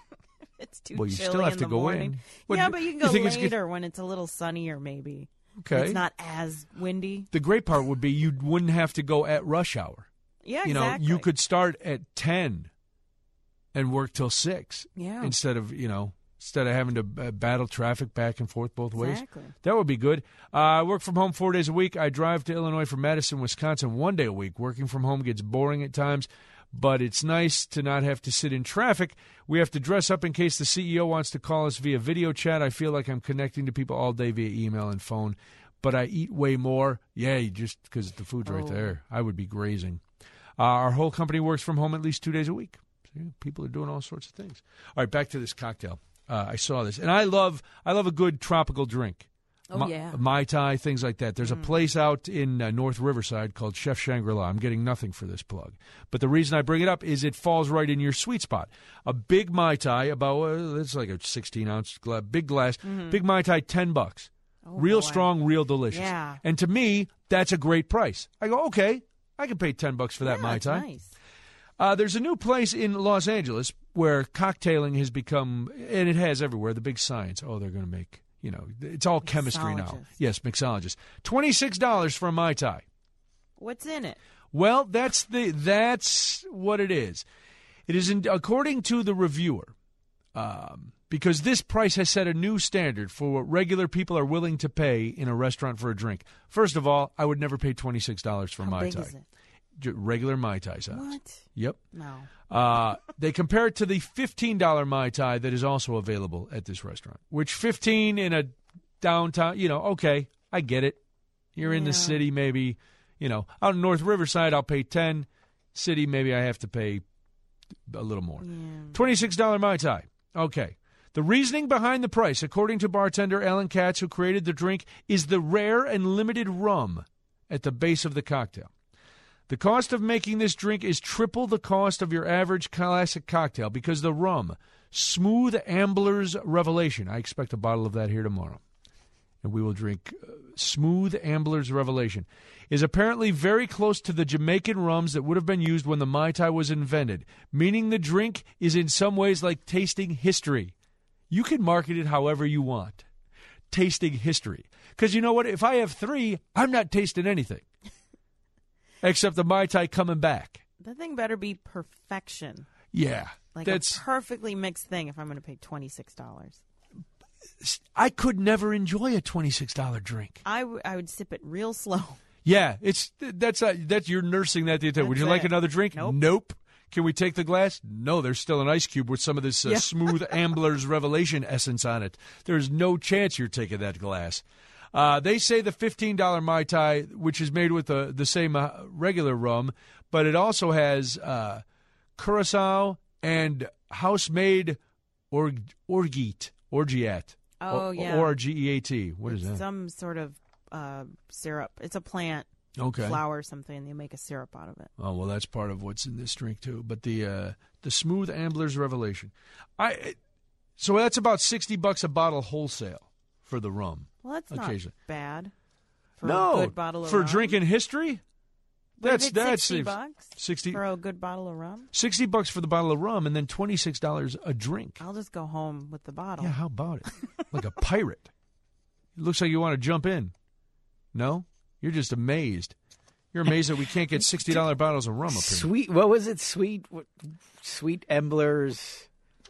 It's too well, you chilly still have in to the go morning. in. Yeah, but you can go later when it's a little sunnier, maybe. Okay. It's not as windy. The great part would be you wouldn't have to go at rush hour. Yeah, exactly. You could start at 10 and work till 6. Yeah. Instead of having to battle traffic back and forth both ways. Exactly. That would be good. I work from home 4 days a week. I drive to Illinois from Madison, Wisconsin 1 day a week. Working from home gets boring at times, but it's nice to not have to sit in traffic. We have to dress up in case the CEO wants to call us via video chat. I feel like I'm connecting to people all day via email and phone, but I eat way more. Yeah, just because the food's right there. I would be grazing. Our whole company works from home at least 2 days a week. See, people are doing all sorts of things. All right, back to this cocktail. I saw this, and I love a good tropical drink. Oh, yeah. Mai Tai, things like that. There's a place out in North Riverside called Chef Shangri-La. I'm getting nothing for this plug. But the reason I bring it up is it falls right in your sweet spot. A big Mai Tai, it's like a 16-ounce big glass. Big Mai Tai, $10. Real strong, real delicious. Yeah. And to me, that's a great price. I go, okay, I can pay $10 for that Mai Tai. Nice. There's a new place in Los Angeles where cocktailing has become, and it has everywhere, the big science. Oh, they're going to make... it's all chemistry now. Yes, mixologists. $26 for a Mai Tai. What's in it? Well, that's what it is. It is according to the reviewer, because this price has set a new standard for what regular people are willing to pay in a restaurant for a drink. First of all, I would never pay $26 for Mai Tai. How big is it? Regular Mai Tai size. What? Yep. No. They compare it to the $15 Mai Tai that is also available at this restaurant, which $15 in a downtown, okay, I get it. You're in the city, maybe, out in North Riverside, I'll pay $10. City, maybe I have to pay a little more. Yeah. $26 Mai Tai. Okay. The reasoning behind the price, according to bartender Alan Katz, who created the drink, is the rare and limited rum at the base of the cocktail. The cost of making this drink is triple the cost of your average classic cocktail because the rum, Smooth Ambler's Revelation, I expect a bottle of that here tomorrow, and we will drink Smooth Ambler's Revelation, is apparently very close to the Jamaican rums that would have been used when the Mai Tai was invented, meaning the drink is in some ways like tasting history. You can market it however you want. Tasting history. Because you know what? If I have 3, I'm not tasting anything. Except the Mai Tai coming back. The thing better be perfection. Yeah. Like a perfectly mixed thing if I'm going to pay $26. I could never enjoy a $26 drink. I would sip it real slow. Yeah, that's you're nursing that the entire. Would you like another drink? Nope. Can we take the glass? No, there's still an ice cube with some of this Smooth Ambler's Revelation essence on it. There's no chance you're taking that glass. They say the $15 Mai Tai, which is made with the same regular rum, but it also has Curacao and house-made orgeat. Oh, yeah. Orgeat. What is that? Some sort of syrup. It's a plant. Okay. Flour or something, and they make a syrup out of it. Oh, well, that's part of what's in this drink, too. But the Smooth Ambler's Revelation. So that's about $60 a bottle wholesale for the rum. Well, that's not bad. For a good bottle of for rum. drinking history. That's $60 $60 for a good bottle of rum. $60 for the bottle of rum, and then $26 a drink. I'll just go home with the bottle. Yeah, how about it? Like a pirate. It looks like you want to jump in. No, you're just amazed. You're amazed that we can't get $60 bottles of rum up here. Sweet. What was it? Sweet Ambler's.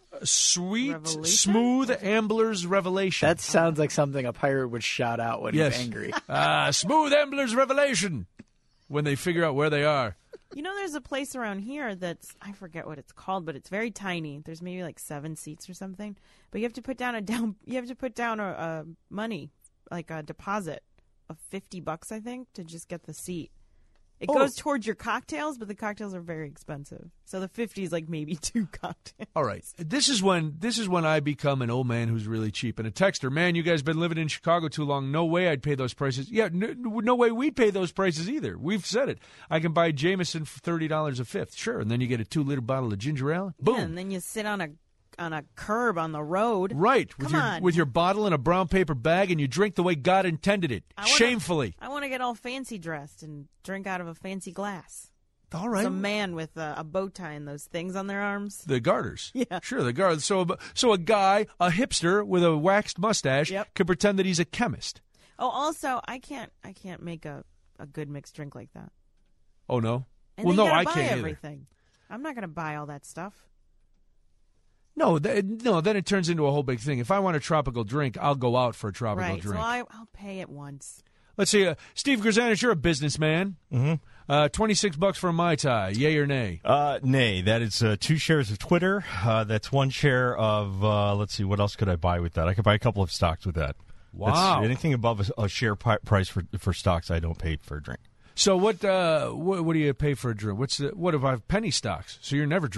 Smooth Ambler's Revelation. That sounds like something a pirate would shout out when he's angry. Smooth Ambler's Revelation. When they figure out where they are. There's a place around here that's, I forget what it's called, but it's very tiny. There's maybe like 7 seats or something. But you have to put down a money, like a deposit of $50, I think, to just get the seat. It goes towards your cocktails, but the cocktails are very expensive. So the 50 is like maybe 2 cocktails. All right. This is when I become an old man who's really cheap. And a texter, man, you guys been living in Chicago too long. No way I'd pay those prices. Yeah, no way we'd pay those prices either. We've said it. I can buy Jameson for $30 a fifth. Sure. And then you get a 2-liter bottle of ginger ale. Boom. Yeah, and then you sit on a curb on the road. Right. With your bottle in a brown paper bag, and you drink the way God intended it. Shamefully. I want to get all fancy dressed and drink out of a fancy glass. All right. Some man with a bow tie and those things on their arms. The garters. Yeah. Sure, the garters. So a guy, a hipster with a waxed mustache, can pretend that he's a chemist. Oh, also, I can't make a good mixed drink like that. Oh, no? And well, no, I buy can't everything. I'm not going to buy all that stuff. No, then it turns into a whole big thing. If I want a tropical drink, I'll go out for a tropical drink. Right, so I'll pay it once. Let's see. Steve Grzanich, you're a businessman. Mm-hmm. $26 for a Mai Tai. Yay or nay? Nay. That is 2 shares of Twitter. That's 1 share of, let's see, what else could I buy with that? I could buy a couple of stocks with that. Wow. Anything above a share price for stocks, I don't pay for a drink. So what do you pay for a drink? What if I have penny stocks? So you're never drinking?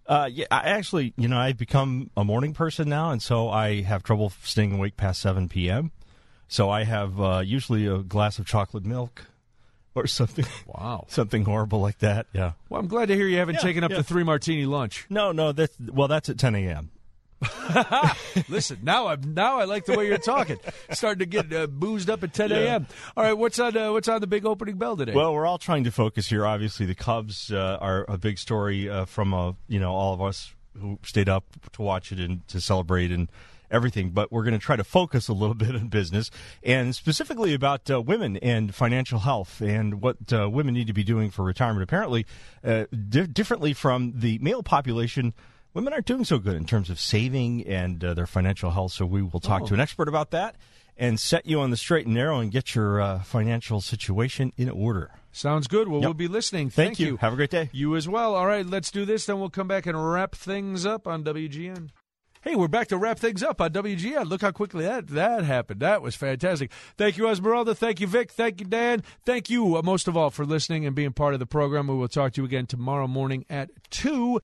Yeah, I actually, I've become a morning person now, and so I have trouble staying awake past 7 p.m. So I have usually a glass of chocolate milk or something. Wow. Something horrible like that, yeah. Well, I'm glad to hear you haven't taken up the 3-martini lunch. No, that's at 10 a.m. Listen, now I like the way you're talking. Starting to get boozed up at 10 a.m. All right, what's on the big opening bell today? Well, we're all trying to focus here. Obviously, the Cubs are a big story from all of us who stayed up to watch it and to celebrate and everything. But we're going to try to focus a little bit on business and specifically about women and financial health and what women need to be doing for retirement. Apparently, differently from the male population, women aren't doing so good in terms of saving and their financial health, so we will talk to an expert about that and set you on the straight and narrow and get your financial situation in order. Sounds good. Well, we'll be listening. Thank you. Have a great day. You as well. All right, let's do this, then we'll come back and wrap things up on WGN. Hey, we're back to wrap things up on WGN. Look how quickly that happened. That was fantastic. Thank you, Esmeralda. Thank you, Vic. Thank you, Dan. Thank you, most of all, for listening and being part of the program. We will talk to you again tomorrow morning at 2.